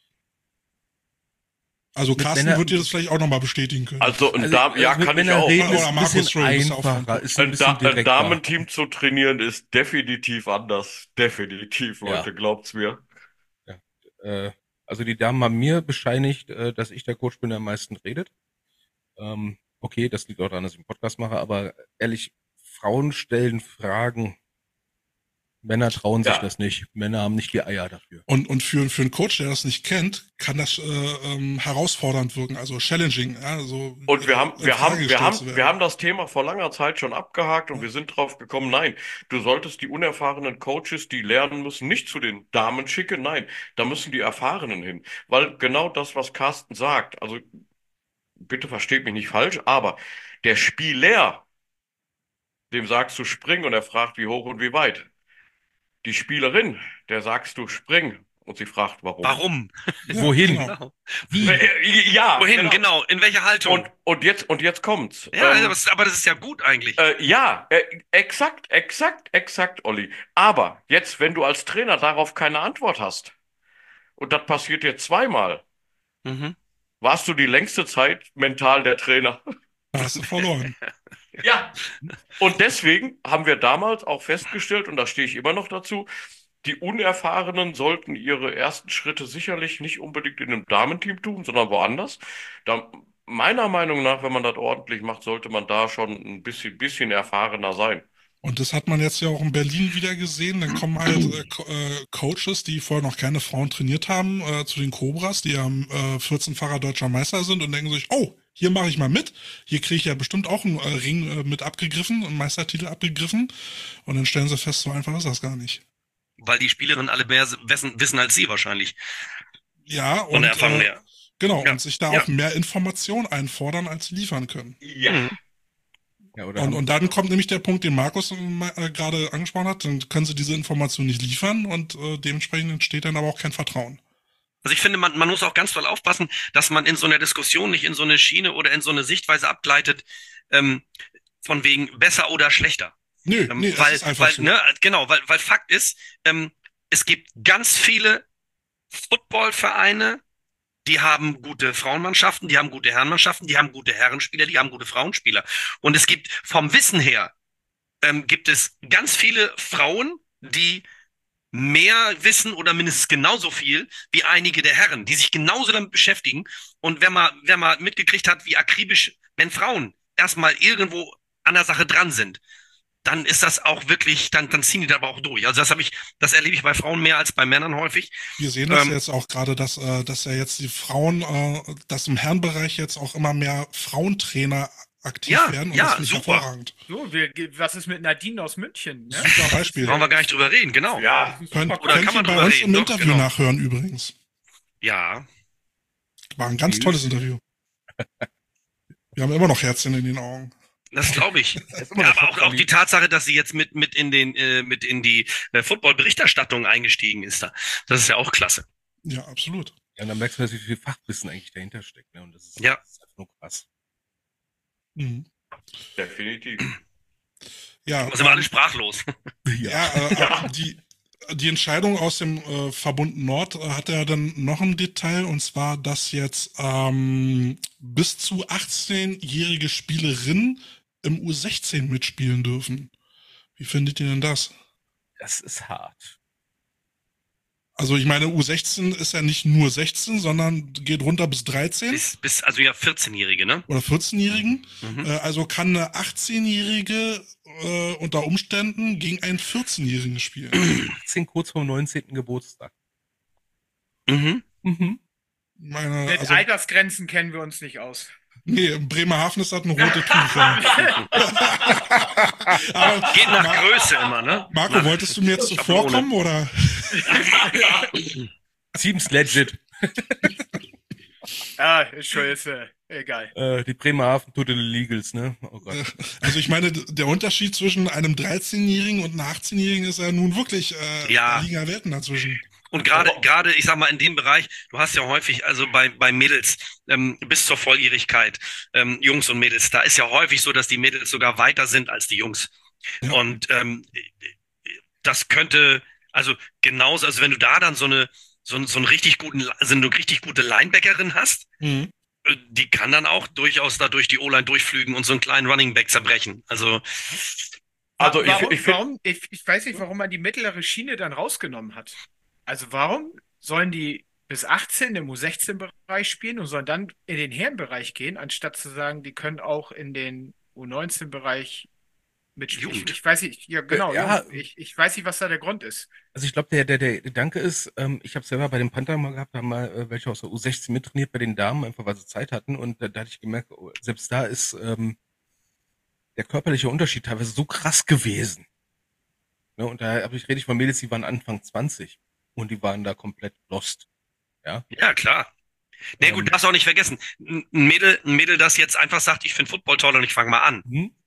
Also Carsten wird dir das vielleicht auch nochmal bestätigen können. Kann ich auch. Oder Markus Ein Damenteam zu trainieren ist definitiv anders. Definitiv, Leute, glaubt's mir. Ja. Also die Damen haben mir bescheinigt, dass ich der Coach bin, der am meisten redet. Okay, das liegt auch daran, dass ich einen Podcast mache, aber ehrlich, Frauen stellen Fragen. Männer trauen sich das nicht. Männer haben nicht die Eier dafür. Und für einen Coach, der das nicht kennt, kann das herausfordernd wirken, also challenging. Also und wir haben das Thema vor langer Zeit schon abgehakt und wir sind drauf gekommen, nein, du solltest die unerfahrenen Coaches, die lernen müssen, nicht zu den Damen schicken, nein, da müssen die Erfahrenen hin. Weil genau das, was Carsten sagt, also bitte versteht mich nicht falsch, aber der Spieler, dem sagst du spring und er fragt, wie hoch und wie weit. Die Spielerin, der sagst du spring und sie fragt, warum. Warum? Ja, Wohin? Genau. Wie? Ja, wohin, genau. In welche Haltung? Und jetzt kommt's. Ja, aber das ist ja gut eigentlich. Exakt, Olli. Aber jetzt, wenn du als Trainer darauf keine Antwort hast, und das passiert dir zweimal, warst du die längste Zeit mental der Trainer. Da hast du verloren. Ja, und deswegen haben wir damals auch festgestellt, und da stehe ich immer noch dazu, die Unerfahrenen sollten ihre ersten Schritte sicherlich nicht unbedingt in einem Damenteam tun, sondern woanders. Meiner Meinung nach, wenn man das ordentlich macht, sollte man da schon ein bisschen erfahrener sein. Und das hat man jetzt ja auch in Berlin wieder gesehen. Dann kommen halt Coaches, die vorher noch keine Frauen trainiert haben, zu den Cobras, die ja 14-facher deutscher Meister sind und denken sich, oh, hier mache ich mal mit. Hier kriege ich ja bestimmt auch einen Ring mit abgegriffen, einen Meistertitel abgegriffen. Und dann stellen sie fest, so einfach ist das gar nicht. Weil die Spielerinnen alle mehr wissen als sie wahrscheinlich. Ja, Von der Erfahrung her. Genau, Ja. und sich da auch mehr Informationen einfordern, als liefern können. Ja. Ja, oder Und dann kommt nämlich der Punkt, den Markus gerade angesprochen hat, dann können sie diese Information nicht liefern und dementsprechend entsteht dann aber auch kein Vertrauen. Also ich finde, man muss auch ganz doll aufpassen, dass man in so einer Diskussion nicht in so eine Schiene oder in so eine Sichtweise abgleitet, von wegen besser oder schlechter. Nö, nee, das ist einfach so. Weil Fakt ist, es gibt ganz viele Footballvereine, die haben gute Frauenmannschaften, die haben gute Herrenmannschaften, die haben gute Herrenspieler, die haben gute Frauenspieler. Und es gibt vom Wissen her, gibt es ganz viele Frauen, die mehr wissen oder mindestens genauso viel wie einige der Herren, die sich genauso damit beschäftigen. Und wer mal mitgekriegt hat, wie akribisch, wenn Frauen erstmal irgendwo an der Sache dran sind, dann ist das auch wirklich, dann ziehen die da aber auch durch. Also das erlebe ich bei Frauen mehr als bei Männern häufig. Wir sehen das jetzt auch gerade, dass ja jetzt die Frauen, dass im Herrenbereich jetzt auch immer mehr Frauentrainer aktiv werden. Und das finde ich hervorragend. So, was ist mit Nadine aus München? Ne? Super Beispiel. Brauchen wir gar nicht drüber reden, genau. Ja. Könnt kann ihr man bei drüber uns reden, im doch, Interview genau. nachhören übrigens. Ja. War ein ganz tolles Interview. Wir haben immer noch Herzchen in den Augen. Das glaube ich. immer Ja, noch aber auch die Tatsache, dass sie jetzt mit in die Football-Berichterstattung eingestiegen ist da. Das ist ja auch klasse. Ja, absolut. Ja, und dann merkst du, wie viel Fachwissen eigentlich dahinter steckt. Ne? Und das ist einfach nur krass. Mhm. Definitiv. Ja, Da sind wir alle sprachlos. Die Entscheidung aus dem Verbund Nord hat ja dann noch ein Detail, und zwar, dass jetzt bis zu 18-jährige Spielerinnen im U16 mitspielen dürfen. Wie findet ihr denn das? Das ist hart. Also ich meine, U16 ist ja nicht nur 16, sondern geht runter bis 13. Bis also ja 14-Jährige, ne? Oder 14-Jährigen. Mhm. Also kann eine 18-Jährige unter Umständen gegen einen 14-Jährigen spielen. 18 kurz vor dem 19. Geburtstag. Mhm. Mhm. Mit Altersgrenzen kennen wir uns nicht aus. Nee, in Bremerhaven ist das ein rote Tuch. Ja. Aber Geht nach Größe immer, ne? Marco, wolltest du mir jetzt zuvorkommen, oder? Seems legit. Ist schon jetzt egal. Die Bremerhaven Total Illegals, ne? Oh Gott. Also ich meine, der Unterschied zwischen einem 13-Jährigen und einem 18-Jährigen ist ja nun wirklich da liegen ja Welten dazwischen. Und gerade, ich sag mal, in dem Bereich, du hast ja häufig, also bei Mädels, bis zur Volljährigkeit, Jungs und Mädels, da ist ja häufig so, dass die Mädels sogar weiter sind als die Jungs. Ja. Und das könnte, also genauso, also wenn du da dann so eine richtig gute Linebackerin hast, die kann dann auch durchaus da durch die O-Line durchflügen und so einen kleinen Running Back zerbrechen. Also ich weiß nicht, warum man die mittlere Schiene dann rausgenommen hat. Also warum sollen die bis 18 im U16-Bereich spielen und sollen dann in den Herrenbereich gehen, anstatt zu sagen, die können auch in den U19-Bereich mitspielen? Ich weiß nicht, ja genau, ich weiß nicht, was da der Grund ist. Also ich glaube, der Gedanke ist, ich habe selber bei den Panther mal gehabt, haben mal welche aus der U16 mittrainiert bei den Damen, einfach weil sie Zeit hatten, und da hatte ich gemerkt, selbst da ist der körperliche Unterschied teilweise so krass gewesen. Ne, und da rede ich von Mädels, die waren Anfang 20 und die waren da komplett lost. Ja, ja klar. Nee, gut, darfst auch nicht vergessen. Ein Mädel, das jetzt einfach sagt, ich finde Football toll und ich fange mal an.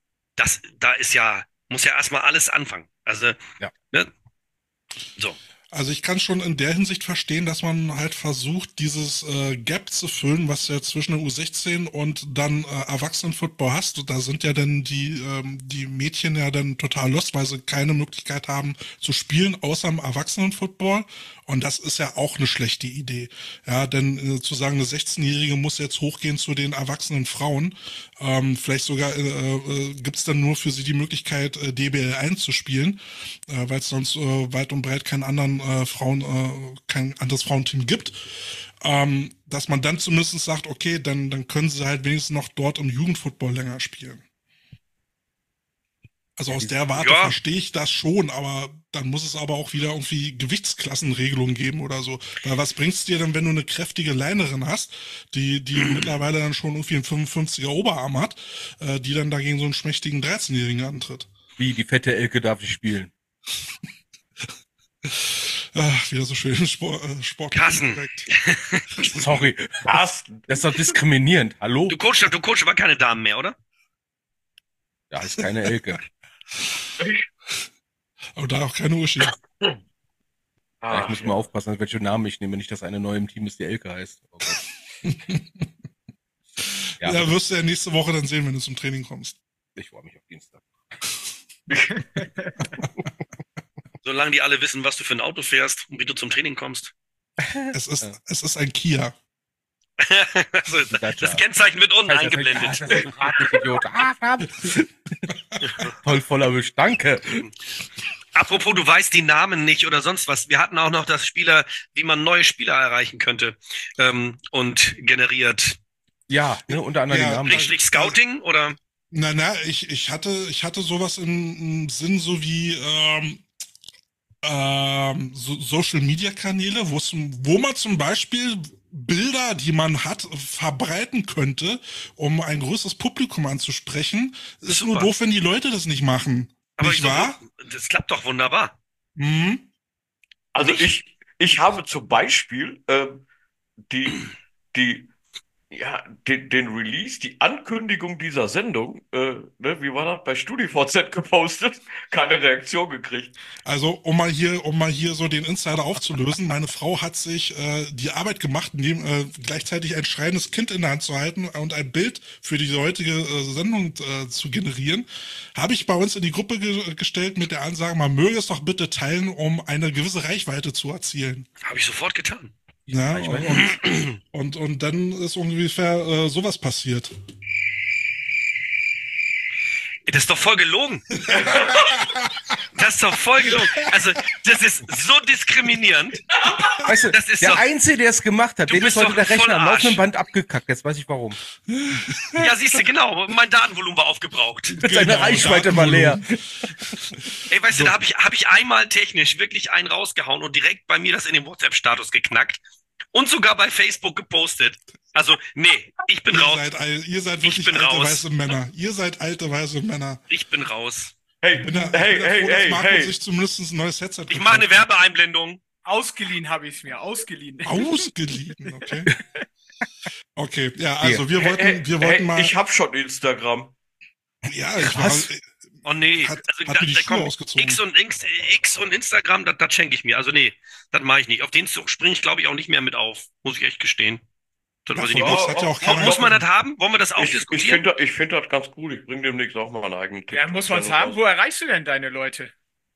Muss ja erstmal alles anfangen. Also, ne? So. Also ich kann schon in der Hinsicht verstehen, dass man halt versucht, dieses Gap zu füllen, was ja zwischen der U16 und dann Erwachsenen-Football hast. Da sind ja dann die Mädchen ja dann total lost, weil sie keine Möglichkeit haben zu spielen, außer im Erwachsenen-Football. Und das ist ja auch eine schlechte Idee. Ja, denn zu sagen, eine 16-Jährige muss jetzt hochgehen zu den erwachsenen Frauen. Vielleicht sogar gibt's dann nur für sie die Möglichkeit, DBL 1 zu spielen, weil es sonst weit und breit kein anderes Frauenteam gibt. Dass man dann zumindest sagt, okay, dann können sie halt wenigstens noch dort im Jugendfootball länger spielen. Also aus der Warte verstehe ich das schon, aber dann muss es aber auch wieder irgendwie Gewichtsklassenregelungen geben oder so. Weil was bringt's dir denn, wenn du eine kräftige Linerin hast, die mittlerweile dann schon irgendwie einen 55er Oberarm hat, die dann dagegen so einen schmächtigen 13-Jährigen antritt? Wie, die fette Elke darf nicht spielen. Ach, wieder so schön Sport. Carsten. Sorry. Carsten. Das ist doch diskriminierend. Hallo? Du coachst aber keine Damen mehr, oder? Da ist keine Elke. Aber da auch keine Uschi. Ja, ich muss mal aufpassen, welche Namen ich nehme, nicht, dass eine neue im Team ist, die Elke heißt. Oh ja, wirst du ja nächste Woche dann sehen, wenn du zum Training kommst. Ich freue mich auf Dienstag. Solange die alle wissen, was du für ein Auto fährst und wie du zum Training kommst. Es ist ein Kia. Also, das Kennzeichen wird unten eingeblendet. Das ist ein Idiot. Toll voller Wisch, danke. Apropos, du weißt die Namen nicht oder sonst was. Wir hatten auch noch das Spieler, wie man neue Spieler erreichen könnte und generiert. Ja, ne, unter anderem die Namen. Richtig Scouting oder? Ich hatte sowas im Sinn, so wie so Social-Media-Kanäle, wo man zum Beispiel Bilder, die man hat, verbreiten könnte, um ein größeres Publikum anzusprechen. Ist Super. nur doof, wenn die Leute das nicht machen. Aber nicht wahr? Das klappt doch wunderbar. Mhm. Also ich habe zum Beispiel den Release, die Ankündigung dieser Sendung, wie war das, bei StudiVZ gepostet, keine Reaktion gekriegt. Also, um mal hier so den Insider aufzulösen, meine Frau hat sich die Arbeit gemacht, gleichzeitig ein schreiendes Kind in der Hand zu halten und ein Bild für die heutige Sendung zu generieren. Habe ich bei uns in die Gruppe gestellt mit der Ansage, man möge es doch bitte teilen, um eine gewisse Reichweite zu erzielen. Habe ich sofort getan. Ja, und dann ist ungefähr sowas passiert. Das ist doch voll gelogen. Das ist doch voll gelogen. Also, das ist so diskriminierend. Weißt du, das ist der doch, Einzige, der es gemacht hat, du dem ist bist heute doch der Rechner voll am laufenden Arsch. Band abgekackt. Jetzt weiß ich warum. Ja, siehst du, genau. Mein Datenvolumen war aufgebraucht. Seine Reichweite war leer. Ey, weißt du, da hab ich einmal technisch wirklich einen rausgehauen und direkt bei mir das in den WhatsApp-Status geknackt. Und sogar bei Facebook gepostet. Also, nee, ich bin raus. Ihr seid wirklich alte weiße Männer. Ihr seid alte weiße Männer. Ich bin raus. Hey, sich zumindest ein neues Headset Ich mache eine Werbeeinblendung. Ausgeliehen habe ich es mir, ausgeliehen. Ausgeliehen, okay. Okay, ja, also wir wollten mal. Ich hab schon Instagram. Ja, Oh nee, hat also mir die Schuhe ausgezogen. X und Instagram, das schenke ich mir. Also nee, das mache ich nicht. Auf den Zug springe ich, glaube ich, auch nicht mehr mit auf. Muss ich echt gestehen. Das weiß ich nicht. Das hat ja auch keiner Muss man das haben? Wollen wir das auch Ich diskutieren? finde das ganz cool. Ich bringe demnächst auch mal meinen eigenen Ja, muss man es haben? Wo erreichst du denn deine Leute?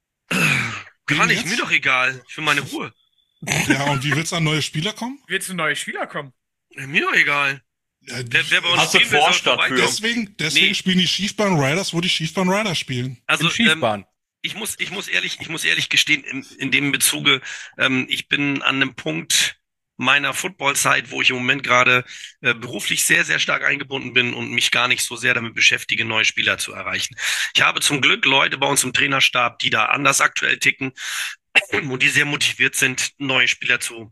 Kann ich, mir doch egal. Für meine Ruhe. Ja, und wie willst du an neue Spieler kommen? Willst du neue Spieler kommen? Mir doch egal. Ja, Wer bei uns Hast du spielen will, soll Vorstadt für? vorbeikommen. Deswegen Nee. spielen die Schiefbahn Riders, wo die Schiefbahn Rider spielen. Also, In Schiefbahn. ich muss ehrlich gestehen, in dem Bezuge, ich bin an einem Punkt meiner Football-Zeit, wo ich im Moment gerade beruflich sehr, sehr stark eingebunden bin und mich gar nicht so sehr damit beschäftige, neue Spieler zu erreichen. Ich habe zum Glück Leute bei uns im Trainerstab, die da anders aktuell ticken und die sehr motiviert sind, neue Spieler zu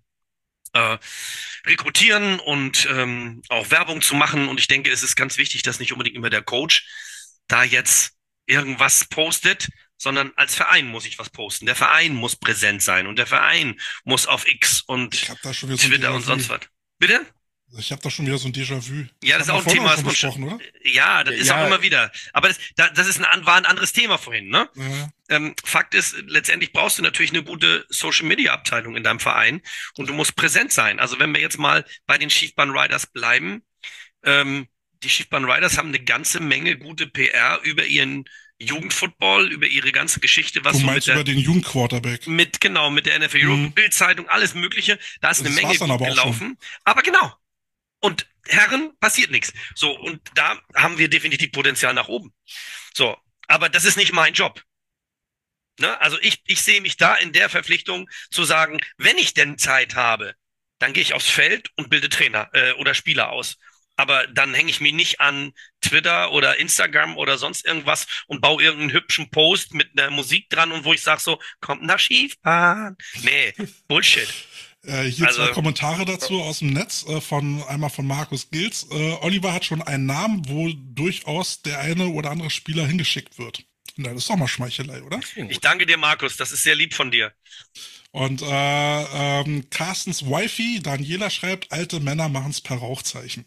rekrutieren und auch Werbung zu machen. Und ich denke, es ist ganz wichtig, dass nicht unbedingt immer der Coach da jetzt irgendwas postet, sondern als Verein muss ich was posten. Der Verein muss präsent sein und der Verein muss auf X und Ich hab da schon wieder so ein Twitter und Déjà-vu. sonst was. Bitte? Ich habe da schon wieder so ein Déjà-vu. Ja, das ist auch ein haben wir Thema, vorhin was schon man besprochen, oder? Ja, das ist Ja. auch immer wieder. Aber das ist war ein anderes Thema vorhin, ne? Ja. Fakt ist, letztendlich brauchst du natürlich eine gute Social-Media-Abteilung in deinem Verein und du musst präsent sein. Also wenn wir jetzt mal bei den Schiefbahn Riders bleiben, die Schiefbahn Riders haben eine ganze Menge gute PR über ihren Jugendfootball, über ihre ganze Geschichte, was Du so meinst über den Jugendquarterback. mit der NFL Europe, Mhm. Bildzeitung, alles Mögliche. Da ist eine Das Menge war's dann gut aber auch gelaufen. Aber genau. Und Herren, passiert nichts. So, und da haben wir definitiv Potenzial nach oben. So, aber das ist nicht mein Job. Ne? Also ich sehe mich da in der Verpflichtung zu sagen, wenn ich denn Zeit habe, dann gehe ich aufs Feld und bilde Trainer oder Spieler aus. Aber dann hänge ich mich nicht an Twitter oder Instagram oder sonst irgendwas und baue irgendeinen hübschen Post mit einer Musik dran und wo ich sage so, kommt nach Skifahren. Nee, Bullshit. Hier Also, 2 Kommentare dazu aus dem Netz, einmal von Markus Gils. Oliver hat schon einen Namen, wo durchaus der eine oder andere Spieler hingeschickt wird. Na, das ist doch mal Schmeichelei, oder? ich danke dir, Markus, das ist sehr lieb von dir. Und Carstens Wifi, Daniela schreibt, alte Männer machen's per Rauchzeichen.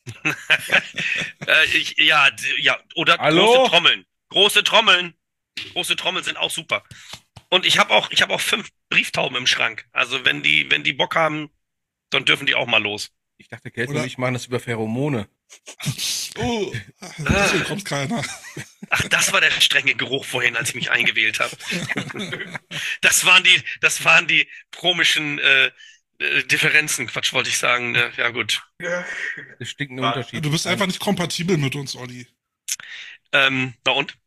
Ja, oder Hallo? große Trommeln. Große Trommeln. Große Trommeln sind auch super. Und ich habe auch 5 Brieftauben im Schrank. Also wenn die Bock haben, dann dürfen die auch mal los. Ich dachte, Kälte Oder- und ich machen das über Pheromone. Oh, deswegen kommt keiner. Ach, das war der strenge Geruch vorhin, als ich mich eingewählt habe. Das waren die komischen Differenzen, Quatsch wollte ich sagen. Ja gut. Das stinkende Unterschied. Du bist einfach nicht kompatibel mit uns, Olli. Na und?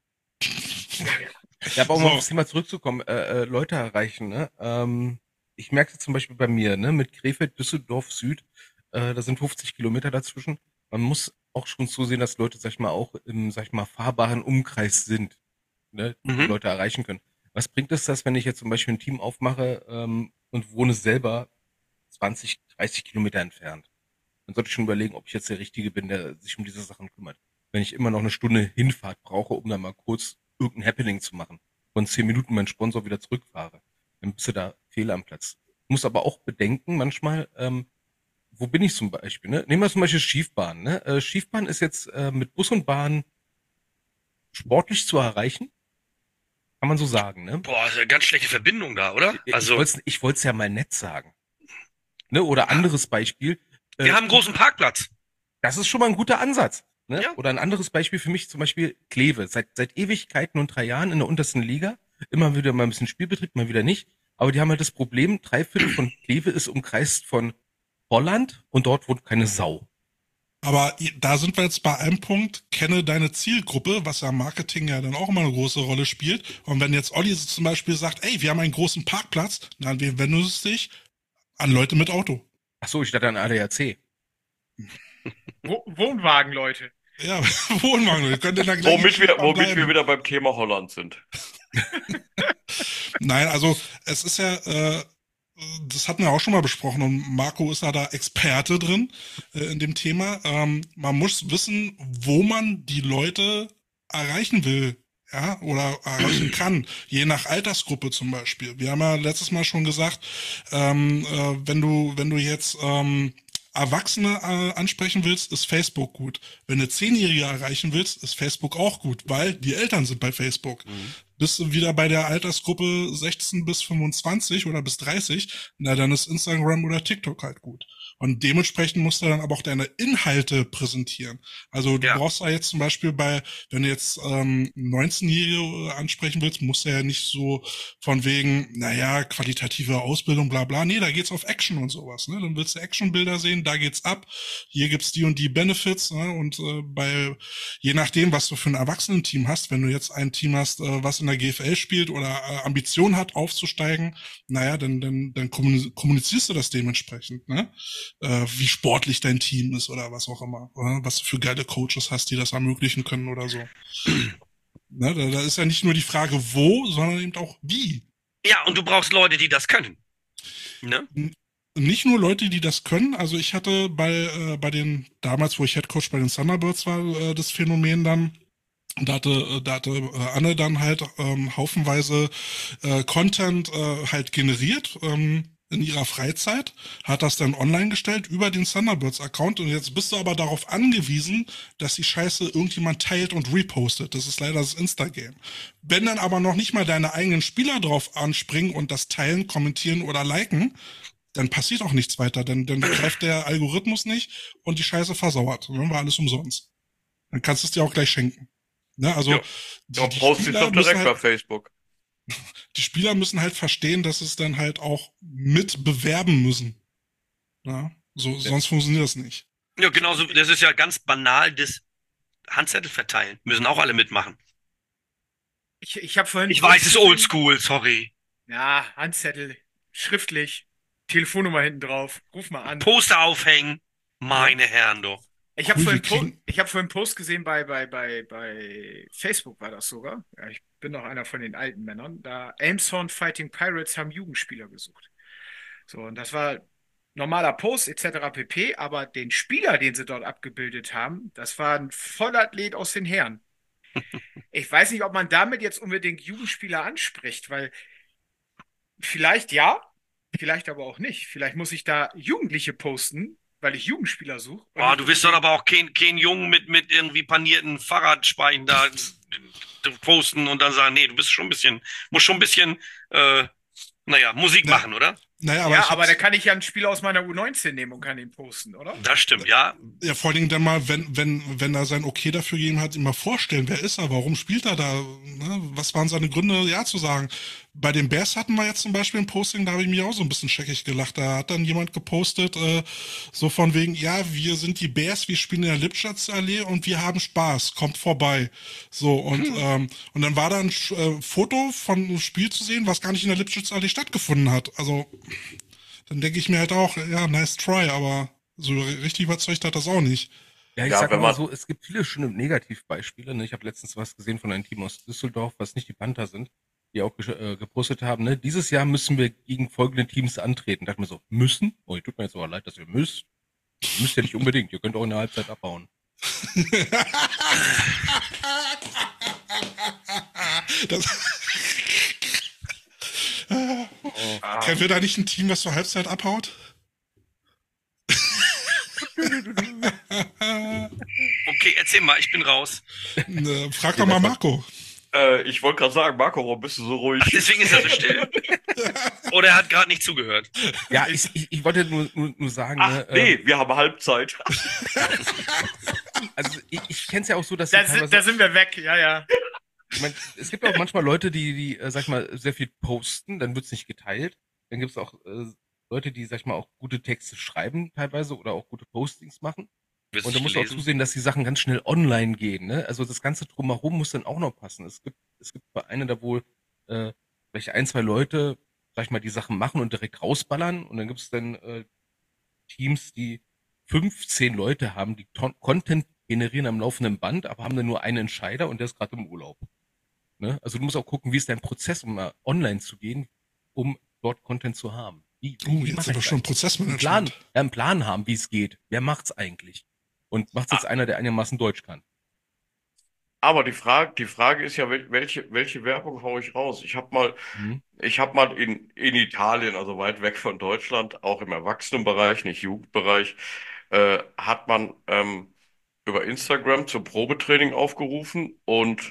Ja, aber um So. auf das Thema zurückzukommen, Leute erreichen, ne? Ich merke es zum Beispiel bei mir, ne, mit Krefeld, Düsseldorf, Süd, da sind 50 Kilometer dazwischen. Man muss auch schon zusehen, dass Leute, sag ich mal, auch im, sag ich mal, fahrbaren Umkreis sind, ne, die Mhm. Leute erreichen können. Was bringt es das, wenn ich jetzt zum Beispiel ein Team aufmache, und wohne selber 20, 30 Kilometer entfernt? Dann sollte ich schon überlegen, ob ich jetzt der Richtige bin, der sich um diese Sachen kümmert. Wenn ich immer noch eine Stunde Hinfahrt brauche, um dann mal kurz irgendein Happening zu machen, von 10 Minuten meinen Sponsor wieder zurückfahre, dann bist du da fehl am Platz. Muss aber auch bedenken, manchmal, wo bin ich zum Beispiel? Ne? Nehmen wir zum Beispiel Schiefbahn. Ne? Schiefbahn ist jetzt mit Bus und Bahn sportlich zu erreichen, kann man so sagen. Ne? Boah, ist eine ganz schlechte Verbindung da, oder? Also, Ich wollte es ja mal nett sagen. Ne? Oder anderes Beispiel. wir haben einen großen Parkplatz. Das ist schon mal ein guter Ansatz. Ne? Ja. Oder ein anderes Beispiel für mich zum Beispiel Kleve. Seit Ewigkeiten und 3 Jahren in der untersten Liga. Immer wieder mal ein bisschen Spielbetrieb, mal wieder nicht. Aber die haben halt das Problem, 3/4 von Kleve ist umkreist von Holland und dort wohnt keine Sau. Aber da sind wir jetzt bei einem Punkt, kenne deine Zielgruppe, was ja im Marketing ja dann auch immer eine große Rolle spielt. Und wenn jetzt Olli zum Beispiel sagt, ey, wir haben einen großen Parkplatz, dann wendest du dich an Leute mit Auto. Ach so, ich dachte an ADAC. Wohnwagen, Leute. Ja, Wohnwagen, wir können in der gleichen Womit wir Schiefbahn bleiben. wieder beim Thema Holland sind. Nein, also es ist ja, das hatten wir auch schon mal besprochen und Marco ist ja da Experte drin in dem Thema. Man muss wissen, wo man die Leute erreichen will, ja, oder erreichen kann, je nach Altersgruppe zum Beispiel. Wir haben ja letztes Mal schon gesagt, wenn du jetzt Erwachsene ansprechen willst, ist Facebook gut. Wenn du 10-Jährige erreichen willst, ist Facebook auch gut, weil die Eltern sind bei Facebook. Bist du wieder bei der Altersgruppe 16 bis 25 oder bis 30, na dann ist Instagram oder TikTok halt gut. Und dementsprechend musst du dann aber auch deine Inhalte präsentieren. Also du Ja. brauchst da jetzt zum Beispiel wenn du jetzt 19-Jährige ansprechen willst, musst du ja nicht so von wegen, naja, qualitative Ausbildung, bla bla. Nee, da geht's auf Action und sowas. Ne? Dann willst du Actionbilder sehen, da geht's ab. Hier gibt's die und die Benefits. Ne? Und je nachdem, was du für ein Erwachsenenteam hast, wenn du jetzt ein Team hast, was in der GFL spielt oder Ambition hat, aufzusteigen, naja, dann kommunizierst du das dementsprechend, ne? Wie sportlich dein Team ist oder was auch immer. Oder? Was du für geile Coaches hast, die das ermöglichen können oder so. Ne? Da ist ja nicht nur die Frage, wo, sondern eben auch wie. Ja, und du brauchst Leute, die das können. Ne? Nicht nur Leute, die das können. Also ich hatte bei den, damals, wo ich Headcoach bei den Thunderbirds war, das Phänomen dann, da hatte Anne dann halt haufenweise Content halt generiert in ihrer Freizeit, hat das dann online gestellt über den Thunderbirds-Account und jetzt bist du aber darauf angewiesen, dass die Scheiße irgendjemand teilt und repostet. Das ist leider das Instagame. Wenn dann aber noch nicht mal deine eigenen Spieler drauf anspringen und das teilen, kommentieren oder liken, dann passiert auch nichts weiter. Dann greift der Algorithmus nicht und die Scheiße versauert. Dann war alles umsonst. Dann kannst du es dir auch gleich schenken. Ne? Also Ja. Ja, post es doch direkt bei Facebook. Die Spieler müssen halt verstehen, dass es dann halt auch mit bewerben müssen. Ja, sonst funktioniert das nicht. Ja, genauso, das ist ja ganz banal, das Handzettel verteilen. Müssen auch alle mitmachen. Ich habe vorhin. Ich weiß, es ist oldschool, sorry. Ja, Handzettel, schriftlich, Telefonnummer hinten drauf. Ruf mal an. Poster aufhängen. Meine Herren, doch. Ich habe Cool, vorhin, wir kriegen- ich hab vorhin einen Post gesehen bei Facebook war das sogar. Ja, ich bin noch einer von den alten Männern. Da Elmshorn Fighting Pirates haben Jugendspieler gesucht. So, und das war normaler Post etc. pp. Aber den Spieler, den sie dort abgebildet haben, das war ein Vollathlet aus den Herren. Ich weiß nicht, ob man damit jetzt unbedingt Jugendspieler anspricht, weil vielleicht ja, vielleicht aber auch nicht. Vielleicht muss ich da Jugendliche posten, weil ich Jugendspieler suche. Und Oh, nicht du wirst doch unbedingt- aber auch kein Jungen mit irgendwie panierten Fahrradspeichen da posten und dann sagen, nee, du bist schon ein bisschen, musst schon ein bisschen, Musik Na, machen, oder? naja, Ja, ich aber hab's- da kann ich ja einen Spieler aus meiner U19 nehmen und kann ihn posten, oder? Das stimmt, ja. Ja, vor allen Dingen dann mal, wenn er sein Okay dafür gegeben hat, ihm mal vorstellen, wer ist er, warum spielt er da, ne? Was waren seine Gründe, ja zu sagen. Bei den Bears hatten wir jetzt zum Beispiel ein Posting, da habe ich mir auch so ein bisschen scheckig gelacht. Da hat dann jemand gepostet, so von wegen, ja, wir sind die Bears, wir spielen in der Lipschatzallee und wir haben Spaß, kommt vorbei. So, und dann war da ein Foto von einem Spiel zu sehen, was gar nicht in der Lipschatzallee stattgefunden hat. Also, dann denke ich mir halt auch, ja, nice try, aber so richtig überzeugt hat das auch nicht. Ja, ich Ja, sag wenn mal man- so, es gibt viele schöne Negativbeispiele. Ne? Ich habe letztens was gesehen von einem Team aus Düsseldorf, was nicht die Panther sind, die auch gepostet haben. Ne? Dieses Jahr müssen wir gegen folgende Teams antreten. Da dachte ich mir so, müssen? Oh, tut mir jetzt aber leid, dass ihr müsst. Ihr müsst ja nicht unbedingt. Ihr könnt auch in der Halbzeit abbauen. Das Kennen wir da nicht ein Team, was zur Halbzeit abhaut? Okay, erzähl mal, ich bin raus. Frag doch mal Marco. Ich wollte gerade sagen, Marco, warum bist du so ruhig? Ach, deswegen ist er so still. Oder er hat gerade nicht zugehört. Ja, ich wollte nur sagen, Ach, ne, nee, wir haben Halbzeit. also ich kenne es ja auch so, dass Da sind wir weg, ja, ja. ich mein, es gibt auch manchmal Leute, die sag ich mal, sehr viel posten, dann wird's nicht geteilt. Dann gibt's auch Leute, die, sag ich mal, auch gute Texte schreiben teilweise oder auch gute Postings machen. Wirst Und da nicht musst du auch gelesen? zusehen, dass die Sachen ganz schnell online gehen. Ne? Also das ganze Drumherum muss dann auch noch passen. Es gibt Vereine, da wohl vielleicht ein, zwei Leute, sag ich mal, die Sachen machen und direkt rausballern. Und dann gibt's dann Teams, die 15 Leute haben, die Content generieren am laufenden Band, aber haben dann nur einen Entscheider und der ist gerade im Urlaub. Ne? Also du musst auch gucken, wie ist dein Prozess, um mal online zu gehen, um dort Content zu haben. Wie Jetzt mach sind wir ich schon das? Prozessmanagement. Einen Plan haben, wie es geht. Wer macht's eigentlich? Und macht's jetzt einer, der einigermaßen Deutsch kann? Aber die Frage ist ja, welche Werbung hau ich raus? Ich habe mal Mhm. in Italien, also weit weg von Deutschland, auch im Erwachsenenbereich, nicht Jugendbereich, hat man über Instagram zum Probetraining aufgerufen und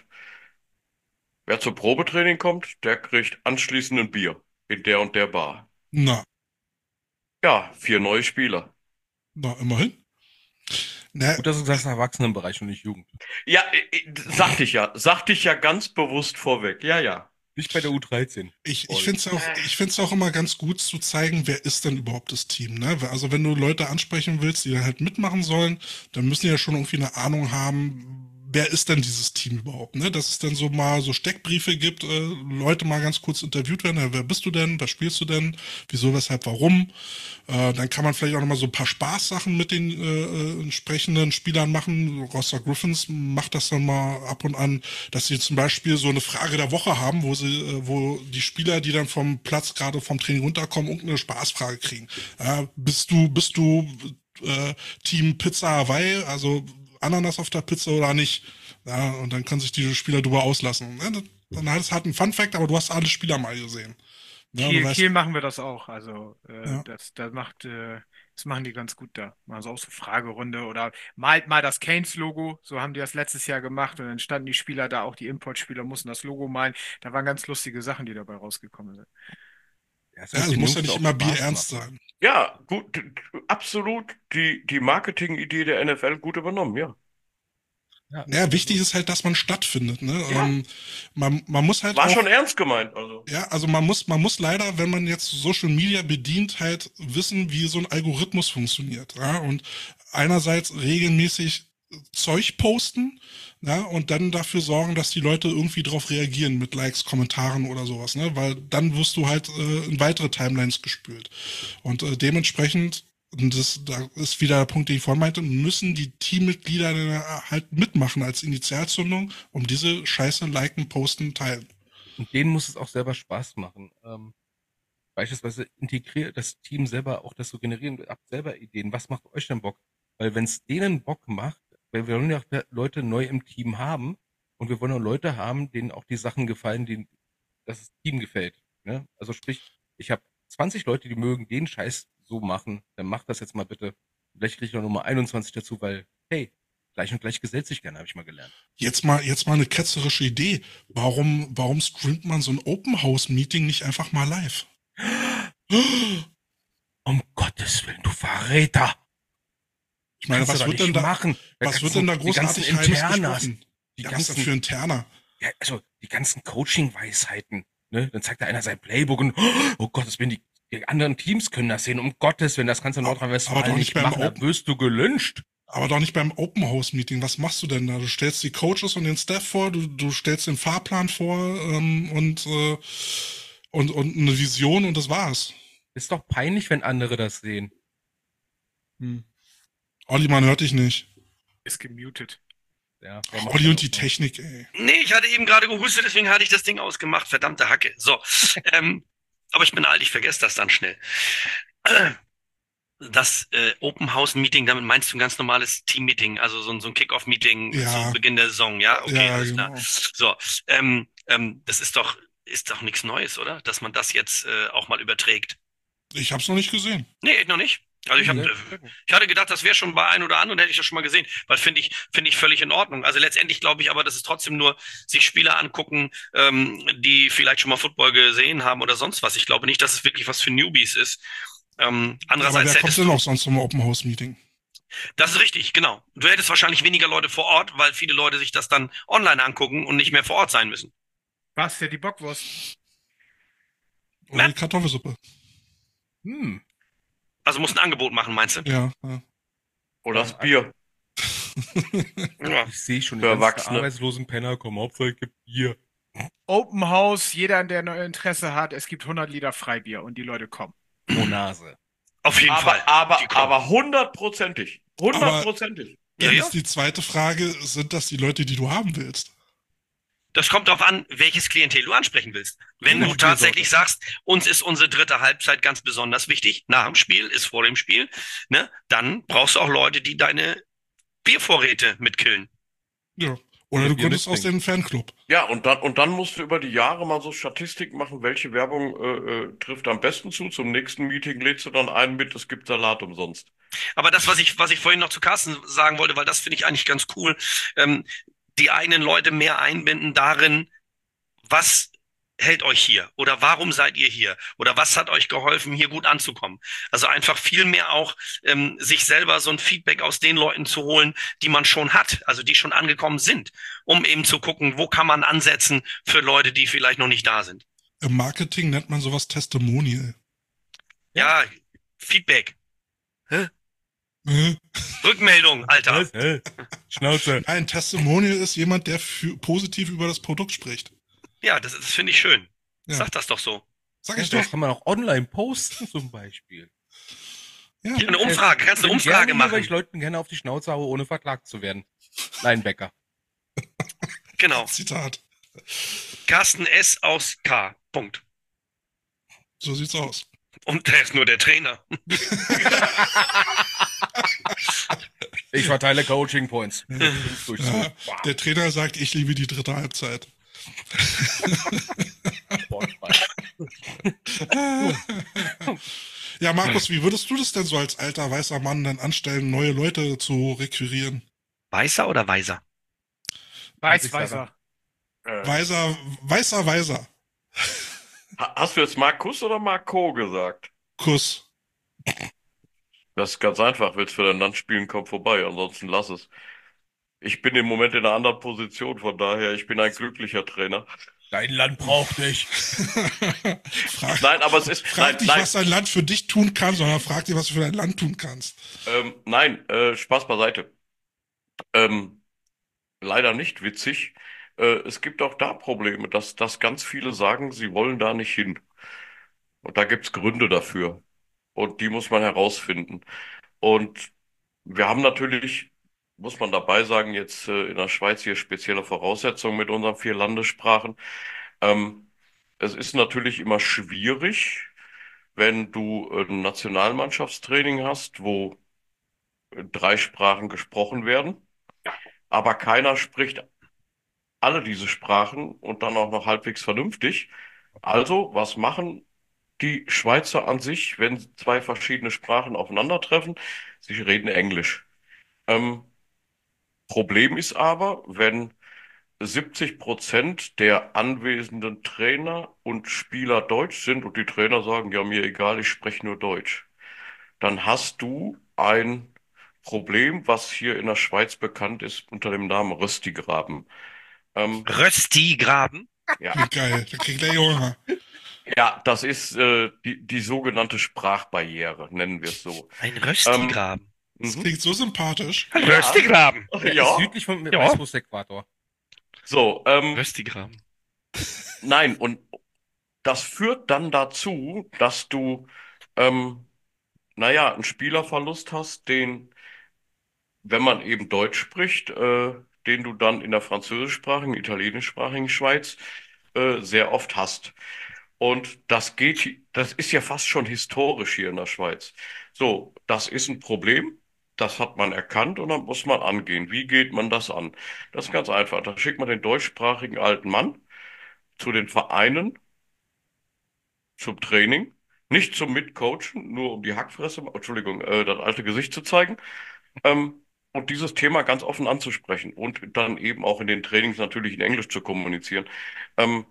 wer zum Probetraining kommt, der kriegt anschließend ein Bier in der und der Bar. Na, Ja, 4 neue Spieler. immerhin. Na, Gut, dass du sagst, Erwachsenenbereich und nicht Jugend. Ja, sagte ich ja ganz bewusst vorweg. Ja, ja. Nicht bei der U13. ich finde es auch immer ganz gut zu zeigen, wer ist denn überhaupt das Team, ne? Also wenn du Leute ansprechen willst, die dann halt mitmachen sollen, dann müssen die ja schon irgendwie eine Ahnung haben, wer ist denn dieses Team überhaupt, ne? Dass es dann so mal so Steckbriefe gibt, Leute mal ganz kurz interviewt werden, ja, wer bist du denn, was spielst du denn, wieso, weshalb, warum. Dann kann man vielleicht auch noch mal so ein paar Spaßsachen mit den entsprechenden Spielern machen. Rostock Griffins macht das dann mal ab und an, dass sie zum Beispiel so eine Frage der Woche haben, wo die Spieler, die dann vom Platz gerade vom Training runterkommen, irgendeine Spaßfrage kriegen. Bist du Team Pizza Hawaii, also Ananas auf der Pizza oder nicht? Ja, und dann können sich die Spieler drüber auslassen. Ja, dann hat es halt ein Fun-Fact, aber du hast alle Spieler mal gesehen. Ja, du weißt, Kiel machen wir das auch. Also Ja. das machen die ganz gut da. Machen so auch so Fragerunde oder malt mal das Canes-Logo. So haben die das letztes Jahr gemacht und dann standen die Spieler da, auch die Import-Spieler mussten das Logo malen. Da waren ganz lustige Sachen, die dabei rausgekommen sind. Es ja, es muss ja nicht immer bierernst sein. Ja, gut, absolut die Marketingidee der NFL gut übernommen, ja. Ja, wichtig ist halt, dass man stattfindet. Ne? Ja. Man muss halt War auch, schon ernst gemeint, also. ja, also man muss leider, wenn man jetzt Social Media bedient, halt wissen, wie so ein Algorithmus funktioniert. Ja? Und einerseits regelmäßig Zeug posten, ja, und dann dafür sorgen, dass die Leute irgendwie drauf reagieren mit Likes, Kommentaren oder sowas, ne? Weil dann wirst du halt in weitere Timelines gespült. Und dementsprechend und da ist wieder der Punkt, den ich vorhin meinte, müssen die Teammitglieder dann halt mitmachen als Initialzündung, um diese Scheiße liken, posten, teilen. Und denen muss es auch selber Spaß machen. Beispielsweise integriert das Team selber auch das so generieren, habt selber Ideen. Was macht euch denn Bock? Weil wenn es denen Bock macht, weil wir wollen ja auch Leute neu im Team haben und wir wollen auch Leute haben, denen auch die Sachen gefallen, denen das Team gefällt. Ne? Also sprich, ich habe 20 Leute, die mögen den Scheiß so machen, dann macht das jetzt mal bitte. Vielleicht kriege ich noch Nummer 21 dazu, weil, hey, gleich und gleich gesellt sich gerne, habe ich mal gelernt. Jetzt mal eine ketzerische Idee. Warum streamt man so ein Open House Meeting nicht einfach mal live? Um Gottes Willen, du Verräter! Ich meine, was wird denn da machen? Was wird denn da großartig die ganzen Internas, besprochen? die Ja, was ganzen denn für Interner? Ja, also die ganzen Coaching-Weisheiten, ne? Dann zeigt da einer sein Playbook und oh Gottes Willen, die anderen Teams können das sehen. Um Gottes Willen, das kannst du in Aber doch Nordrhein-Westfalen nicht nicht beim machen, da wirst du gelyncht. Aber doch nicht beim Open House Meeting. Was machst du denn da? Du stellst die Coaches und den Staff vor, du stellst den Fahrplan vor und eine Vision und das war's. Ist doch peinlich, wenn andere das sehen. Olli, man hört dich nicht. Ist gemutet. Ja, Olli und die Technik, ey. Nee, ich hatte eben gerade gehustet, deswegen hatte ich das Ding ausgemacht. Verdammte Hacke. So. Aber ich bin alt, ich vergesse das dann schnell. Das Open House Meeting, damit meinst du ein ganz normales Team-Meeting, also so ein Kick-Off-Meeting Ja. zu Beginn der Saison, ja? Okay, Ja, alles klar. genau. So, das ist doch nichts Neues, oder? Dass man das jetzt auch mal überträgt. Ich hab's noch nicht gesehen. Nee, noch nicht. Also ich hatte gedacht, das wäre schon bei ein oder anderen, hätte ich das schon mal gesehen, weil finde ich völlig in Ordnung. Also letztendlich glaube ich aber, dass es trotzdem nur sich Spieler angucken, die vielleicht schon mal Football gesehen haben oder sonst was. Ich glaube nicht, dass es wirklich was für Newbies ist. Aber Andererseits wer kommt denn auch sonst zum Open House Meeting? das ist richtig, genau. Du hättest wahrscheinlich weniger Leute vor Ort, weil viele Leute sich das dann online angucken und nicht mehr vor Ort sein müssen. Was für die Bockwurst? Oder Ja. die Kartoffelsuppe? Also musst ein Angebot machen, meinst du? Ja. Oder das Bier. Ja. Ich sehe schon, die Für ganzen Erwachsene. arbeitslosen Penner kommen, Hauptsache es gibt Bier. Open House, jeder, der noch Interesse hat, es gibt 100 Liter Freibier und die Leute kommen. Pro Nase. Auf jeden Fall. Die kommen. Aber hundertprozentig. Hundertprozentig. Ja, Dann ja. ist die zweite Frage, sind das die Leute, die du haben willst? Das kommt darauf an, welches Klientel du ansprechen willst. Wenn Ja, du die tatsächlich Sorte. sagst, uns ist unsere dritte Halbzeit ganz besonders wichtig, nach dem Spiel, ist vor dem Spiel, ne, dann brauchst du auch Leute, die deine Biervorräte mitkillen. Ja. Oder Ja, du Bier gründest aus mitbringen. dem Fanclub. Ja, und dann musst du über die Jahre mal so Statistiken machen, welche Werbung trifft am besten zu. Zum nächsten Meeting lädst du dann einen mit, es gibt Salat umsonst. Aber das, was ich vorhin noch zu Carsten sagen wollte, weil das finde ich eigentlich ganz cool, die eigenen Leute mehr einbinden darin, was hält euch hier oder warum seid ihr hier oder was hat euch geholfen, hier gut anzukommen. Also einfach viel mehr auch sich selber so ein Feedback aus den Leuten zu holen, die man schon hat, also die schon angekommen sind, um eben zu gucken, wo kann man ansetzen für Leute, die vielleicht noch nicht da sind. Im Marketing nennt man sowas Testimonial. Ja, Feedback, Äh? Rückmeldung, Alter. Was? Hä? Schnauze. Ein Testimonial ist jemand, der positiv über das Produkt spricht. Ja, das finde ich schön. Ja. Sag das doch so. Sag Ja, ich doch. das kann man auch online posten zum Beispiel. Ja. Eine Umfrage, kannst du eine Umfrage gerne, Weil machen. ich Leuten gerne auf die Schnauze haue, ohne verklagt zu werden. Linebacker. Genau. Zitat. Carsten S. aus K. Punkt. So sieht's aus. Und der ist nur der Trainer. Ich verteile Coaching Points. Durch so. Ja, der Trainer sagt, ich liebe die dritte Halbzeit. Ja, Markus, wie würdest du das denn so als alter weißer Mann dann anstellen, neue Leute zu requirieren? Weißer oder Weiser? Weißer. Weißer. Hast du jetzt Markus oder Marco gesagt? Kuss. Das ist ganz einfach. Willst du für dein Land spielen, komm vorbei. Ansonsten lass es. Ich bin im Moment in einer anderen Position, von daher, ich bin ein glücklicher Trainer. Dein Land braucht dich. Frag Nein, aber es ist, frag nein, nicht, nein, was dein Land für dich tun kann, sondern frag dich, was du für dein Land tun kannst. nein, Spaß beiseite. Leider nicht witzig. Es gibt auch da Probleme, dass ganz viele sagen, sie wollen da nicht hin. Und da gibt's Gründe dafür. Und die muss man herausfinden. Und wir haben natürlich, muss man dabei sagen, jetzt in der Schweiz hier spezielle Voraussetzungen mit unseren 4 Landessprachen. Ähm, Es ist natürlich immer schwierig, wenn du ein Nationalmannschaftstraining hast, wo 3 Sprachen gesprochen werden, aber keiner spricht alle diese Sprachen und dann auch noch halbwegs vernünftig. Also, was machen die Schweizer an sich, wenn 2 verschiedene Sprachen aufeinandertreffen? Sie reden Englisch. Ähm, Problem ist aber, wenn 70% der anwesenden Trainer und Spieler Deutsch sind und die Trainer sagen, ja, mir egal, ich spreche nur Deutsch, dann hast du ein Problem, was hier in der Schweiz bekannt ist unter dem Namen Röstigraben. Ähm, Röstigraben. ja, Klingt geil. Da krieg ich gleich Hunger. ja, das ist die sogenannte Sprachbarriere, nennen wir es so. Ein Ähm, Röstigraben. Das mhm. klingt so sympathisch. Ja, Röstigraben. Der ist ja, südlich vom Ja. Weißwurst-Äquator. so, Röstigraben. nein, und das führt dann dazu, dass du, ähm, naja, einen Spielerverlust hast, den, wenn man eben Deutsch spricht, den du dann in der französischsprachigen, italienischsprachigen Schweiz sehr oft hast. Und das ist ja fast schon historisch hier in der Schweiz. So, das ist ein Problem. Das hat man erkannt und dann muss man angehen. Wie geht man das an? Das ist ganz einfach. Da schickt man den deutschsprachigen alten Mann zu den Vereinen zum Training, nicht zum Mitcoachen, nur um die Hackfresse, Entschuldigung, das alte Gesicht zu zeigen, und dieses Thema ganz offen anzusprechen und dann eben auch in den Trainings natürlich in Englisch zu kommunizieren. Ähm,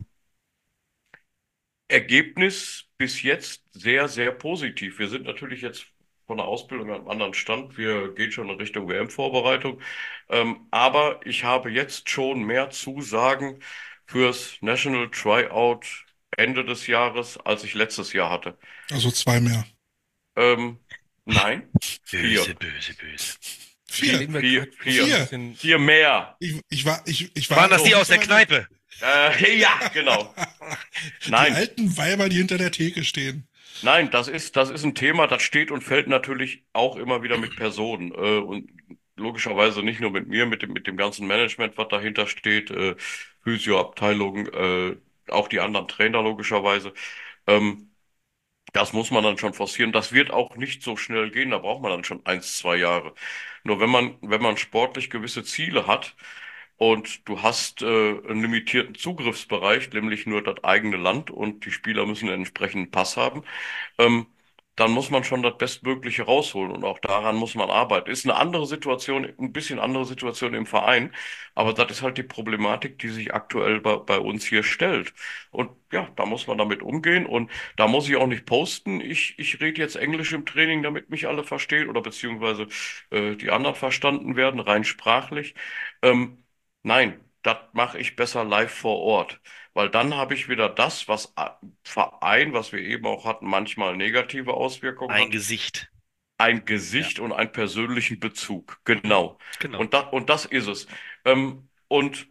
Ergebnis bis jetzt sehr, sehr positiv. Wir sind natürlich jetzt von der Ausbildung an einem anderen Stand. Wir gehen schon in Richtung WM-Vorbereitung. Aber ich habe jetzt schon mehr Zusagen fürs National Tryout Ende des Jahres, als ich letztes Jahr hatte. Also 2 mehr. Ähm, nein, Böse, 4. böse, böse. Vier. Legen wir Vier, gerade ein 4. bisschen. 4 mehr. Ich Waren das war die nicht aus der so weit weg. Kneipe? Ja, genau. Die Nein, alten Weiber, die hinter der Theke stehen. nein, das ist ein Thema, das steht und fällt natürlich auch immer wieder mit Personen. Und logischerweise nicht nur mit mir, mit dem ganzen Management, was dahinter steht, Physioabteilung, auch die anderen Trainer logischerweise. Ähm, Das muss man dann schon forcieren. Das wird auch nicht so schnell gehen, da braucht man dann schon 1, 2 Jahre. Nur wenn man sportlich gewisse Ziele hat und du hast einen limitierten Zugriffsbereich, nämlich nur das eigene Land und die Spieler müssen einen entsprechenden Pass haben, ähm, dann muss man schon das Bestmögliche rausholen und auch daran muss man arbeiten. Ist eine andere Situation, ein bisschen andere Situation im Verein, aber das ist halt die Problematik, die sich aktuell bei uns hier stellt. Und ja, da muss man damit umgehen und da muss ich auch nicht posten. Ich rede jetzt Englisch im Training, damit mich alle verstehen oder beziehungsweise die anderen verstanden werden, rein sprachlich. Nein, das mache ich besser live vor Ort. Weil dann habe ich wieder das, was Verein, was wir eben auch hatten, manchmal negative Auswirkungen Ein hat, Gesicht. ein Ja, Gesicht und einen persönlichen Bezug. Genau. genau. Und das ist es. Und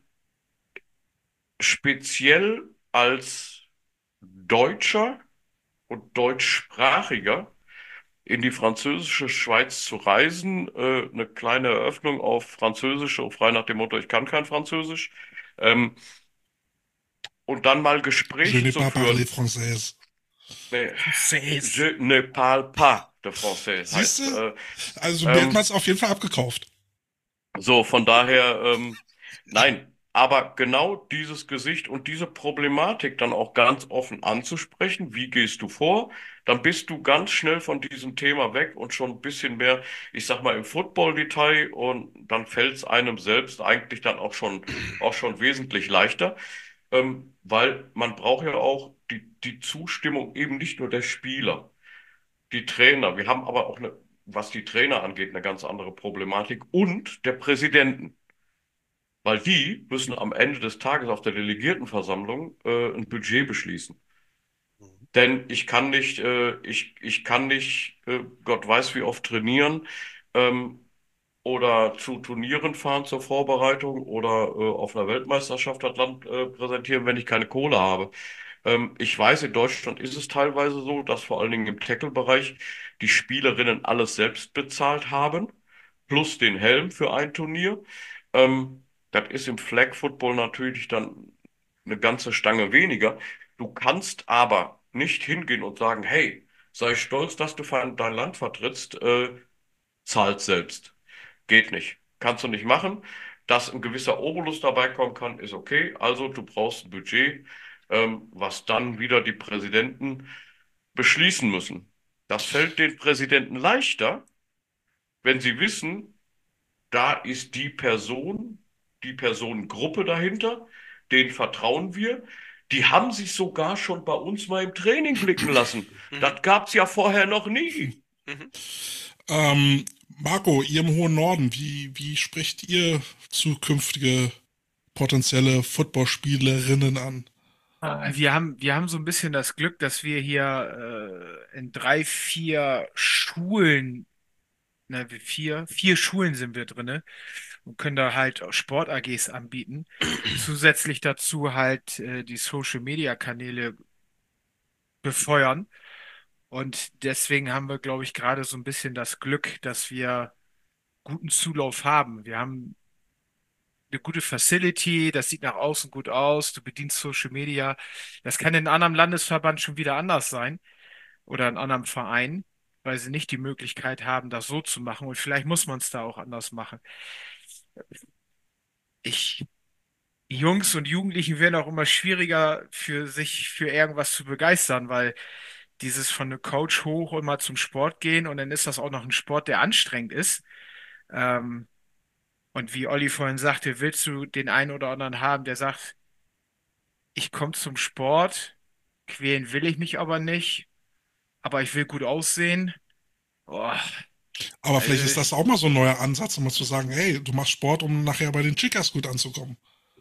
speziell als Deutscher und Deutschsprachiger in die französische Schweiz zu reisen, eine kleine Eröffnung auf Französisch, so frei nach dem Motto, ich kann kein Französisch, ähm, und dann mal Je Gespräche n'ai zu pas parlé führen. française. Nee, Says. je ne parle pas de français Siehst heißt. du? Also mir hat man Ähm, es auf jeden Fall abgekauft. so, von daher, nein. Aber genau dieses Gesicht und diese Problematik dann auch ganz offen anzusprechen, wie gehst du vor, dann bist du ganz schnell von diesem Thema weg und schon ein bisschen mehr, ich sag mal, im Football-Detail und dann fällt es einem selbst eigentlich dann auch schon wesentlich leichter, weil man braucht ja auch die Zustimmung eben nicht nur der Spieler. Die Trainer. Wir haben aber auch was die Trainer angeht, eine ganz andere Problematik und der Präsidenten. Weil die müssen am Ende des Tages auf der Delegiertenversammlung ein Budget beschließen. Denn ich kann nicht, Gott weiß wie oft trainieren, ähm, oder zu Turnieren fahren zur Vorbereitung oder auf einer Weltmeisterschaft das Land präsentieren, wenn ich keine Kohle habe. Ich weiß, in Deutschland ist es teilweise so, dass vor allen Dingen im Tackle-Bereich die Spielerinnen alles selbst bezahlt haben, plus den Helm für ein Turnier. Das ist im Flag Football natürlich dann eine ganze Stange weniger. Du kannst aber nicht hingehen und sagen, hey, sei stolz, dass du dein Land vertrittst, zahlt selbst. Geht nicht. Kannst du nicht machen. Dass ein gewisser Obolus dabei kommen kann, ist okay. Also du brauchst ein Budget, was dann wieder die Präsidenten beschließen müssen. Das fällt den Präsidenten leichter, wenn sie wissen, da ist die Personengruppe dahinter, denen vertrauen wir. Die haben sich sogar schon bei uns mal im Training blicken lassen. Mhm. Das gab's ja vorher noch nie. Mhm. Marco, ihr im hohen Norden, wie sprecht ihr zukünftige potenzielle Footballspielerinnen an? Wir haben so ein bisschen das Glück, dass wir hier in 3, 4 Schulen, ne, vier Schulen sind wir drinne und können da halt auch Sport-AGs anbieten. Zusätzlich dazu halt die Social-Media-Kanäle befeuern. Und deswegen haben wir, glaube ich, gerade so ein bisschen das Glück, dass wir guten Zulauf haben. Wir haben eine gute Facility, das sieht nach außen gut aus, du bedienst Social Media. Das kann in einem anderen Landesverband schon wieder anders sein oder in einem anderen Verein, weil sie nicht die Möglichkeit haben, das so zu machen. Und vielleicht muss man es da auch anders machen. Ich, die Jungs und Jugendlichen werden auch immer schwieriger für sich für irgendwas zu begeistern, weil dieses von einem Coach hoch immer zum Sport gehen und dann ist das auch noch ein Sport, der anstrengend ist. Ähm, und wie Olli vorhin sagte, willst du den einen oder anderen haben, der sagt, ich komme zum Sport, quälen will ich mich aber nicht, aber ich will gut aussehen. Boah, Aber vielleicht ist also, das auch mal so ein neuer Ansatz, um mal zu sagen, hey, du machst Sport, um nachher bei den Chicas gut anzukommen.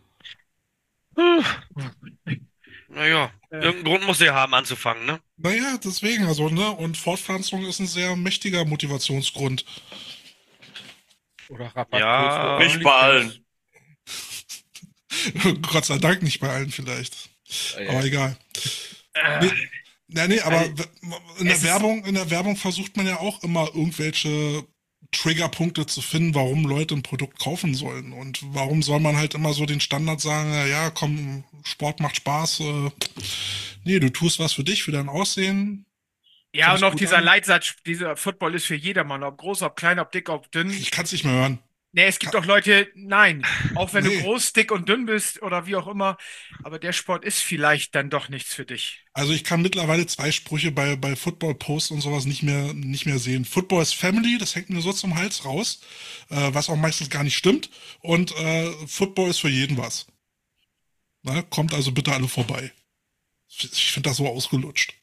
Naja, äh, irgendeinen Grund muss er haben, anzufangen, ne? Naja, deswegen, also, ne, und Fortpflanzung ist ein sehr mächtiger Motivationsgrund. Oder Rabattcodes für Ja, Nicht bei OnlyFans. allen. Gott sei Dank nicht bei allen vielleicht. Aber egal. äh, Nee, nee, aber also, es ist, In der Werbung versucht man ja auch immer irgendwelche Triggerpunkte zu finden, warum Leute ein Produkt kaufen sollen. Und warum soll man halt immer so den Standard sagen, na ja, komm, Sport macht Spaß. Nee, du tust was für dich, für dein Aussehen, ja, und kommst auch gut dieser an. Leitsatz, dieser Football ist für jedermann, ob groß, ob klein, ob dick, ob dünn. Ich kann es nicht mehr hören. Nee, es gibt Ka doch Leute, nein, auch wenn du Nee, groß, dick und dünn bist oder wie auch immer, aber der Sport ist vielleicht dann doch nichts für dich. also ich kann mittlerweile zwei Sprüche bei Football-Posts und sowas nicht mehr sehen. Football ist Family, das hängt mir so zum Hals raus, was auch meistens gar nicht stimmt. Und Football ist für jeden was. Na, kommt also bitte alle vorbei. Ich finde das so ausgelutscht.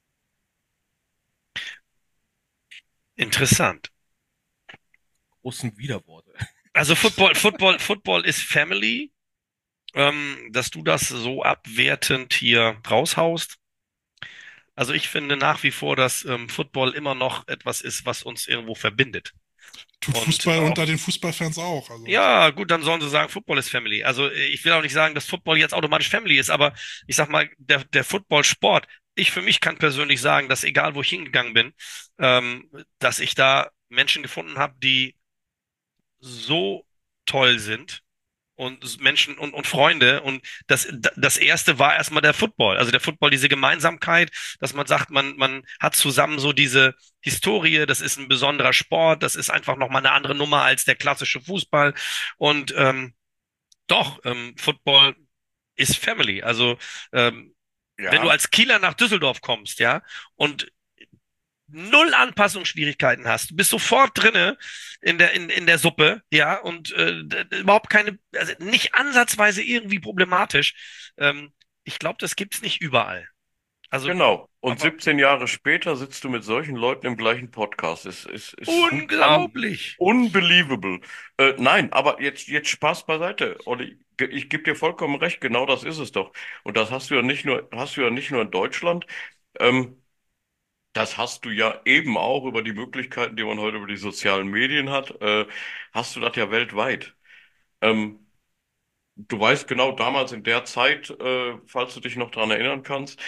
interessant. Großen Widerworte. Also Football ist Family. Dass du das so abwertend hier raushaust. Also ich finde nach wie vor, dass Football immer noch etwas ist, was uns irgendwo verbindet. Tut Und Fußball auch, unter den Fußballfans auch. Also. ja, gut, dann sollen sie sagen, Football ist Family. Also ich will auch nicht sagen, dass Football jetzt automatisch Family ist, aber ich sag mal, der Football-Sport, ich für mich kann persönlich sagen, dass egal wo ich hingegangen bin, dass ich da Menschen gefunden habe, die so toll sind und Menschen und Freunde. Und das erste war erstmal der Football. Also der Football, diese Gemeinsamkeit, dass man sagt, man hat zusammen so diese Historie, das ist ein besonderer Sport, das ist einfach nochmal eine andere Nummer als der klassische Fußball. Und doch, Football ist Family. Also wenn du Ja, als Kieler nach Düsseldorf kommst, ja, und null Anpassungsschwierigkeiten hast. Du bist sofort drinne in der Suppe, ja, und überhaupt keine, also nicht ansatzweise irgendwie problematisch. Ich glaube, das gibt's nicht überall. Also, genau. Und aber 17 Jahre später sitzt du mit solchen Leuten im gleichen Podcast. unglaublich. Unbelievable. Nein, aber jetzt Spaß beiseite. Olli, ich gebe dir vollkommen recht, genau das ist es doch. Und das hast du ja nicht nur in Deutschland. Ähm, Das hast du ja eben auch über die Möglichkeiten, die man heute über die sozialen Medien hat, hast du das ja weltweit. Ähm, du weißt genau, damals in der Zeit, falls du dich noch dran erinnern kannst,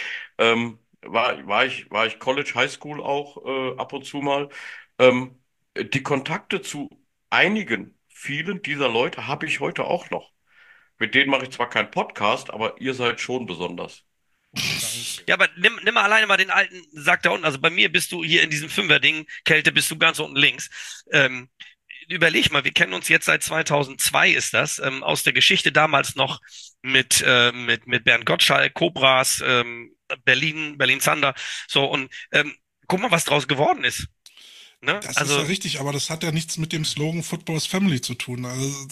war ich College, High School auch ab und zu mal. Ähm, die Kontakte zu vielen dieser Leute habe ich heute auch noch. Mit denen mache ich zwar keinen Podcast, aber ihr seid schon besonders. Ja, aber nimm mal alleine mal den alten Sack da unten. Also bei mir bist du hier in diesem Fünferding, Kälte bist du ganz unten links. Überleg mal, wir kennen uns jetzt seit 2002 ist das, aus der Geschichte damals noch mit Bernd Gottschalk, Cobras, Berlin Thunder. So, und guck mal, was draus geworden ist. Ne? Das ist ja Also, richtig, aber das hat ja nichts mit dem Slogan Football is Family zu tun. Also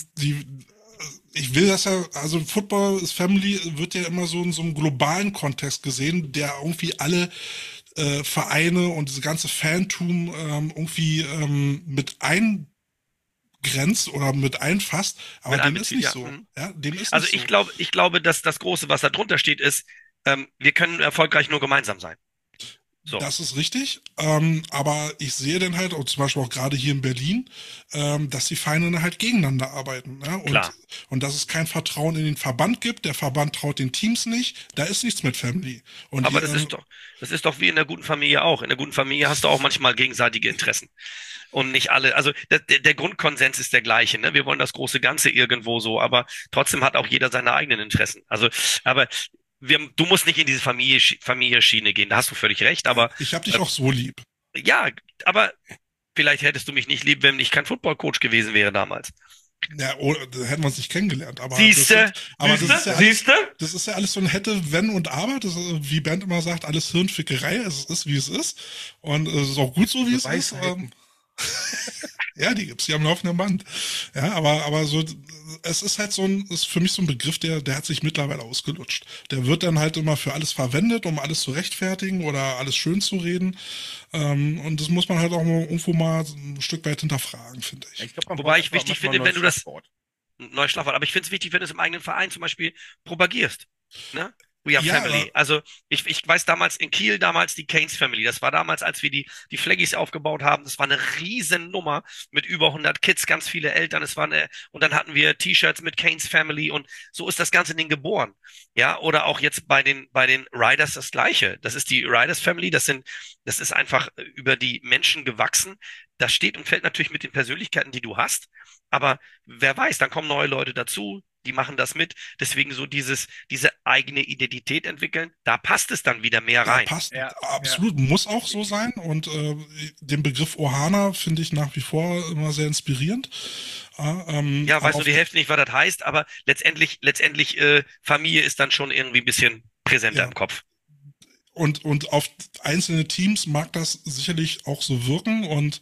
ich will das ja, also Football is Family wird ja immer so in so einem globalen Kontext gesehen, der irgendwie alle Vereine und diese ganze Fantum irgendwie mit eingrenzt oder mit einfasst, aber mit dem ist einbezieht, nicht ja. so. Ja, dem ist Also nicht so. ich glaube, dass das Große, was da drunter steht, ist, wir können erfolgreich nur gemeinsam sein. So. Das ist richtig, aber ich sehe dann halt, und zum Beispiel auch gerade hier in Berlin, dass die Vereine dann halt gegeneinander arbeiten. Ja? Klar. Und dass es kein Vertrauen in den Verband gibt, der Verband traut den Teams nicht, da ist nichts mit Family. Und Aber die, das ist doch wie in der guten Familie auch. In der guten Familie hast du auch manchmal gegenseitige Interessen. Und nicht alle, also der Grundkonsens ist der gleiche, ne? Wir wollen das große Ganze irgendwo so, aber trotzdem hat auch jeder seine eigenen Interessen. Also, aber du musst nicht in diese Familie-Schiene gehen, da hast du völlig recht, aber ich habe dich auch so lieb. ja, aber vielleicht hättest du mich nicht lieb, wenn ich kein Football-Coach gewesen wäre damals. Ja, da hätten wir uns nicht kennengelernt. Aber Siehste? das ist ja alles, Siehste? das ist ja alles so ein hätte, wenn und aber. Das ist, wie Bernd immer sagt, alles Hirnfickerei. Es ist, wie es ist. Und es ist auch gut so, wie es ist. Ja, die gibt's ja am laufenden Band. Ja, aber so, es ist halt ist für mich so ein Begriff, der hat sich mittlerweile ausgelutscht. Der wird dann halt immer für alles verwendet, um alles zu rechtfertigen oder alles schön zu reden. Und das muss man halt auch mal irgendwo mal ein Stück weit hinterfragen, finde ich. Ja, ich glaub, Wobei ich wichtig finde, wenn du das Schlagwort. neues Schlagwort, aber ich finde es wichtig, wenn du es im eigenen Verein zum Beispiel propagierst. Ne? We are Ja, Family. Also ich weiß damals in Kiel damals die Canes Family. Das war damals, als wir die Flaggies aufgebaut haben. Das war eine Riesennummer mit über 100 Kids, ganz viele Eltern. Und dann hatten wir T-Shirts mit Canes Family und so ist das ganze Ding geboren. Ja, oder auch jetzt bei den Riders das Gleiche. Das ist die Riders Family. Das ist einfach über die Menschen gewachsen. Das steht und fällt natürlich mit den Persönlichkeiten, die du hast. Aber wer weiß, dann kommen neue Leute dazu, die machen das mit. Deswegen so diese eigene Identität entwickeln, da passt es dann wieder mehr ja, rein. passt. Ja, Absolut, muss auch so sein. Und den Begriff Ohana finde ich nach wie vor immer sehr inspirierend. Ja, weiß nur die Hälfte nicht, was das heißt, aber letztendlich Familie ist dann schon irgendwie ein bisschen präsenter Ja. im Kopf. Und auf einzelne Teams mag das sicherlich auch so wirken und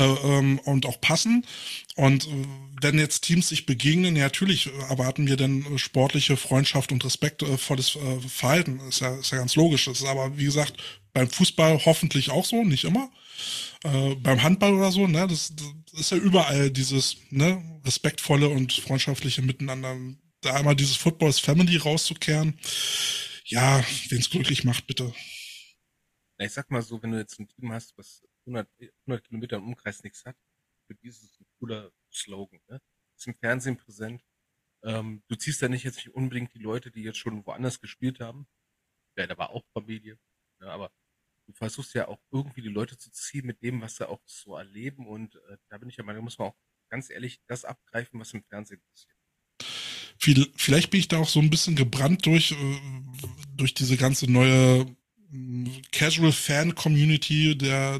auch passen. Und wenn jetzt Teams sich begegnen, ja, natürlich erwarten wir dann sportliche Freundschaft und respektvolles Verhalten. Ist ja ganz logisch. Das ist aber, wie gesagt, beim Fußball hoffentlich auch so, nicht immer. Beim Handball oder so, ne, das ist ja überall dieses, ne, respektvolle und freundschaftliche Miteinander. Da einmal dieses Football is Family rauszukehren, ja, wen es glücklich macht, bitte. Na, ich sag mal so, wenn du jetzt ein Team hast, was 100 Kilometer im Umkreis nichts hat, für dieses ein cooler Slogan, ne? Ist im Fernsehen präsent. Du ziehst da jetzt nicht unbedingt die Leute, die jetzt schon woanders gespielt haben. Ja, da war auch Familie, ne? Aber du versuchst ja auch irgendwie die Leute zu ziehen mit dem, was sie auch so erleben. Und da bin ich ja Meinung, da muss man auch ganz ehrlich das abgreifen, was im Fernsehen passiert. Vielleicht bin ich da auch so ein bisschen gebrannt durch diese ganze neue Casual Fan Community der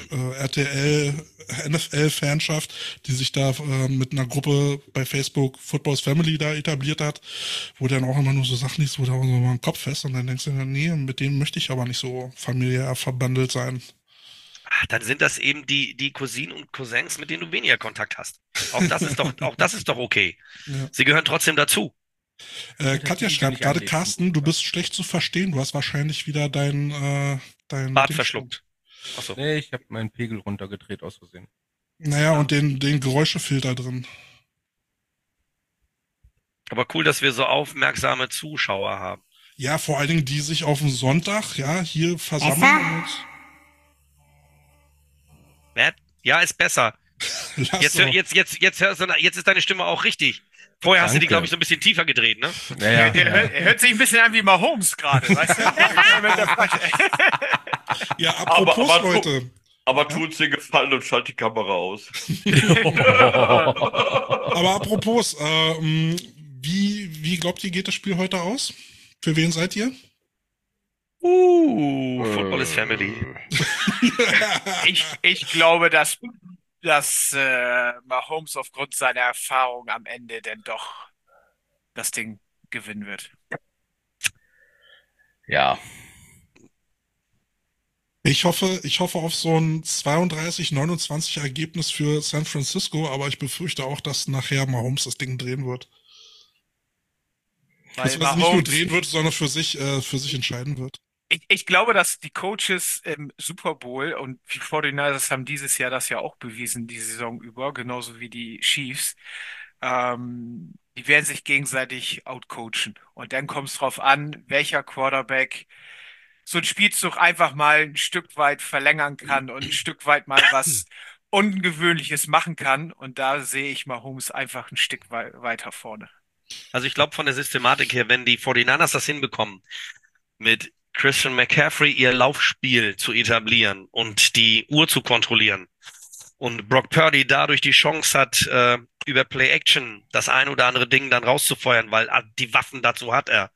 RTL NFL Fanschaft, die sich da mit einer Gruppe bei Facebook Football's Family da etabliert hat, wo dann auch immer nur so Sachen liest, wo da auch so mal ein Kopf fest und dann denkst du, nee, mit denen möchte ich aber nicht so familiär verbandelt sein. Ach, dann sind das eben die Cousinen und Cousins, mit denen du weniger Kontakt hast. Auch das ist doch okay. Ja. Sie gehören trotzdem dazu. Katja schreibt gerade, Carsten, du bist schlecht zu verstehen. Du hast wahrscheinlich wieder dein Bart Ding- verschluckt. Achso. Nee, ich habe meinen Pegel runtergedreht aus Versehen. Naja, und den Geräuschefilter drin. Aber cool, dass wir so aufmerksame Zuschauer haben. Ja, vor allen Dingen, die sich auf dem Sonntag, ja, hier versammeln. Ja, ist besser. Lass Jetzt doch. ist deine Stimme auch richtig. Vorher hast du die, Danke. glaube ich, so ein bisschen tiefer gedreht, ne? Ja, Er hört sich ein bisschen an wie Mahomes gerade, weißt du? Ja, apropos, Aber- Leute. Aber tu uns den Gefallen und schalt die Kamera aus. Aber apropos, wie glaubt ihr, geht das Spiel heute aus? Für wen seid ihr? Football is Family. Ich glaube, dass Mahomes aufgrund seiner Erfahrung am Ende denn doch das Ding gewinnen wird. Ja. Ich hoffe auf so ein 32-29 Ergebnis für San Francisco, aber ich befürchte auch, dass nachher Mahomes das Ding drehen wird. Weil Beziehungsweise nicht nur Mahomes, drehen wird, sondern für sich entscheiden wird. ich glaube, dass die Coaches im Super Bowl und die 49ers haben dieses Jahr das ja auch bewiesen, die Saison über, genauso wie die Chiefs. Die werden sich gegenseitig outcoachen. Und dann kommt es drauf an, welcher Quarterback so ein Spielzug einfach mal ein Stück weit verlängern kann und ein Stück weit mal was Ungewöhnliches machen kann. Und da sehe ich Mahomes einfach ein Stück weiter vorne. Also ich glaube von der Systematik her, wenn die 49ers das hinbekommen, mit Christian McCaffrey ihr Laufspiel zu etablieren und die Uhr zu kontrollieren und Brock Purdy dadurch die Chance hat, über Play-Action das ein oder andere Ding dann rauszufeuern, weil die Waffen dazu hat er,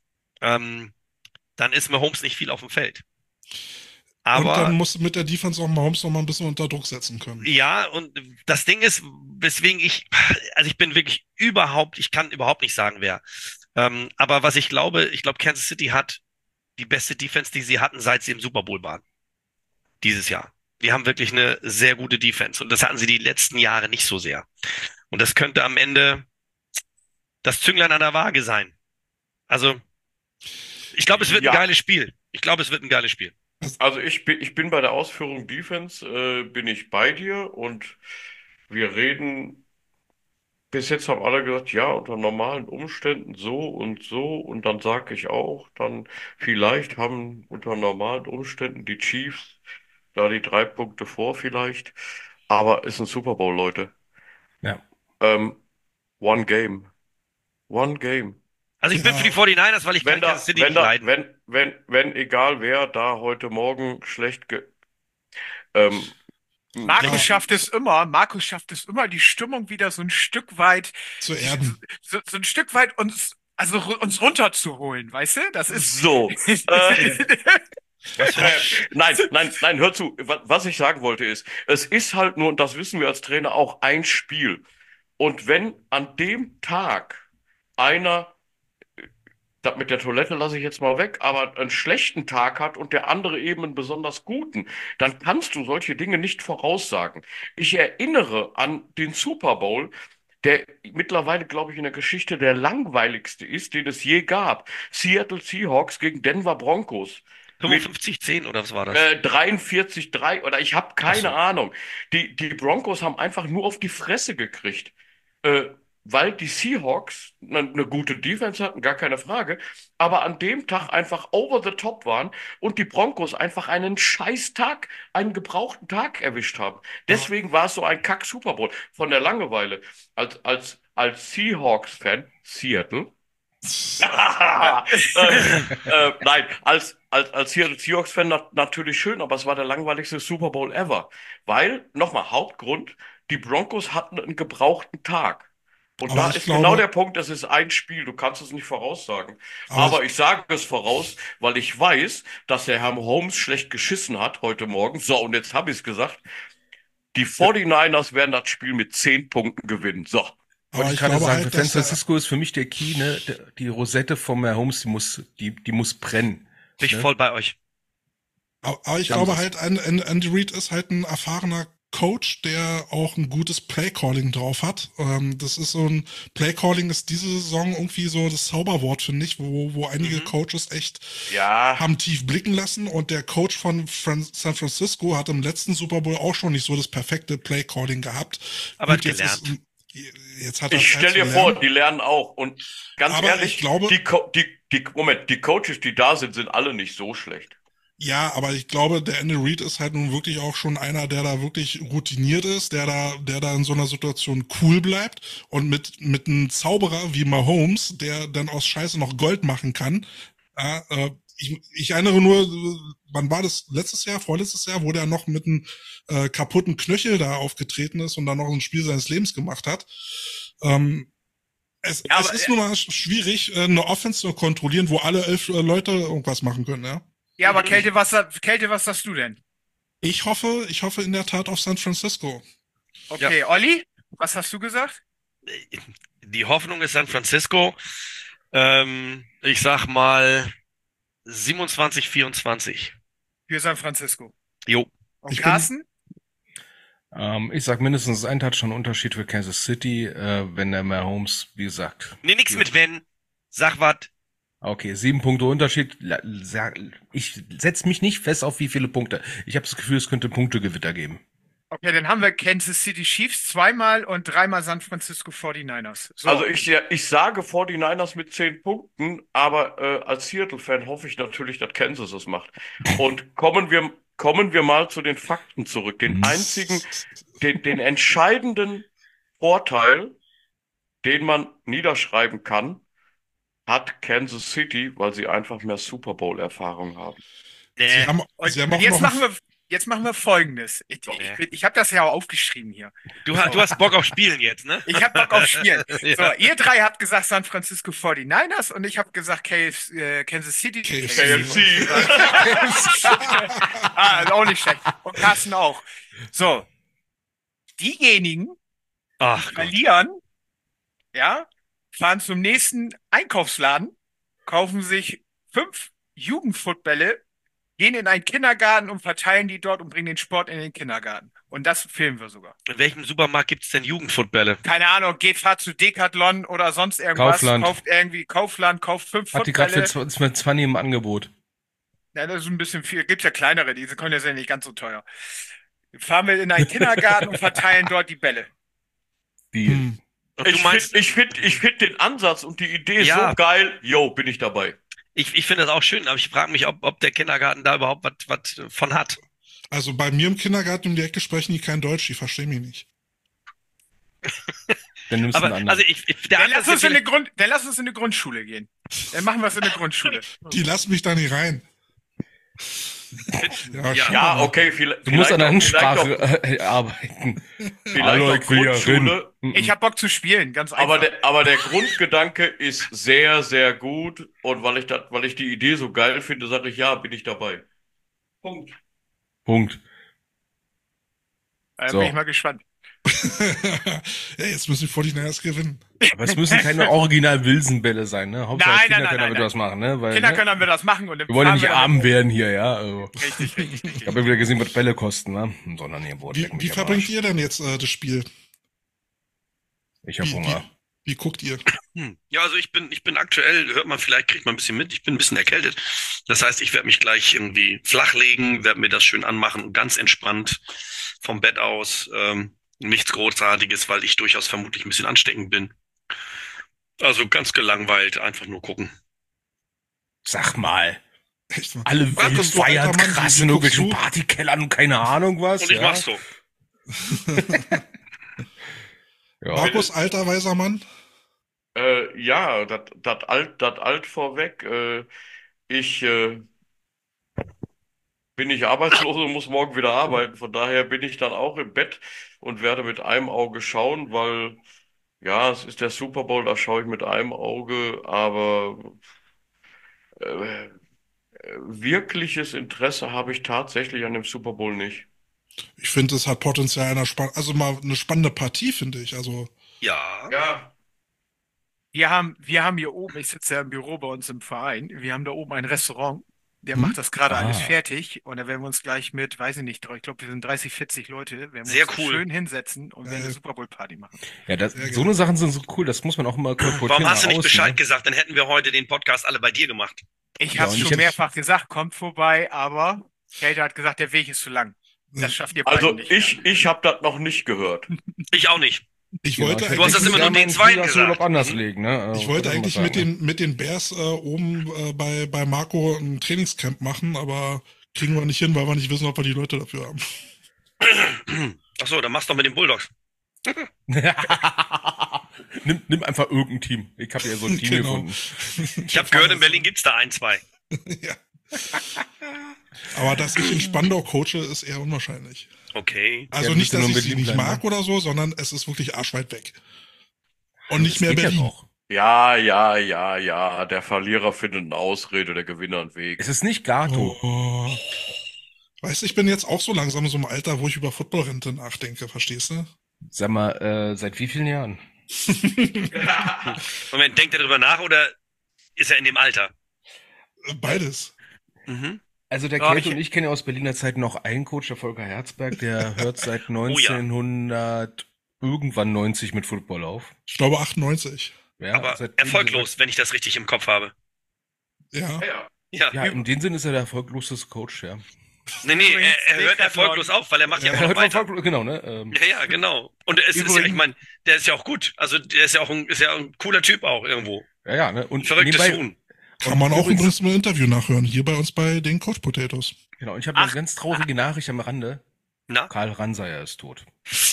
dann ist Mahomes nicht viel auf dem Feld. Und dann Aber musst du mit der Defense auch Mahomes noch mal ein bisschen unter Druck setzen können. ja, und das Ding ist, weswegen ich bin wirklich ich kann überhaupt nicht sagen, wer. Aber was ich glaube, Kansas City hat die beste Defense, die sie hatten, seit sie im Super Bowl waren. Dieses Jahr. Die haben wirklich eine sehr gute Defense. Und das hatten sie die letzten Jahre nicht so sehr. Und das könnte am Ende das Zünglein an der Waage sein. Also, ich glaube, es wird ein geiles Spiel. Also ich bin bei der Ausführung Defense, bin ich bei dir und wir reden, bis jetzt haben alle gesagt, ja, unter normalen Umständen so und dann sage ich auch, dann vielleicht haben unter normalen Umständen die Chiefs da die 3 Punkte vor vielleicht, aber ist ein Super Bowl, Leute. Ja. Ähm, One Game. One Game. Also ich bin für die 49ers, weil ich kann Kansas City nicht leiden. Wenn egal wer da heute Morgen ähm, Markus schafft es immer, die Stimmung wieder so ein Stück weit zu erden. So ein Stück weit uns runterzuholen, weißt du? Das ist so. Nein, hör zu. Was ich sagen wollte ist, es ist halt nur, und das wissen wir als Trainer auch, ein Spiel. Und wenn an dem Tag einer, das mit der Toilette lasse ich jetzt mal weg, aber einen schlechten Tag hat und der andere eben einen besonders guten, dann kannst du solche Dinge nicht voraussagen. Ich erinnere an den Super Bowl, der mittlerweile, glaube ich, in der Geschichte der langweiligste ist, den es je gab. Seattle Seahawks gegen Denver Broncos. 55-10 oder was war das? 43-3 oder ich habe keine Ahnung. Die Broncos haben einfach nur auf die Fresse gekriegt. Weil die Seahawks eine gute Defense hatten, gar keine Frage, aber an dem Tag einfach over the top waren und die Broncos einfach einen Scheiß-Tag, einen gebrauchten Tag erwischt haben. Deswegen war es so ein Kack-Super Bowl. Von der Langeweile. Als Seahawks-Fan, Seattle, nein, als Seahawks-Fan natürlich schön, aber es war der langweiligste Super Bowl ever. Weil, nochmal, Hauptgrund, die Broncos hatten einen gebrauchten Tag. Und Aber da ich ist glaube- genau der Punkt, es ist ein Spiel, du kannst es nicht voraussagen. Aber ich sage es voraus, weil ich weiß, dass der Herr Holmes schlecht geschissen hat heute Morgen. So, und jetzt habe ich es gesagt. Die 49ers werden das Spiel mit 10 Punkten gewinnen. So. Aber Wollte ich ich gerade glaube sagen, halt, für dass San Francisco ist für mich der Key, ne? Die Rosette von Mahomes, die muss brennen. Bin ich Ne? voll bei euch. Aber ich Da haben glaube sie's. halt, Andy Reid ist halt ein erfahrener Coach, der auch ein gutes Playcalling drauf hat. Das ist so ein Playcalling ist diese Saison irgendwie so das Zauberwort, finde ich, wo einige Coaches echt Ja. haben tief blicken lassen. Und der Coach von San Francisco hat im letzten Super Bowl auch schon nicht so das perfekte Playcalling gehabt. Aber Gut, hat gelernt. Jetzt hat er Ich Zeit stell zu dir lernen. vor, die lernen auch. Und ganz Aber ehrlich, ich glaube- die Coaches, die da sind alle nicht so schlecht. Ja, aber ich glaube, der Andy Reid ist halt nun wirklich auch schon einer, der da wirklich routiniert ist, der da in so einer Situation cool bleibt und mit einem Zauberer wie Mahomes, der dann aus Scheiße noch Gold machen kann. Ich erinnere nur, wann war das? Vorletztes Jahr, wo der noch mit einem kaputten Knöchel da aufgetreten ist und dann noch ein Spiel seines Lebens gemacht hat. Es ist nun mal schwierig, eine Offense zu kontrollieren, wo alle 11 Leute irgendwas machen können, ja. Ja, aber Kälte, was sagst du denn? Ich hoffe in der Tat auf San Francisco. Okay, ja. Olli, was hast du gesagt? Die Hoffnung ist San Francisco. Ich sag mal 27-24. Für San Francisco. Jo. Und Carsten? Ich sag mindestens ein Touchdown-Unterschied für Kansas City, wenn der Mahomes, wie gesagt. Nee, nix mit wenn. Sag wat. Okay, 7 Punkte Unterschied. Ich setze mich nicht fest auf wie viele Punkte. Ich habe das Gefühl, es könnte Punktegewitter geben. Okay, dann haben wir Kansas City Chiefs 2-mal und 3-mal San Francisco 49ers. So. Also ich sage 49ers mit 10 Punkten, aber als Seattle-Fan hoffe ich natürlich, dass Kansas es macht. Und kommen wir mal zu den Fakten zurück. Den entscheidenden Vorteil, den man niederschreiben kann, hat Kansas City, weil sie einfach mehr Super Bowl-Erfahrung haben. Jetzt machen wir Folgendes. Ich habe das ja auch aufgeschrieben hier. Du hast Bock auf Spielen jetzt, ne? Ich habe Bock auf Spielen. Ja. So, ihr drei habt gesagt San Francisco 49ers und ich habe gesagt Kansas City. KFC. Auch nicht schlecht. Und Carsten auch. So, diejenigen, die verlieren, ja, fahren zum nächsten Einkaufsladen, kaufen sich 5 Jugendfootbälle, gehen in einen Kindergarten und verteilen die dort und bringen den Sport in den Kindergarten. Und das filmen wir sogar. In welchem Supermarkt gibt's denn Jugendfootbälle? Keine Ahnung, fahrt zu Decathlon oder sonst irgendwas. Kaufland. Kauft 5 Hat die Footbälle. gerade für 20 im Angebot. Ja, das ist ein bisschen viel. Gibt's ja kleinere, die können ja nicht ganz so teuer. Fahren wir in einen Kindergarten und verteilen dort die Bälle. Die. Ich find den Ansatz und die Idee so geil. Yo, bin ich dabei. Ich finde das auch schön, aber ich frage mich, ob der Kindergarten da überhaupt was von hat. Also bei mir im Kindergarten um die Ecke sprechen die kein Deutsch, die verstehen mich nicht. Dann nimmst du einen anderen. Also Dann lass uns in eine Grundschule gehen. Dann machen wir es in eine Grundschule. Die lassen mich da nicht rein. Ja, okay, du musst an der Ansprache arbeiten. Hallo, ich will ja rein. Ich hab Bock zu spielen, ganz einfach. Aber der Grundgedanke ist sehr, sehr gut. Und weil ich die Idee so geil finde, sage ich, ja, bin ich dabei. Punkt. Bin ich mal gespannt. Ja, jetzt müssen die 49ers gewinnen. Aber es müssen keine Original-Wilson-Bälle sein, ne? Hauptsache Nein, Kinder können damit was machen, ne? Weil, Kinder können damit was machen. Und wir wollen ja nicht arm werden hier, ja? Also. Richtig. Ich habe ja wieder gesehen, was Bälle kosten, ne? Sondern hier, wie verbringt ihr denn jetzt das Spiel? Ich hab Hunger. Wie guckt ihr? Ja, also ich bin aktuell, hört man vielleicht, kriegt man ein bisschen mit, ich bin ein bisschen erkältet. Das heißt, ich werde mich gleich irgendwie flachlegen, werde mir das schön anmachen, ganz entspannt vom Bett aus. Nichts Großartiges, weil ich durchaus vermutlich ein bisschen ansteckend bin. Also ganz gelangweilt, einfach nur gucken. Sag mal. Echt mal. Alle feiern krass in irgendwelchen Partykellern und keine Ahnung was. Und ich mach's so. Ja. Markus, alter weißer Mann? Ja, das alt vorweg. Ich bin nicht arbeitslos und muss morgen wieder arbeiten. Von daher bin ich dann auch im Bett und werde mit einem Auge schauen, weil ja, es ist der Super Bowl, da schaue ich mit einem Auge, aber wirkliches Interesse habe ich tatsächlich an dem Super Bowl nicht. Ich finde, es hat Potenzial mal eine spannende Partie, finde ich. Also ja. Wir haben hier oben, ich sitze ja im Büro bei uns im Verein, wir haben da oben ein Restaurant, der macht das gerade alles fertig und da werden wir uns gleich mit, weiß ich nicht, ich glaube, wir sind 30, 40 Leute, werden wir uns schön hinsetzen und werden eine Super Bowl Party machen. Ja, so eine Sachen sind so cool, das muss man auch immer kolportieren. Warum hast du nicht Bescheid gesagt? Dann hätten wir heute den Podcast alle bei dir gemacht. Ich habe schon mehrfach gesagt, kommt vorbei, aber Kälte hat gesagt, der Weg ist zu lang. Das schafft ihr beide nicht. Also ich habe das noch nicht gehört. Ich auch nicht. Du hast das immer nur den zwei gesagt. Anders legen, ne? Ich wollte eigentlich mit den Bears oben bei Marco ein Trainingscamp machen, aber Kriegen wir nicht hin, weil wir nicht wissen, ob wir die Leute dafür haben. Achso, dann mach's doch mit den Bulldogs. nimm einfach irgendein Team. Ich habe ja so ein Team gefunden. Ich habe gehört, in Berlin gibt's da 1, 2. Ja. Aber dass ich in Spandau coache, ist eher unwahrscheinlich. Okay. Also Ja, nicht, dass ich müsste sie nur nicht Berlin mag bleiben, oder so, sondern es ist wirklich arschweit weg. Und nicht Das mehr geht ja Berlin. noch. Ja. Der Verlierer findet eine Ausrede, der Gewinner einen Weg. Es ist nicht Gato. Oh. Weißt du, ich bin jetzt auch so langsam in so einem Alter, wo ich über Footballrente nachdenke, verstehst du? Sag mal, seit wie vielen Jahren? Moment, denkt er darüber nach oder ist er in dem Alter? Beides. Mhm. Also der Ja, Kate und ich kennen ja aus Berliner Zeit noch einen Coach, der Volker Herzberg, der hört seit 1900 irgendwann 90 mit Football auf. Ich glaube 98. Ja, Aber seitdem erfolglos, wenn ich das richtig im Kopf habe. Ja. Ja. Ja, in dem Sinne ist er der erfolgloseste Coach, ja. Nee, er hört erfolglos auf, weil er macht ja Er immer noch hört weiter. erfolglos, genau, ne? Ja, genau. Und es ist ja, Übrigens- ich meine, der ist ja auch gut. Also der ist ja auch ein cooler Typ auch irgendwo. Ja, ne? Und Verrücktes nebenbei, Huhn. Kann man auch übrigens- übrigens im Interview nachhören, hier bei uns bei den Coach Potatoes. genau, und ich habe eine ganz traurige Nachricht am Rande. Na? Karl Ranseier ist tot.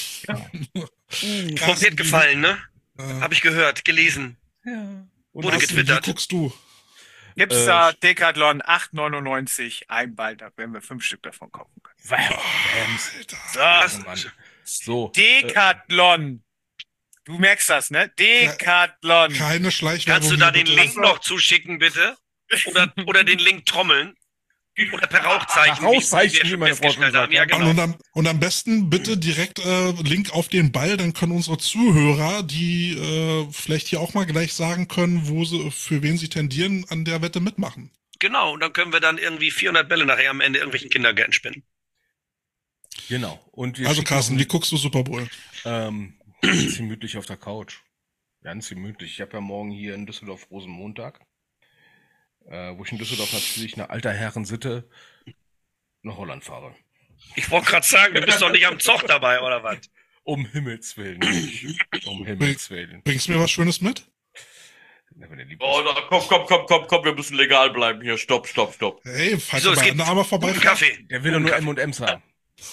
Wird gefallen, ne? Äh, Habe ich gehört, gelesen. Ja. Und Wurde Carsten, getwittert. wie guckst du? Gibt's da Decathlon 8,99 ein Ball, da werden wir 5 Stück davon kaufen können. Bams. Das, Oh Mann. So. Decathlon! Du merkst das, ne? Decathlon! Keine Schleichwerbung. kannst du da hier, den bitte. Link noch zuschicken, bitte? Oder den Link trommeln? Oder per Rauchzeichen, Per Rauchzeichen, wir wie meine Frau schon festgestellt haben. Ja, sagt. genau. Und am besten bitte direkt Link auf den Ball, dann können unsere Zuhörer, die vielleicht hier auch mal gleich sagen können, wo sie, für wen sie tendieren, an der Wette mitmachen. Genau, und dann können wir dann irgendwie 400 Bälle nachher am Ende irgendwelchen Kindergärten spenden. Genau. Und wir Also schicken Carsten, noch wie guckst du Super Bowl? ganz gemütlich auf der Couch. Ganz gemütlich. Ich habe ja morgen hier in Düsseldorf Rosenmontag, wo ich in Düsseldorf natürlich nach alter Herrensitte nach Holland fahre. Ich wollte gerade sagen, du bist doch nicht am Zoch dabei, oder was? Um Himmels Willen. nicht. Um Himmels Willen. Bringst du mir was Schönes mit? Na, wenn der lieb Oh, ist. na, komm, wir müssen legal bleiben hier. Stopp. Hey, falls Wieso, du es bei gibt Anna vorbei guten Kaffee. Der will doch nur M&M's haben.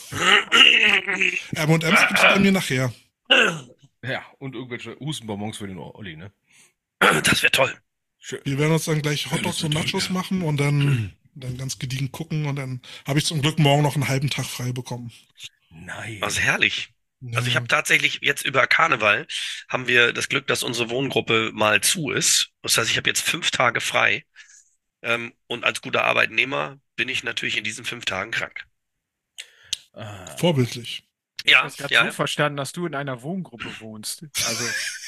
M&M's gibt's bei mir nachher. Ja, und irgendwelche Hustenbonbons für den Olli, ne? Das wäre toll. Schön. Wir werden uns dann gleich Hotdogs und Nachos machen und dann ganz gediegen gucken und dann habe ich zum Glück morgen noch einen halben Tag frei bekommen. Nein. Also herrlich. Ja. Also ich habe tatsächlich jetzt über Karneval haben wir das Glück, dass unsere Wohngruppe mal zu ist. Das heißt, ich habe jetzt 5 Tage frei. Und als guter Arbeitnehmer bin ich natürlich in diesen 5 Tagen krank. Vorbildlich. Ich Ja, habe das ja. so verstanden, dass du in einer Wohngruppe wohnst. Also,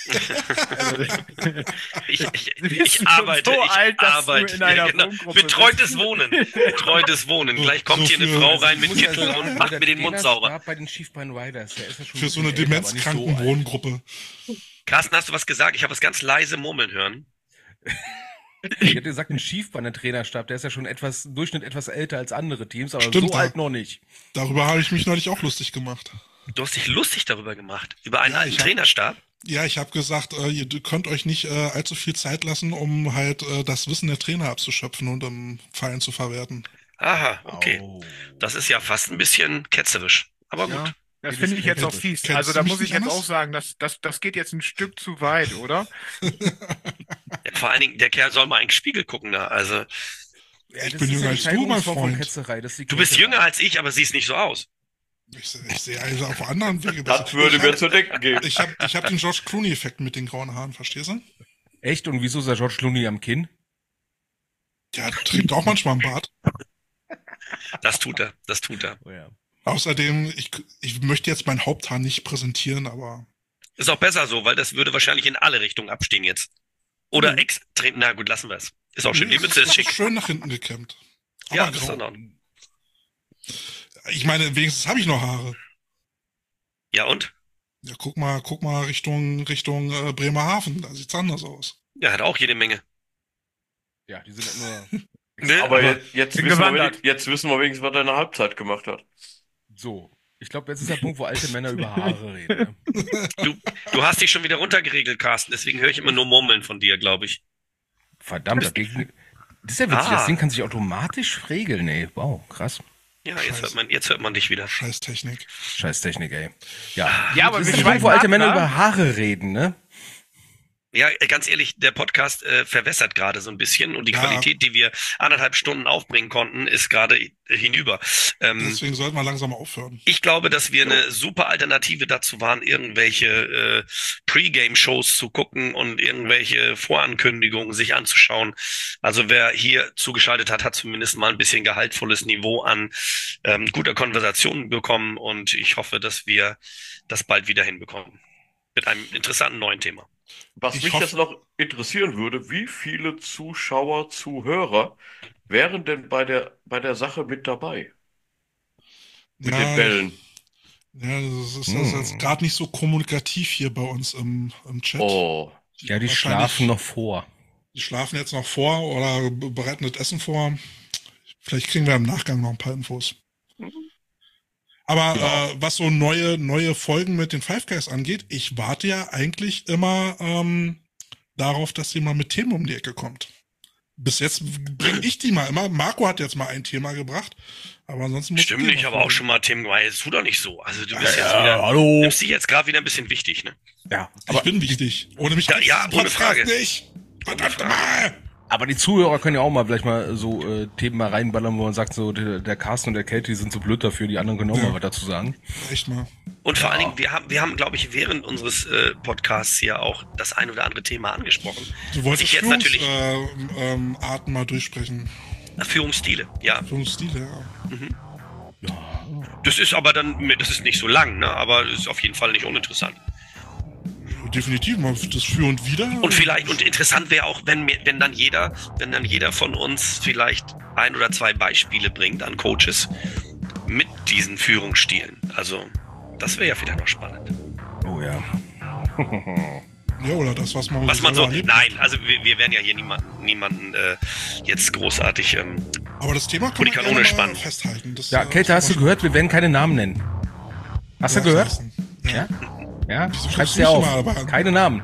Ich arbeite, so ich alt, dass du arbeite. in einer Ja, genau. Wohngruppe Betreutes Wohnen. Betreutes Wohnen. Gleich kommt So hier eine für- Frau rein mit Muss ja Kittel sagen, und macht der mir den Mund Trainer sauber. war bei den Schiefbein Riders. Der ist ja schon Für ein so eine bisschen älter, aber nicht so alt. Demenzkrankenwohngruppe. Carsten, hast du was gesagt? Ich habe es ganz leise murmeln hören. Ich hätte gesagt, ein Schiefbein, der Trainerstab, der ist ja schon Durchschnitt etwas älter als andere Teams, aber Stimmt, so ja. alt noch nicht. Darüber habe ich mich neulich auch lustig gemacht. Du hast dich lustig darüber gemacht. Über einen Ja, alten ich hab- Trainerstab. Ja, ich habe gesagt, ihr könnt euch nicht allzu viel Zeit lassen, um halt das Wissen der Trainer abzuschöpfen und im Verein zu verwerten. Aha, okay. Oh. Das ist ja fast ein bisschen ketzerisch. Aber gut. ja, das Wie finde das ich jetzt auch kennst- fies. kennst Also du da mich muss ich nicht jetzt anders? auch sagen, das geht jetzt ein Stück zu weit, oder? Ja, vor allen Dingen, der Kerl soll mal einen Spiegel gucken da. Also, Ja, Ich das bin ist jünger ja als die du, mein Steigerungsform von Freund. Ketzerei, das ist die du bist Ketzerei. jünger als ich, aber siehst nicht so aus. Ich sehe also auf anderen Wege. Das würde mir zu denken geben. Ich hab den George Clooney-Effekt mit den grauen Haaren, verstehst du? Echt? Und wieso ist der George Clooney am Kinn? Ja, der trägt auch manchmal einen Bart. Das tut er. Das tut er. Oh ja. Außerdem, ich möchte jetzt mein Haupthaar nicht präsentieren, aber Ist auch besser so, weil das würde wahrscheinlich in alle Richtungen abstehen jetzt. Oder extrem. Na gut, lassen wir es. Ist auch schön. Die Mütze ist schick. schön nach hinten gekämmt. Aber Ja, das ist grau. in Ordnung. Ich meine, wenigstens habe ich noch Haare. Ja, und? Ja, guck mal Richtung Bremerhaven, da sieht's anders aus. Ja, hat auch jede Menge. Ja, die sind halt nur Ne? Aber jetzt bin wissen gewandert. jetzt wissen wir wenigstens, was er in der Halbzeit gemacht hat. so. Ich glaube, jetzt ist der Punkt, wo alte Männer über Haare reden. Ne? Du hast dich schon wieder runtergeregelt, Carsten. Deswegen höre ich immer nur Murmeln von dir, glaube ich. Verdammt, Das ist ja witzig, das Ding kann sich automatisch regeln, ey. Wow, krass. Ja, jetzt hört man dich wieder. Scheiß Technik, ey. Ja, aber das wir ist der schweifen Punkt, wo alte ab, Männer ne? über Haare reden, ne? Ja, ganz ehrlich, der Podcast verwässert gerade so ein bisschen und die Ja. Qualität, die wir 1,5 Stunden aufbringen konnten, ist gerade hinüber. deswegen sollten wir langsam aufhören. Ich glaube, dass wir eine super Alternative dazu waren, irgendwelche Pre-Game-Shows zu gucken und irgendwelche Vorankündigungen sich anzuschauen. Also wer hier zugeschaltet hat, hat zumindest mal ein bisschen gehaltvolles Niveau an guter Konversation bekommen und ich hoffe, dass wir das bald wieder hinbekommen. Mit einem interessanten neuen Thema. Was Ich mich hoffe- jetzt noch interessieren würde, wie viele Zuschauer, Zuhörer wären denn bei der Sache mit dabei? Mit den Bällen. Ja, das ist jetzt gerade nicht so kommunikativ hier bei uns im Chat. Oh, Ja, die Wahrscheinlich- schlafen noch vor. Die schlafen jetzt noch vor oder bereiten das Essen vor. Vielleicht kriegen wir im Nachgang noch ein paar Infos. Aber was so neue Folgen mit den Five Guys angeht, ich warte ja eigentlich immer darauf, dass sie mal mit Themen um die Ecke kommt. Bis jetzt bringe ich die mal immer. Marco hat jetzt mal ein Thema gebracht, aber ansonsten muss Stimmt, ich habe auch schon mal Themen gemacht. Jetzt tu doch nicht so. Also du bist jetzt hallo. nimmst dich jetzt gerade wieder ein bisschen wichtig, ne? Ja, Ich bin wichtig. Ohne mich gibt's ja, diesen ohne Podcast Frage. nicht. Verdammt mal. aber die Zuhörer können ja auch mal vielleicht mal so Themen mal reinballern, wo man sagt, so der Carsten und der Katie sind so blöd dafür, die anderen können auch Ja. mal was dazu sagen. Echt mal. Und vor allen Dingen, wir haben, glaube ich, während unseres Podcasts hier auch das ein oder andere Thema angesprochen. Du wolltest Ich jetzt natürlich Arten mal durchsprechen. Führungsstile, ja. Führungsstile, ja. Das ist aber dann, das ist nicht so lang, ne? Aber ist auf jeden Fall nicht uninteressant. Definitiv mal das Für und Wider. Und vielleicht, und interessant wäre auch, wenn dann jeder von uns vielleicht 1 oder 2 Beispiele bringt an Coaches mit diesen Führungsstilen. Also, das wäre ja vielleicht noch spannend. Oh ja. Ja, oder das, was man Was man selber so, erlebt. nein, also wir werden ja hier niemanden jetzt großartig, Aber das Thema Wo die kann man Kanone gerne mal spannen. festhalten. Das, Ja, Kate, hast du gehört? Wir werden keine Namen nennen. Hast du gehört? Ja. Ja? Wieso Schreib's guckst dir du auf. mich immer an? Keine Namen.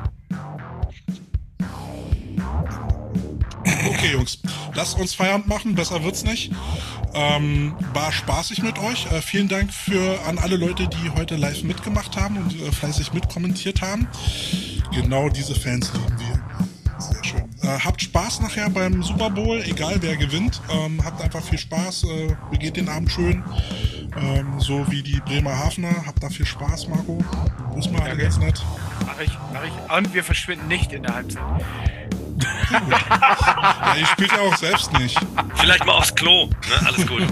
Okay, Jungs, lasst uns Feierabend machen, besser wird's nicht. War spaßig mit euch. Vielen Dank an alle Leute, die heute live mitgemacht haben und fleißig mitkommentiert haben. Genau diese Fans lieben wir. Sehr schön. Habt Spaß nachher beim Super Bowl, egal wer gewinnt. Habt einfach viel Spaß. Begeht den Abend schön. So wie die Bremerhavener. Habt da viel Spaß, Marco. Grüß mal alle ganz nett. Mach ich. Und wir verschwinden nicht in der Halbzeit. Ja, ihr spielt ja auch selbst nicht. vielleicht mal aufs Klo, ne? Alles gut.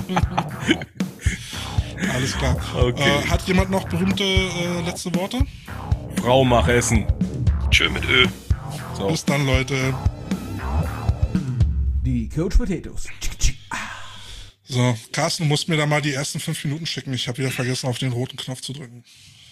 Alles klar. Okay. Hat jemand noch berühmte letzte Worte? Frau, mach Essen. Schön mit Ö. So. Bis dann, Leute. Die Coach Potatoes. So, Carsten, du musst mir da mal die ersten 5 Minuten schicken. Ich habe wieder vergessen, auf den roten Knopf zu drücken.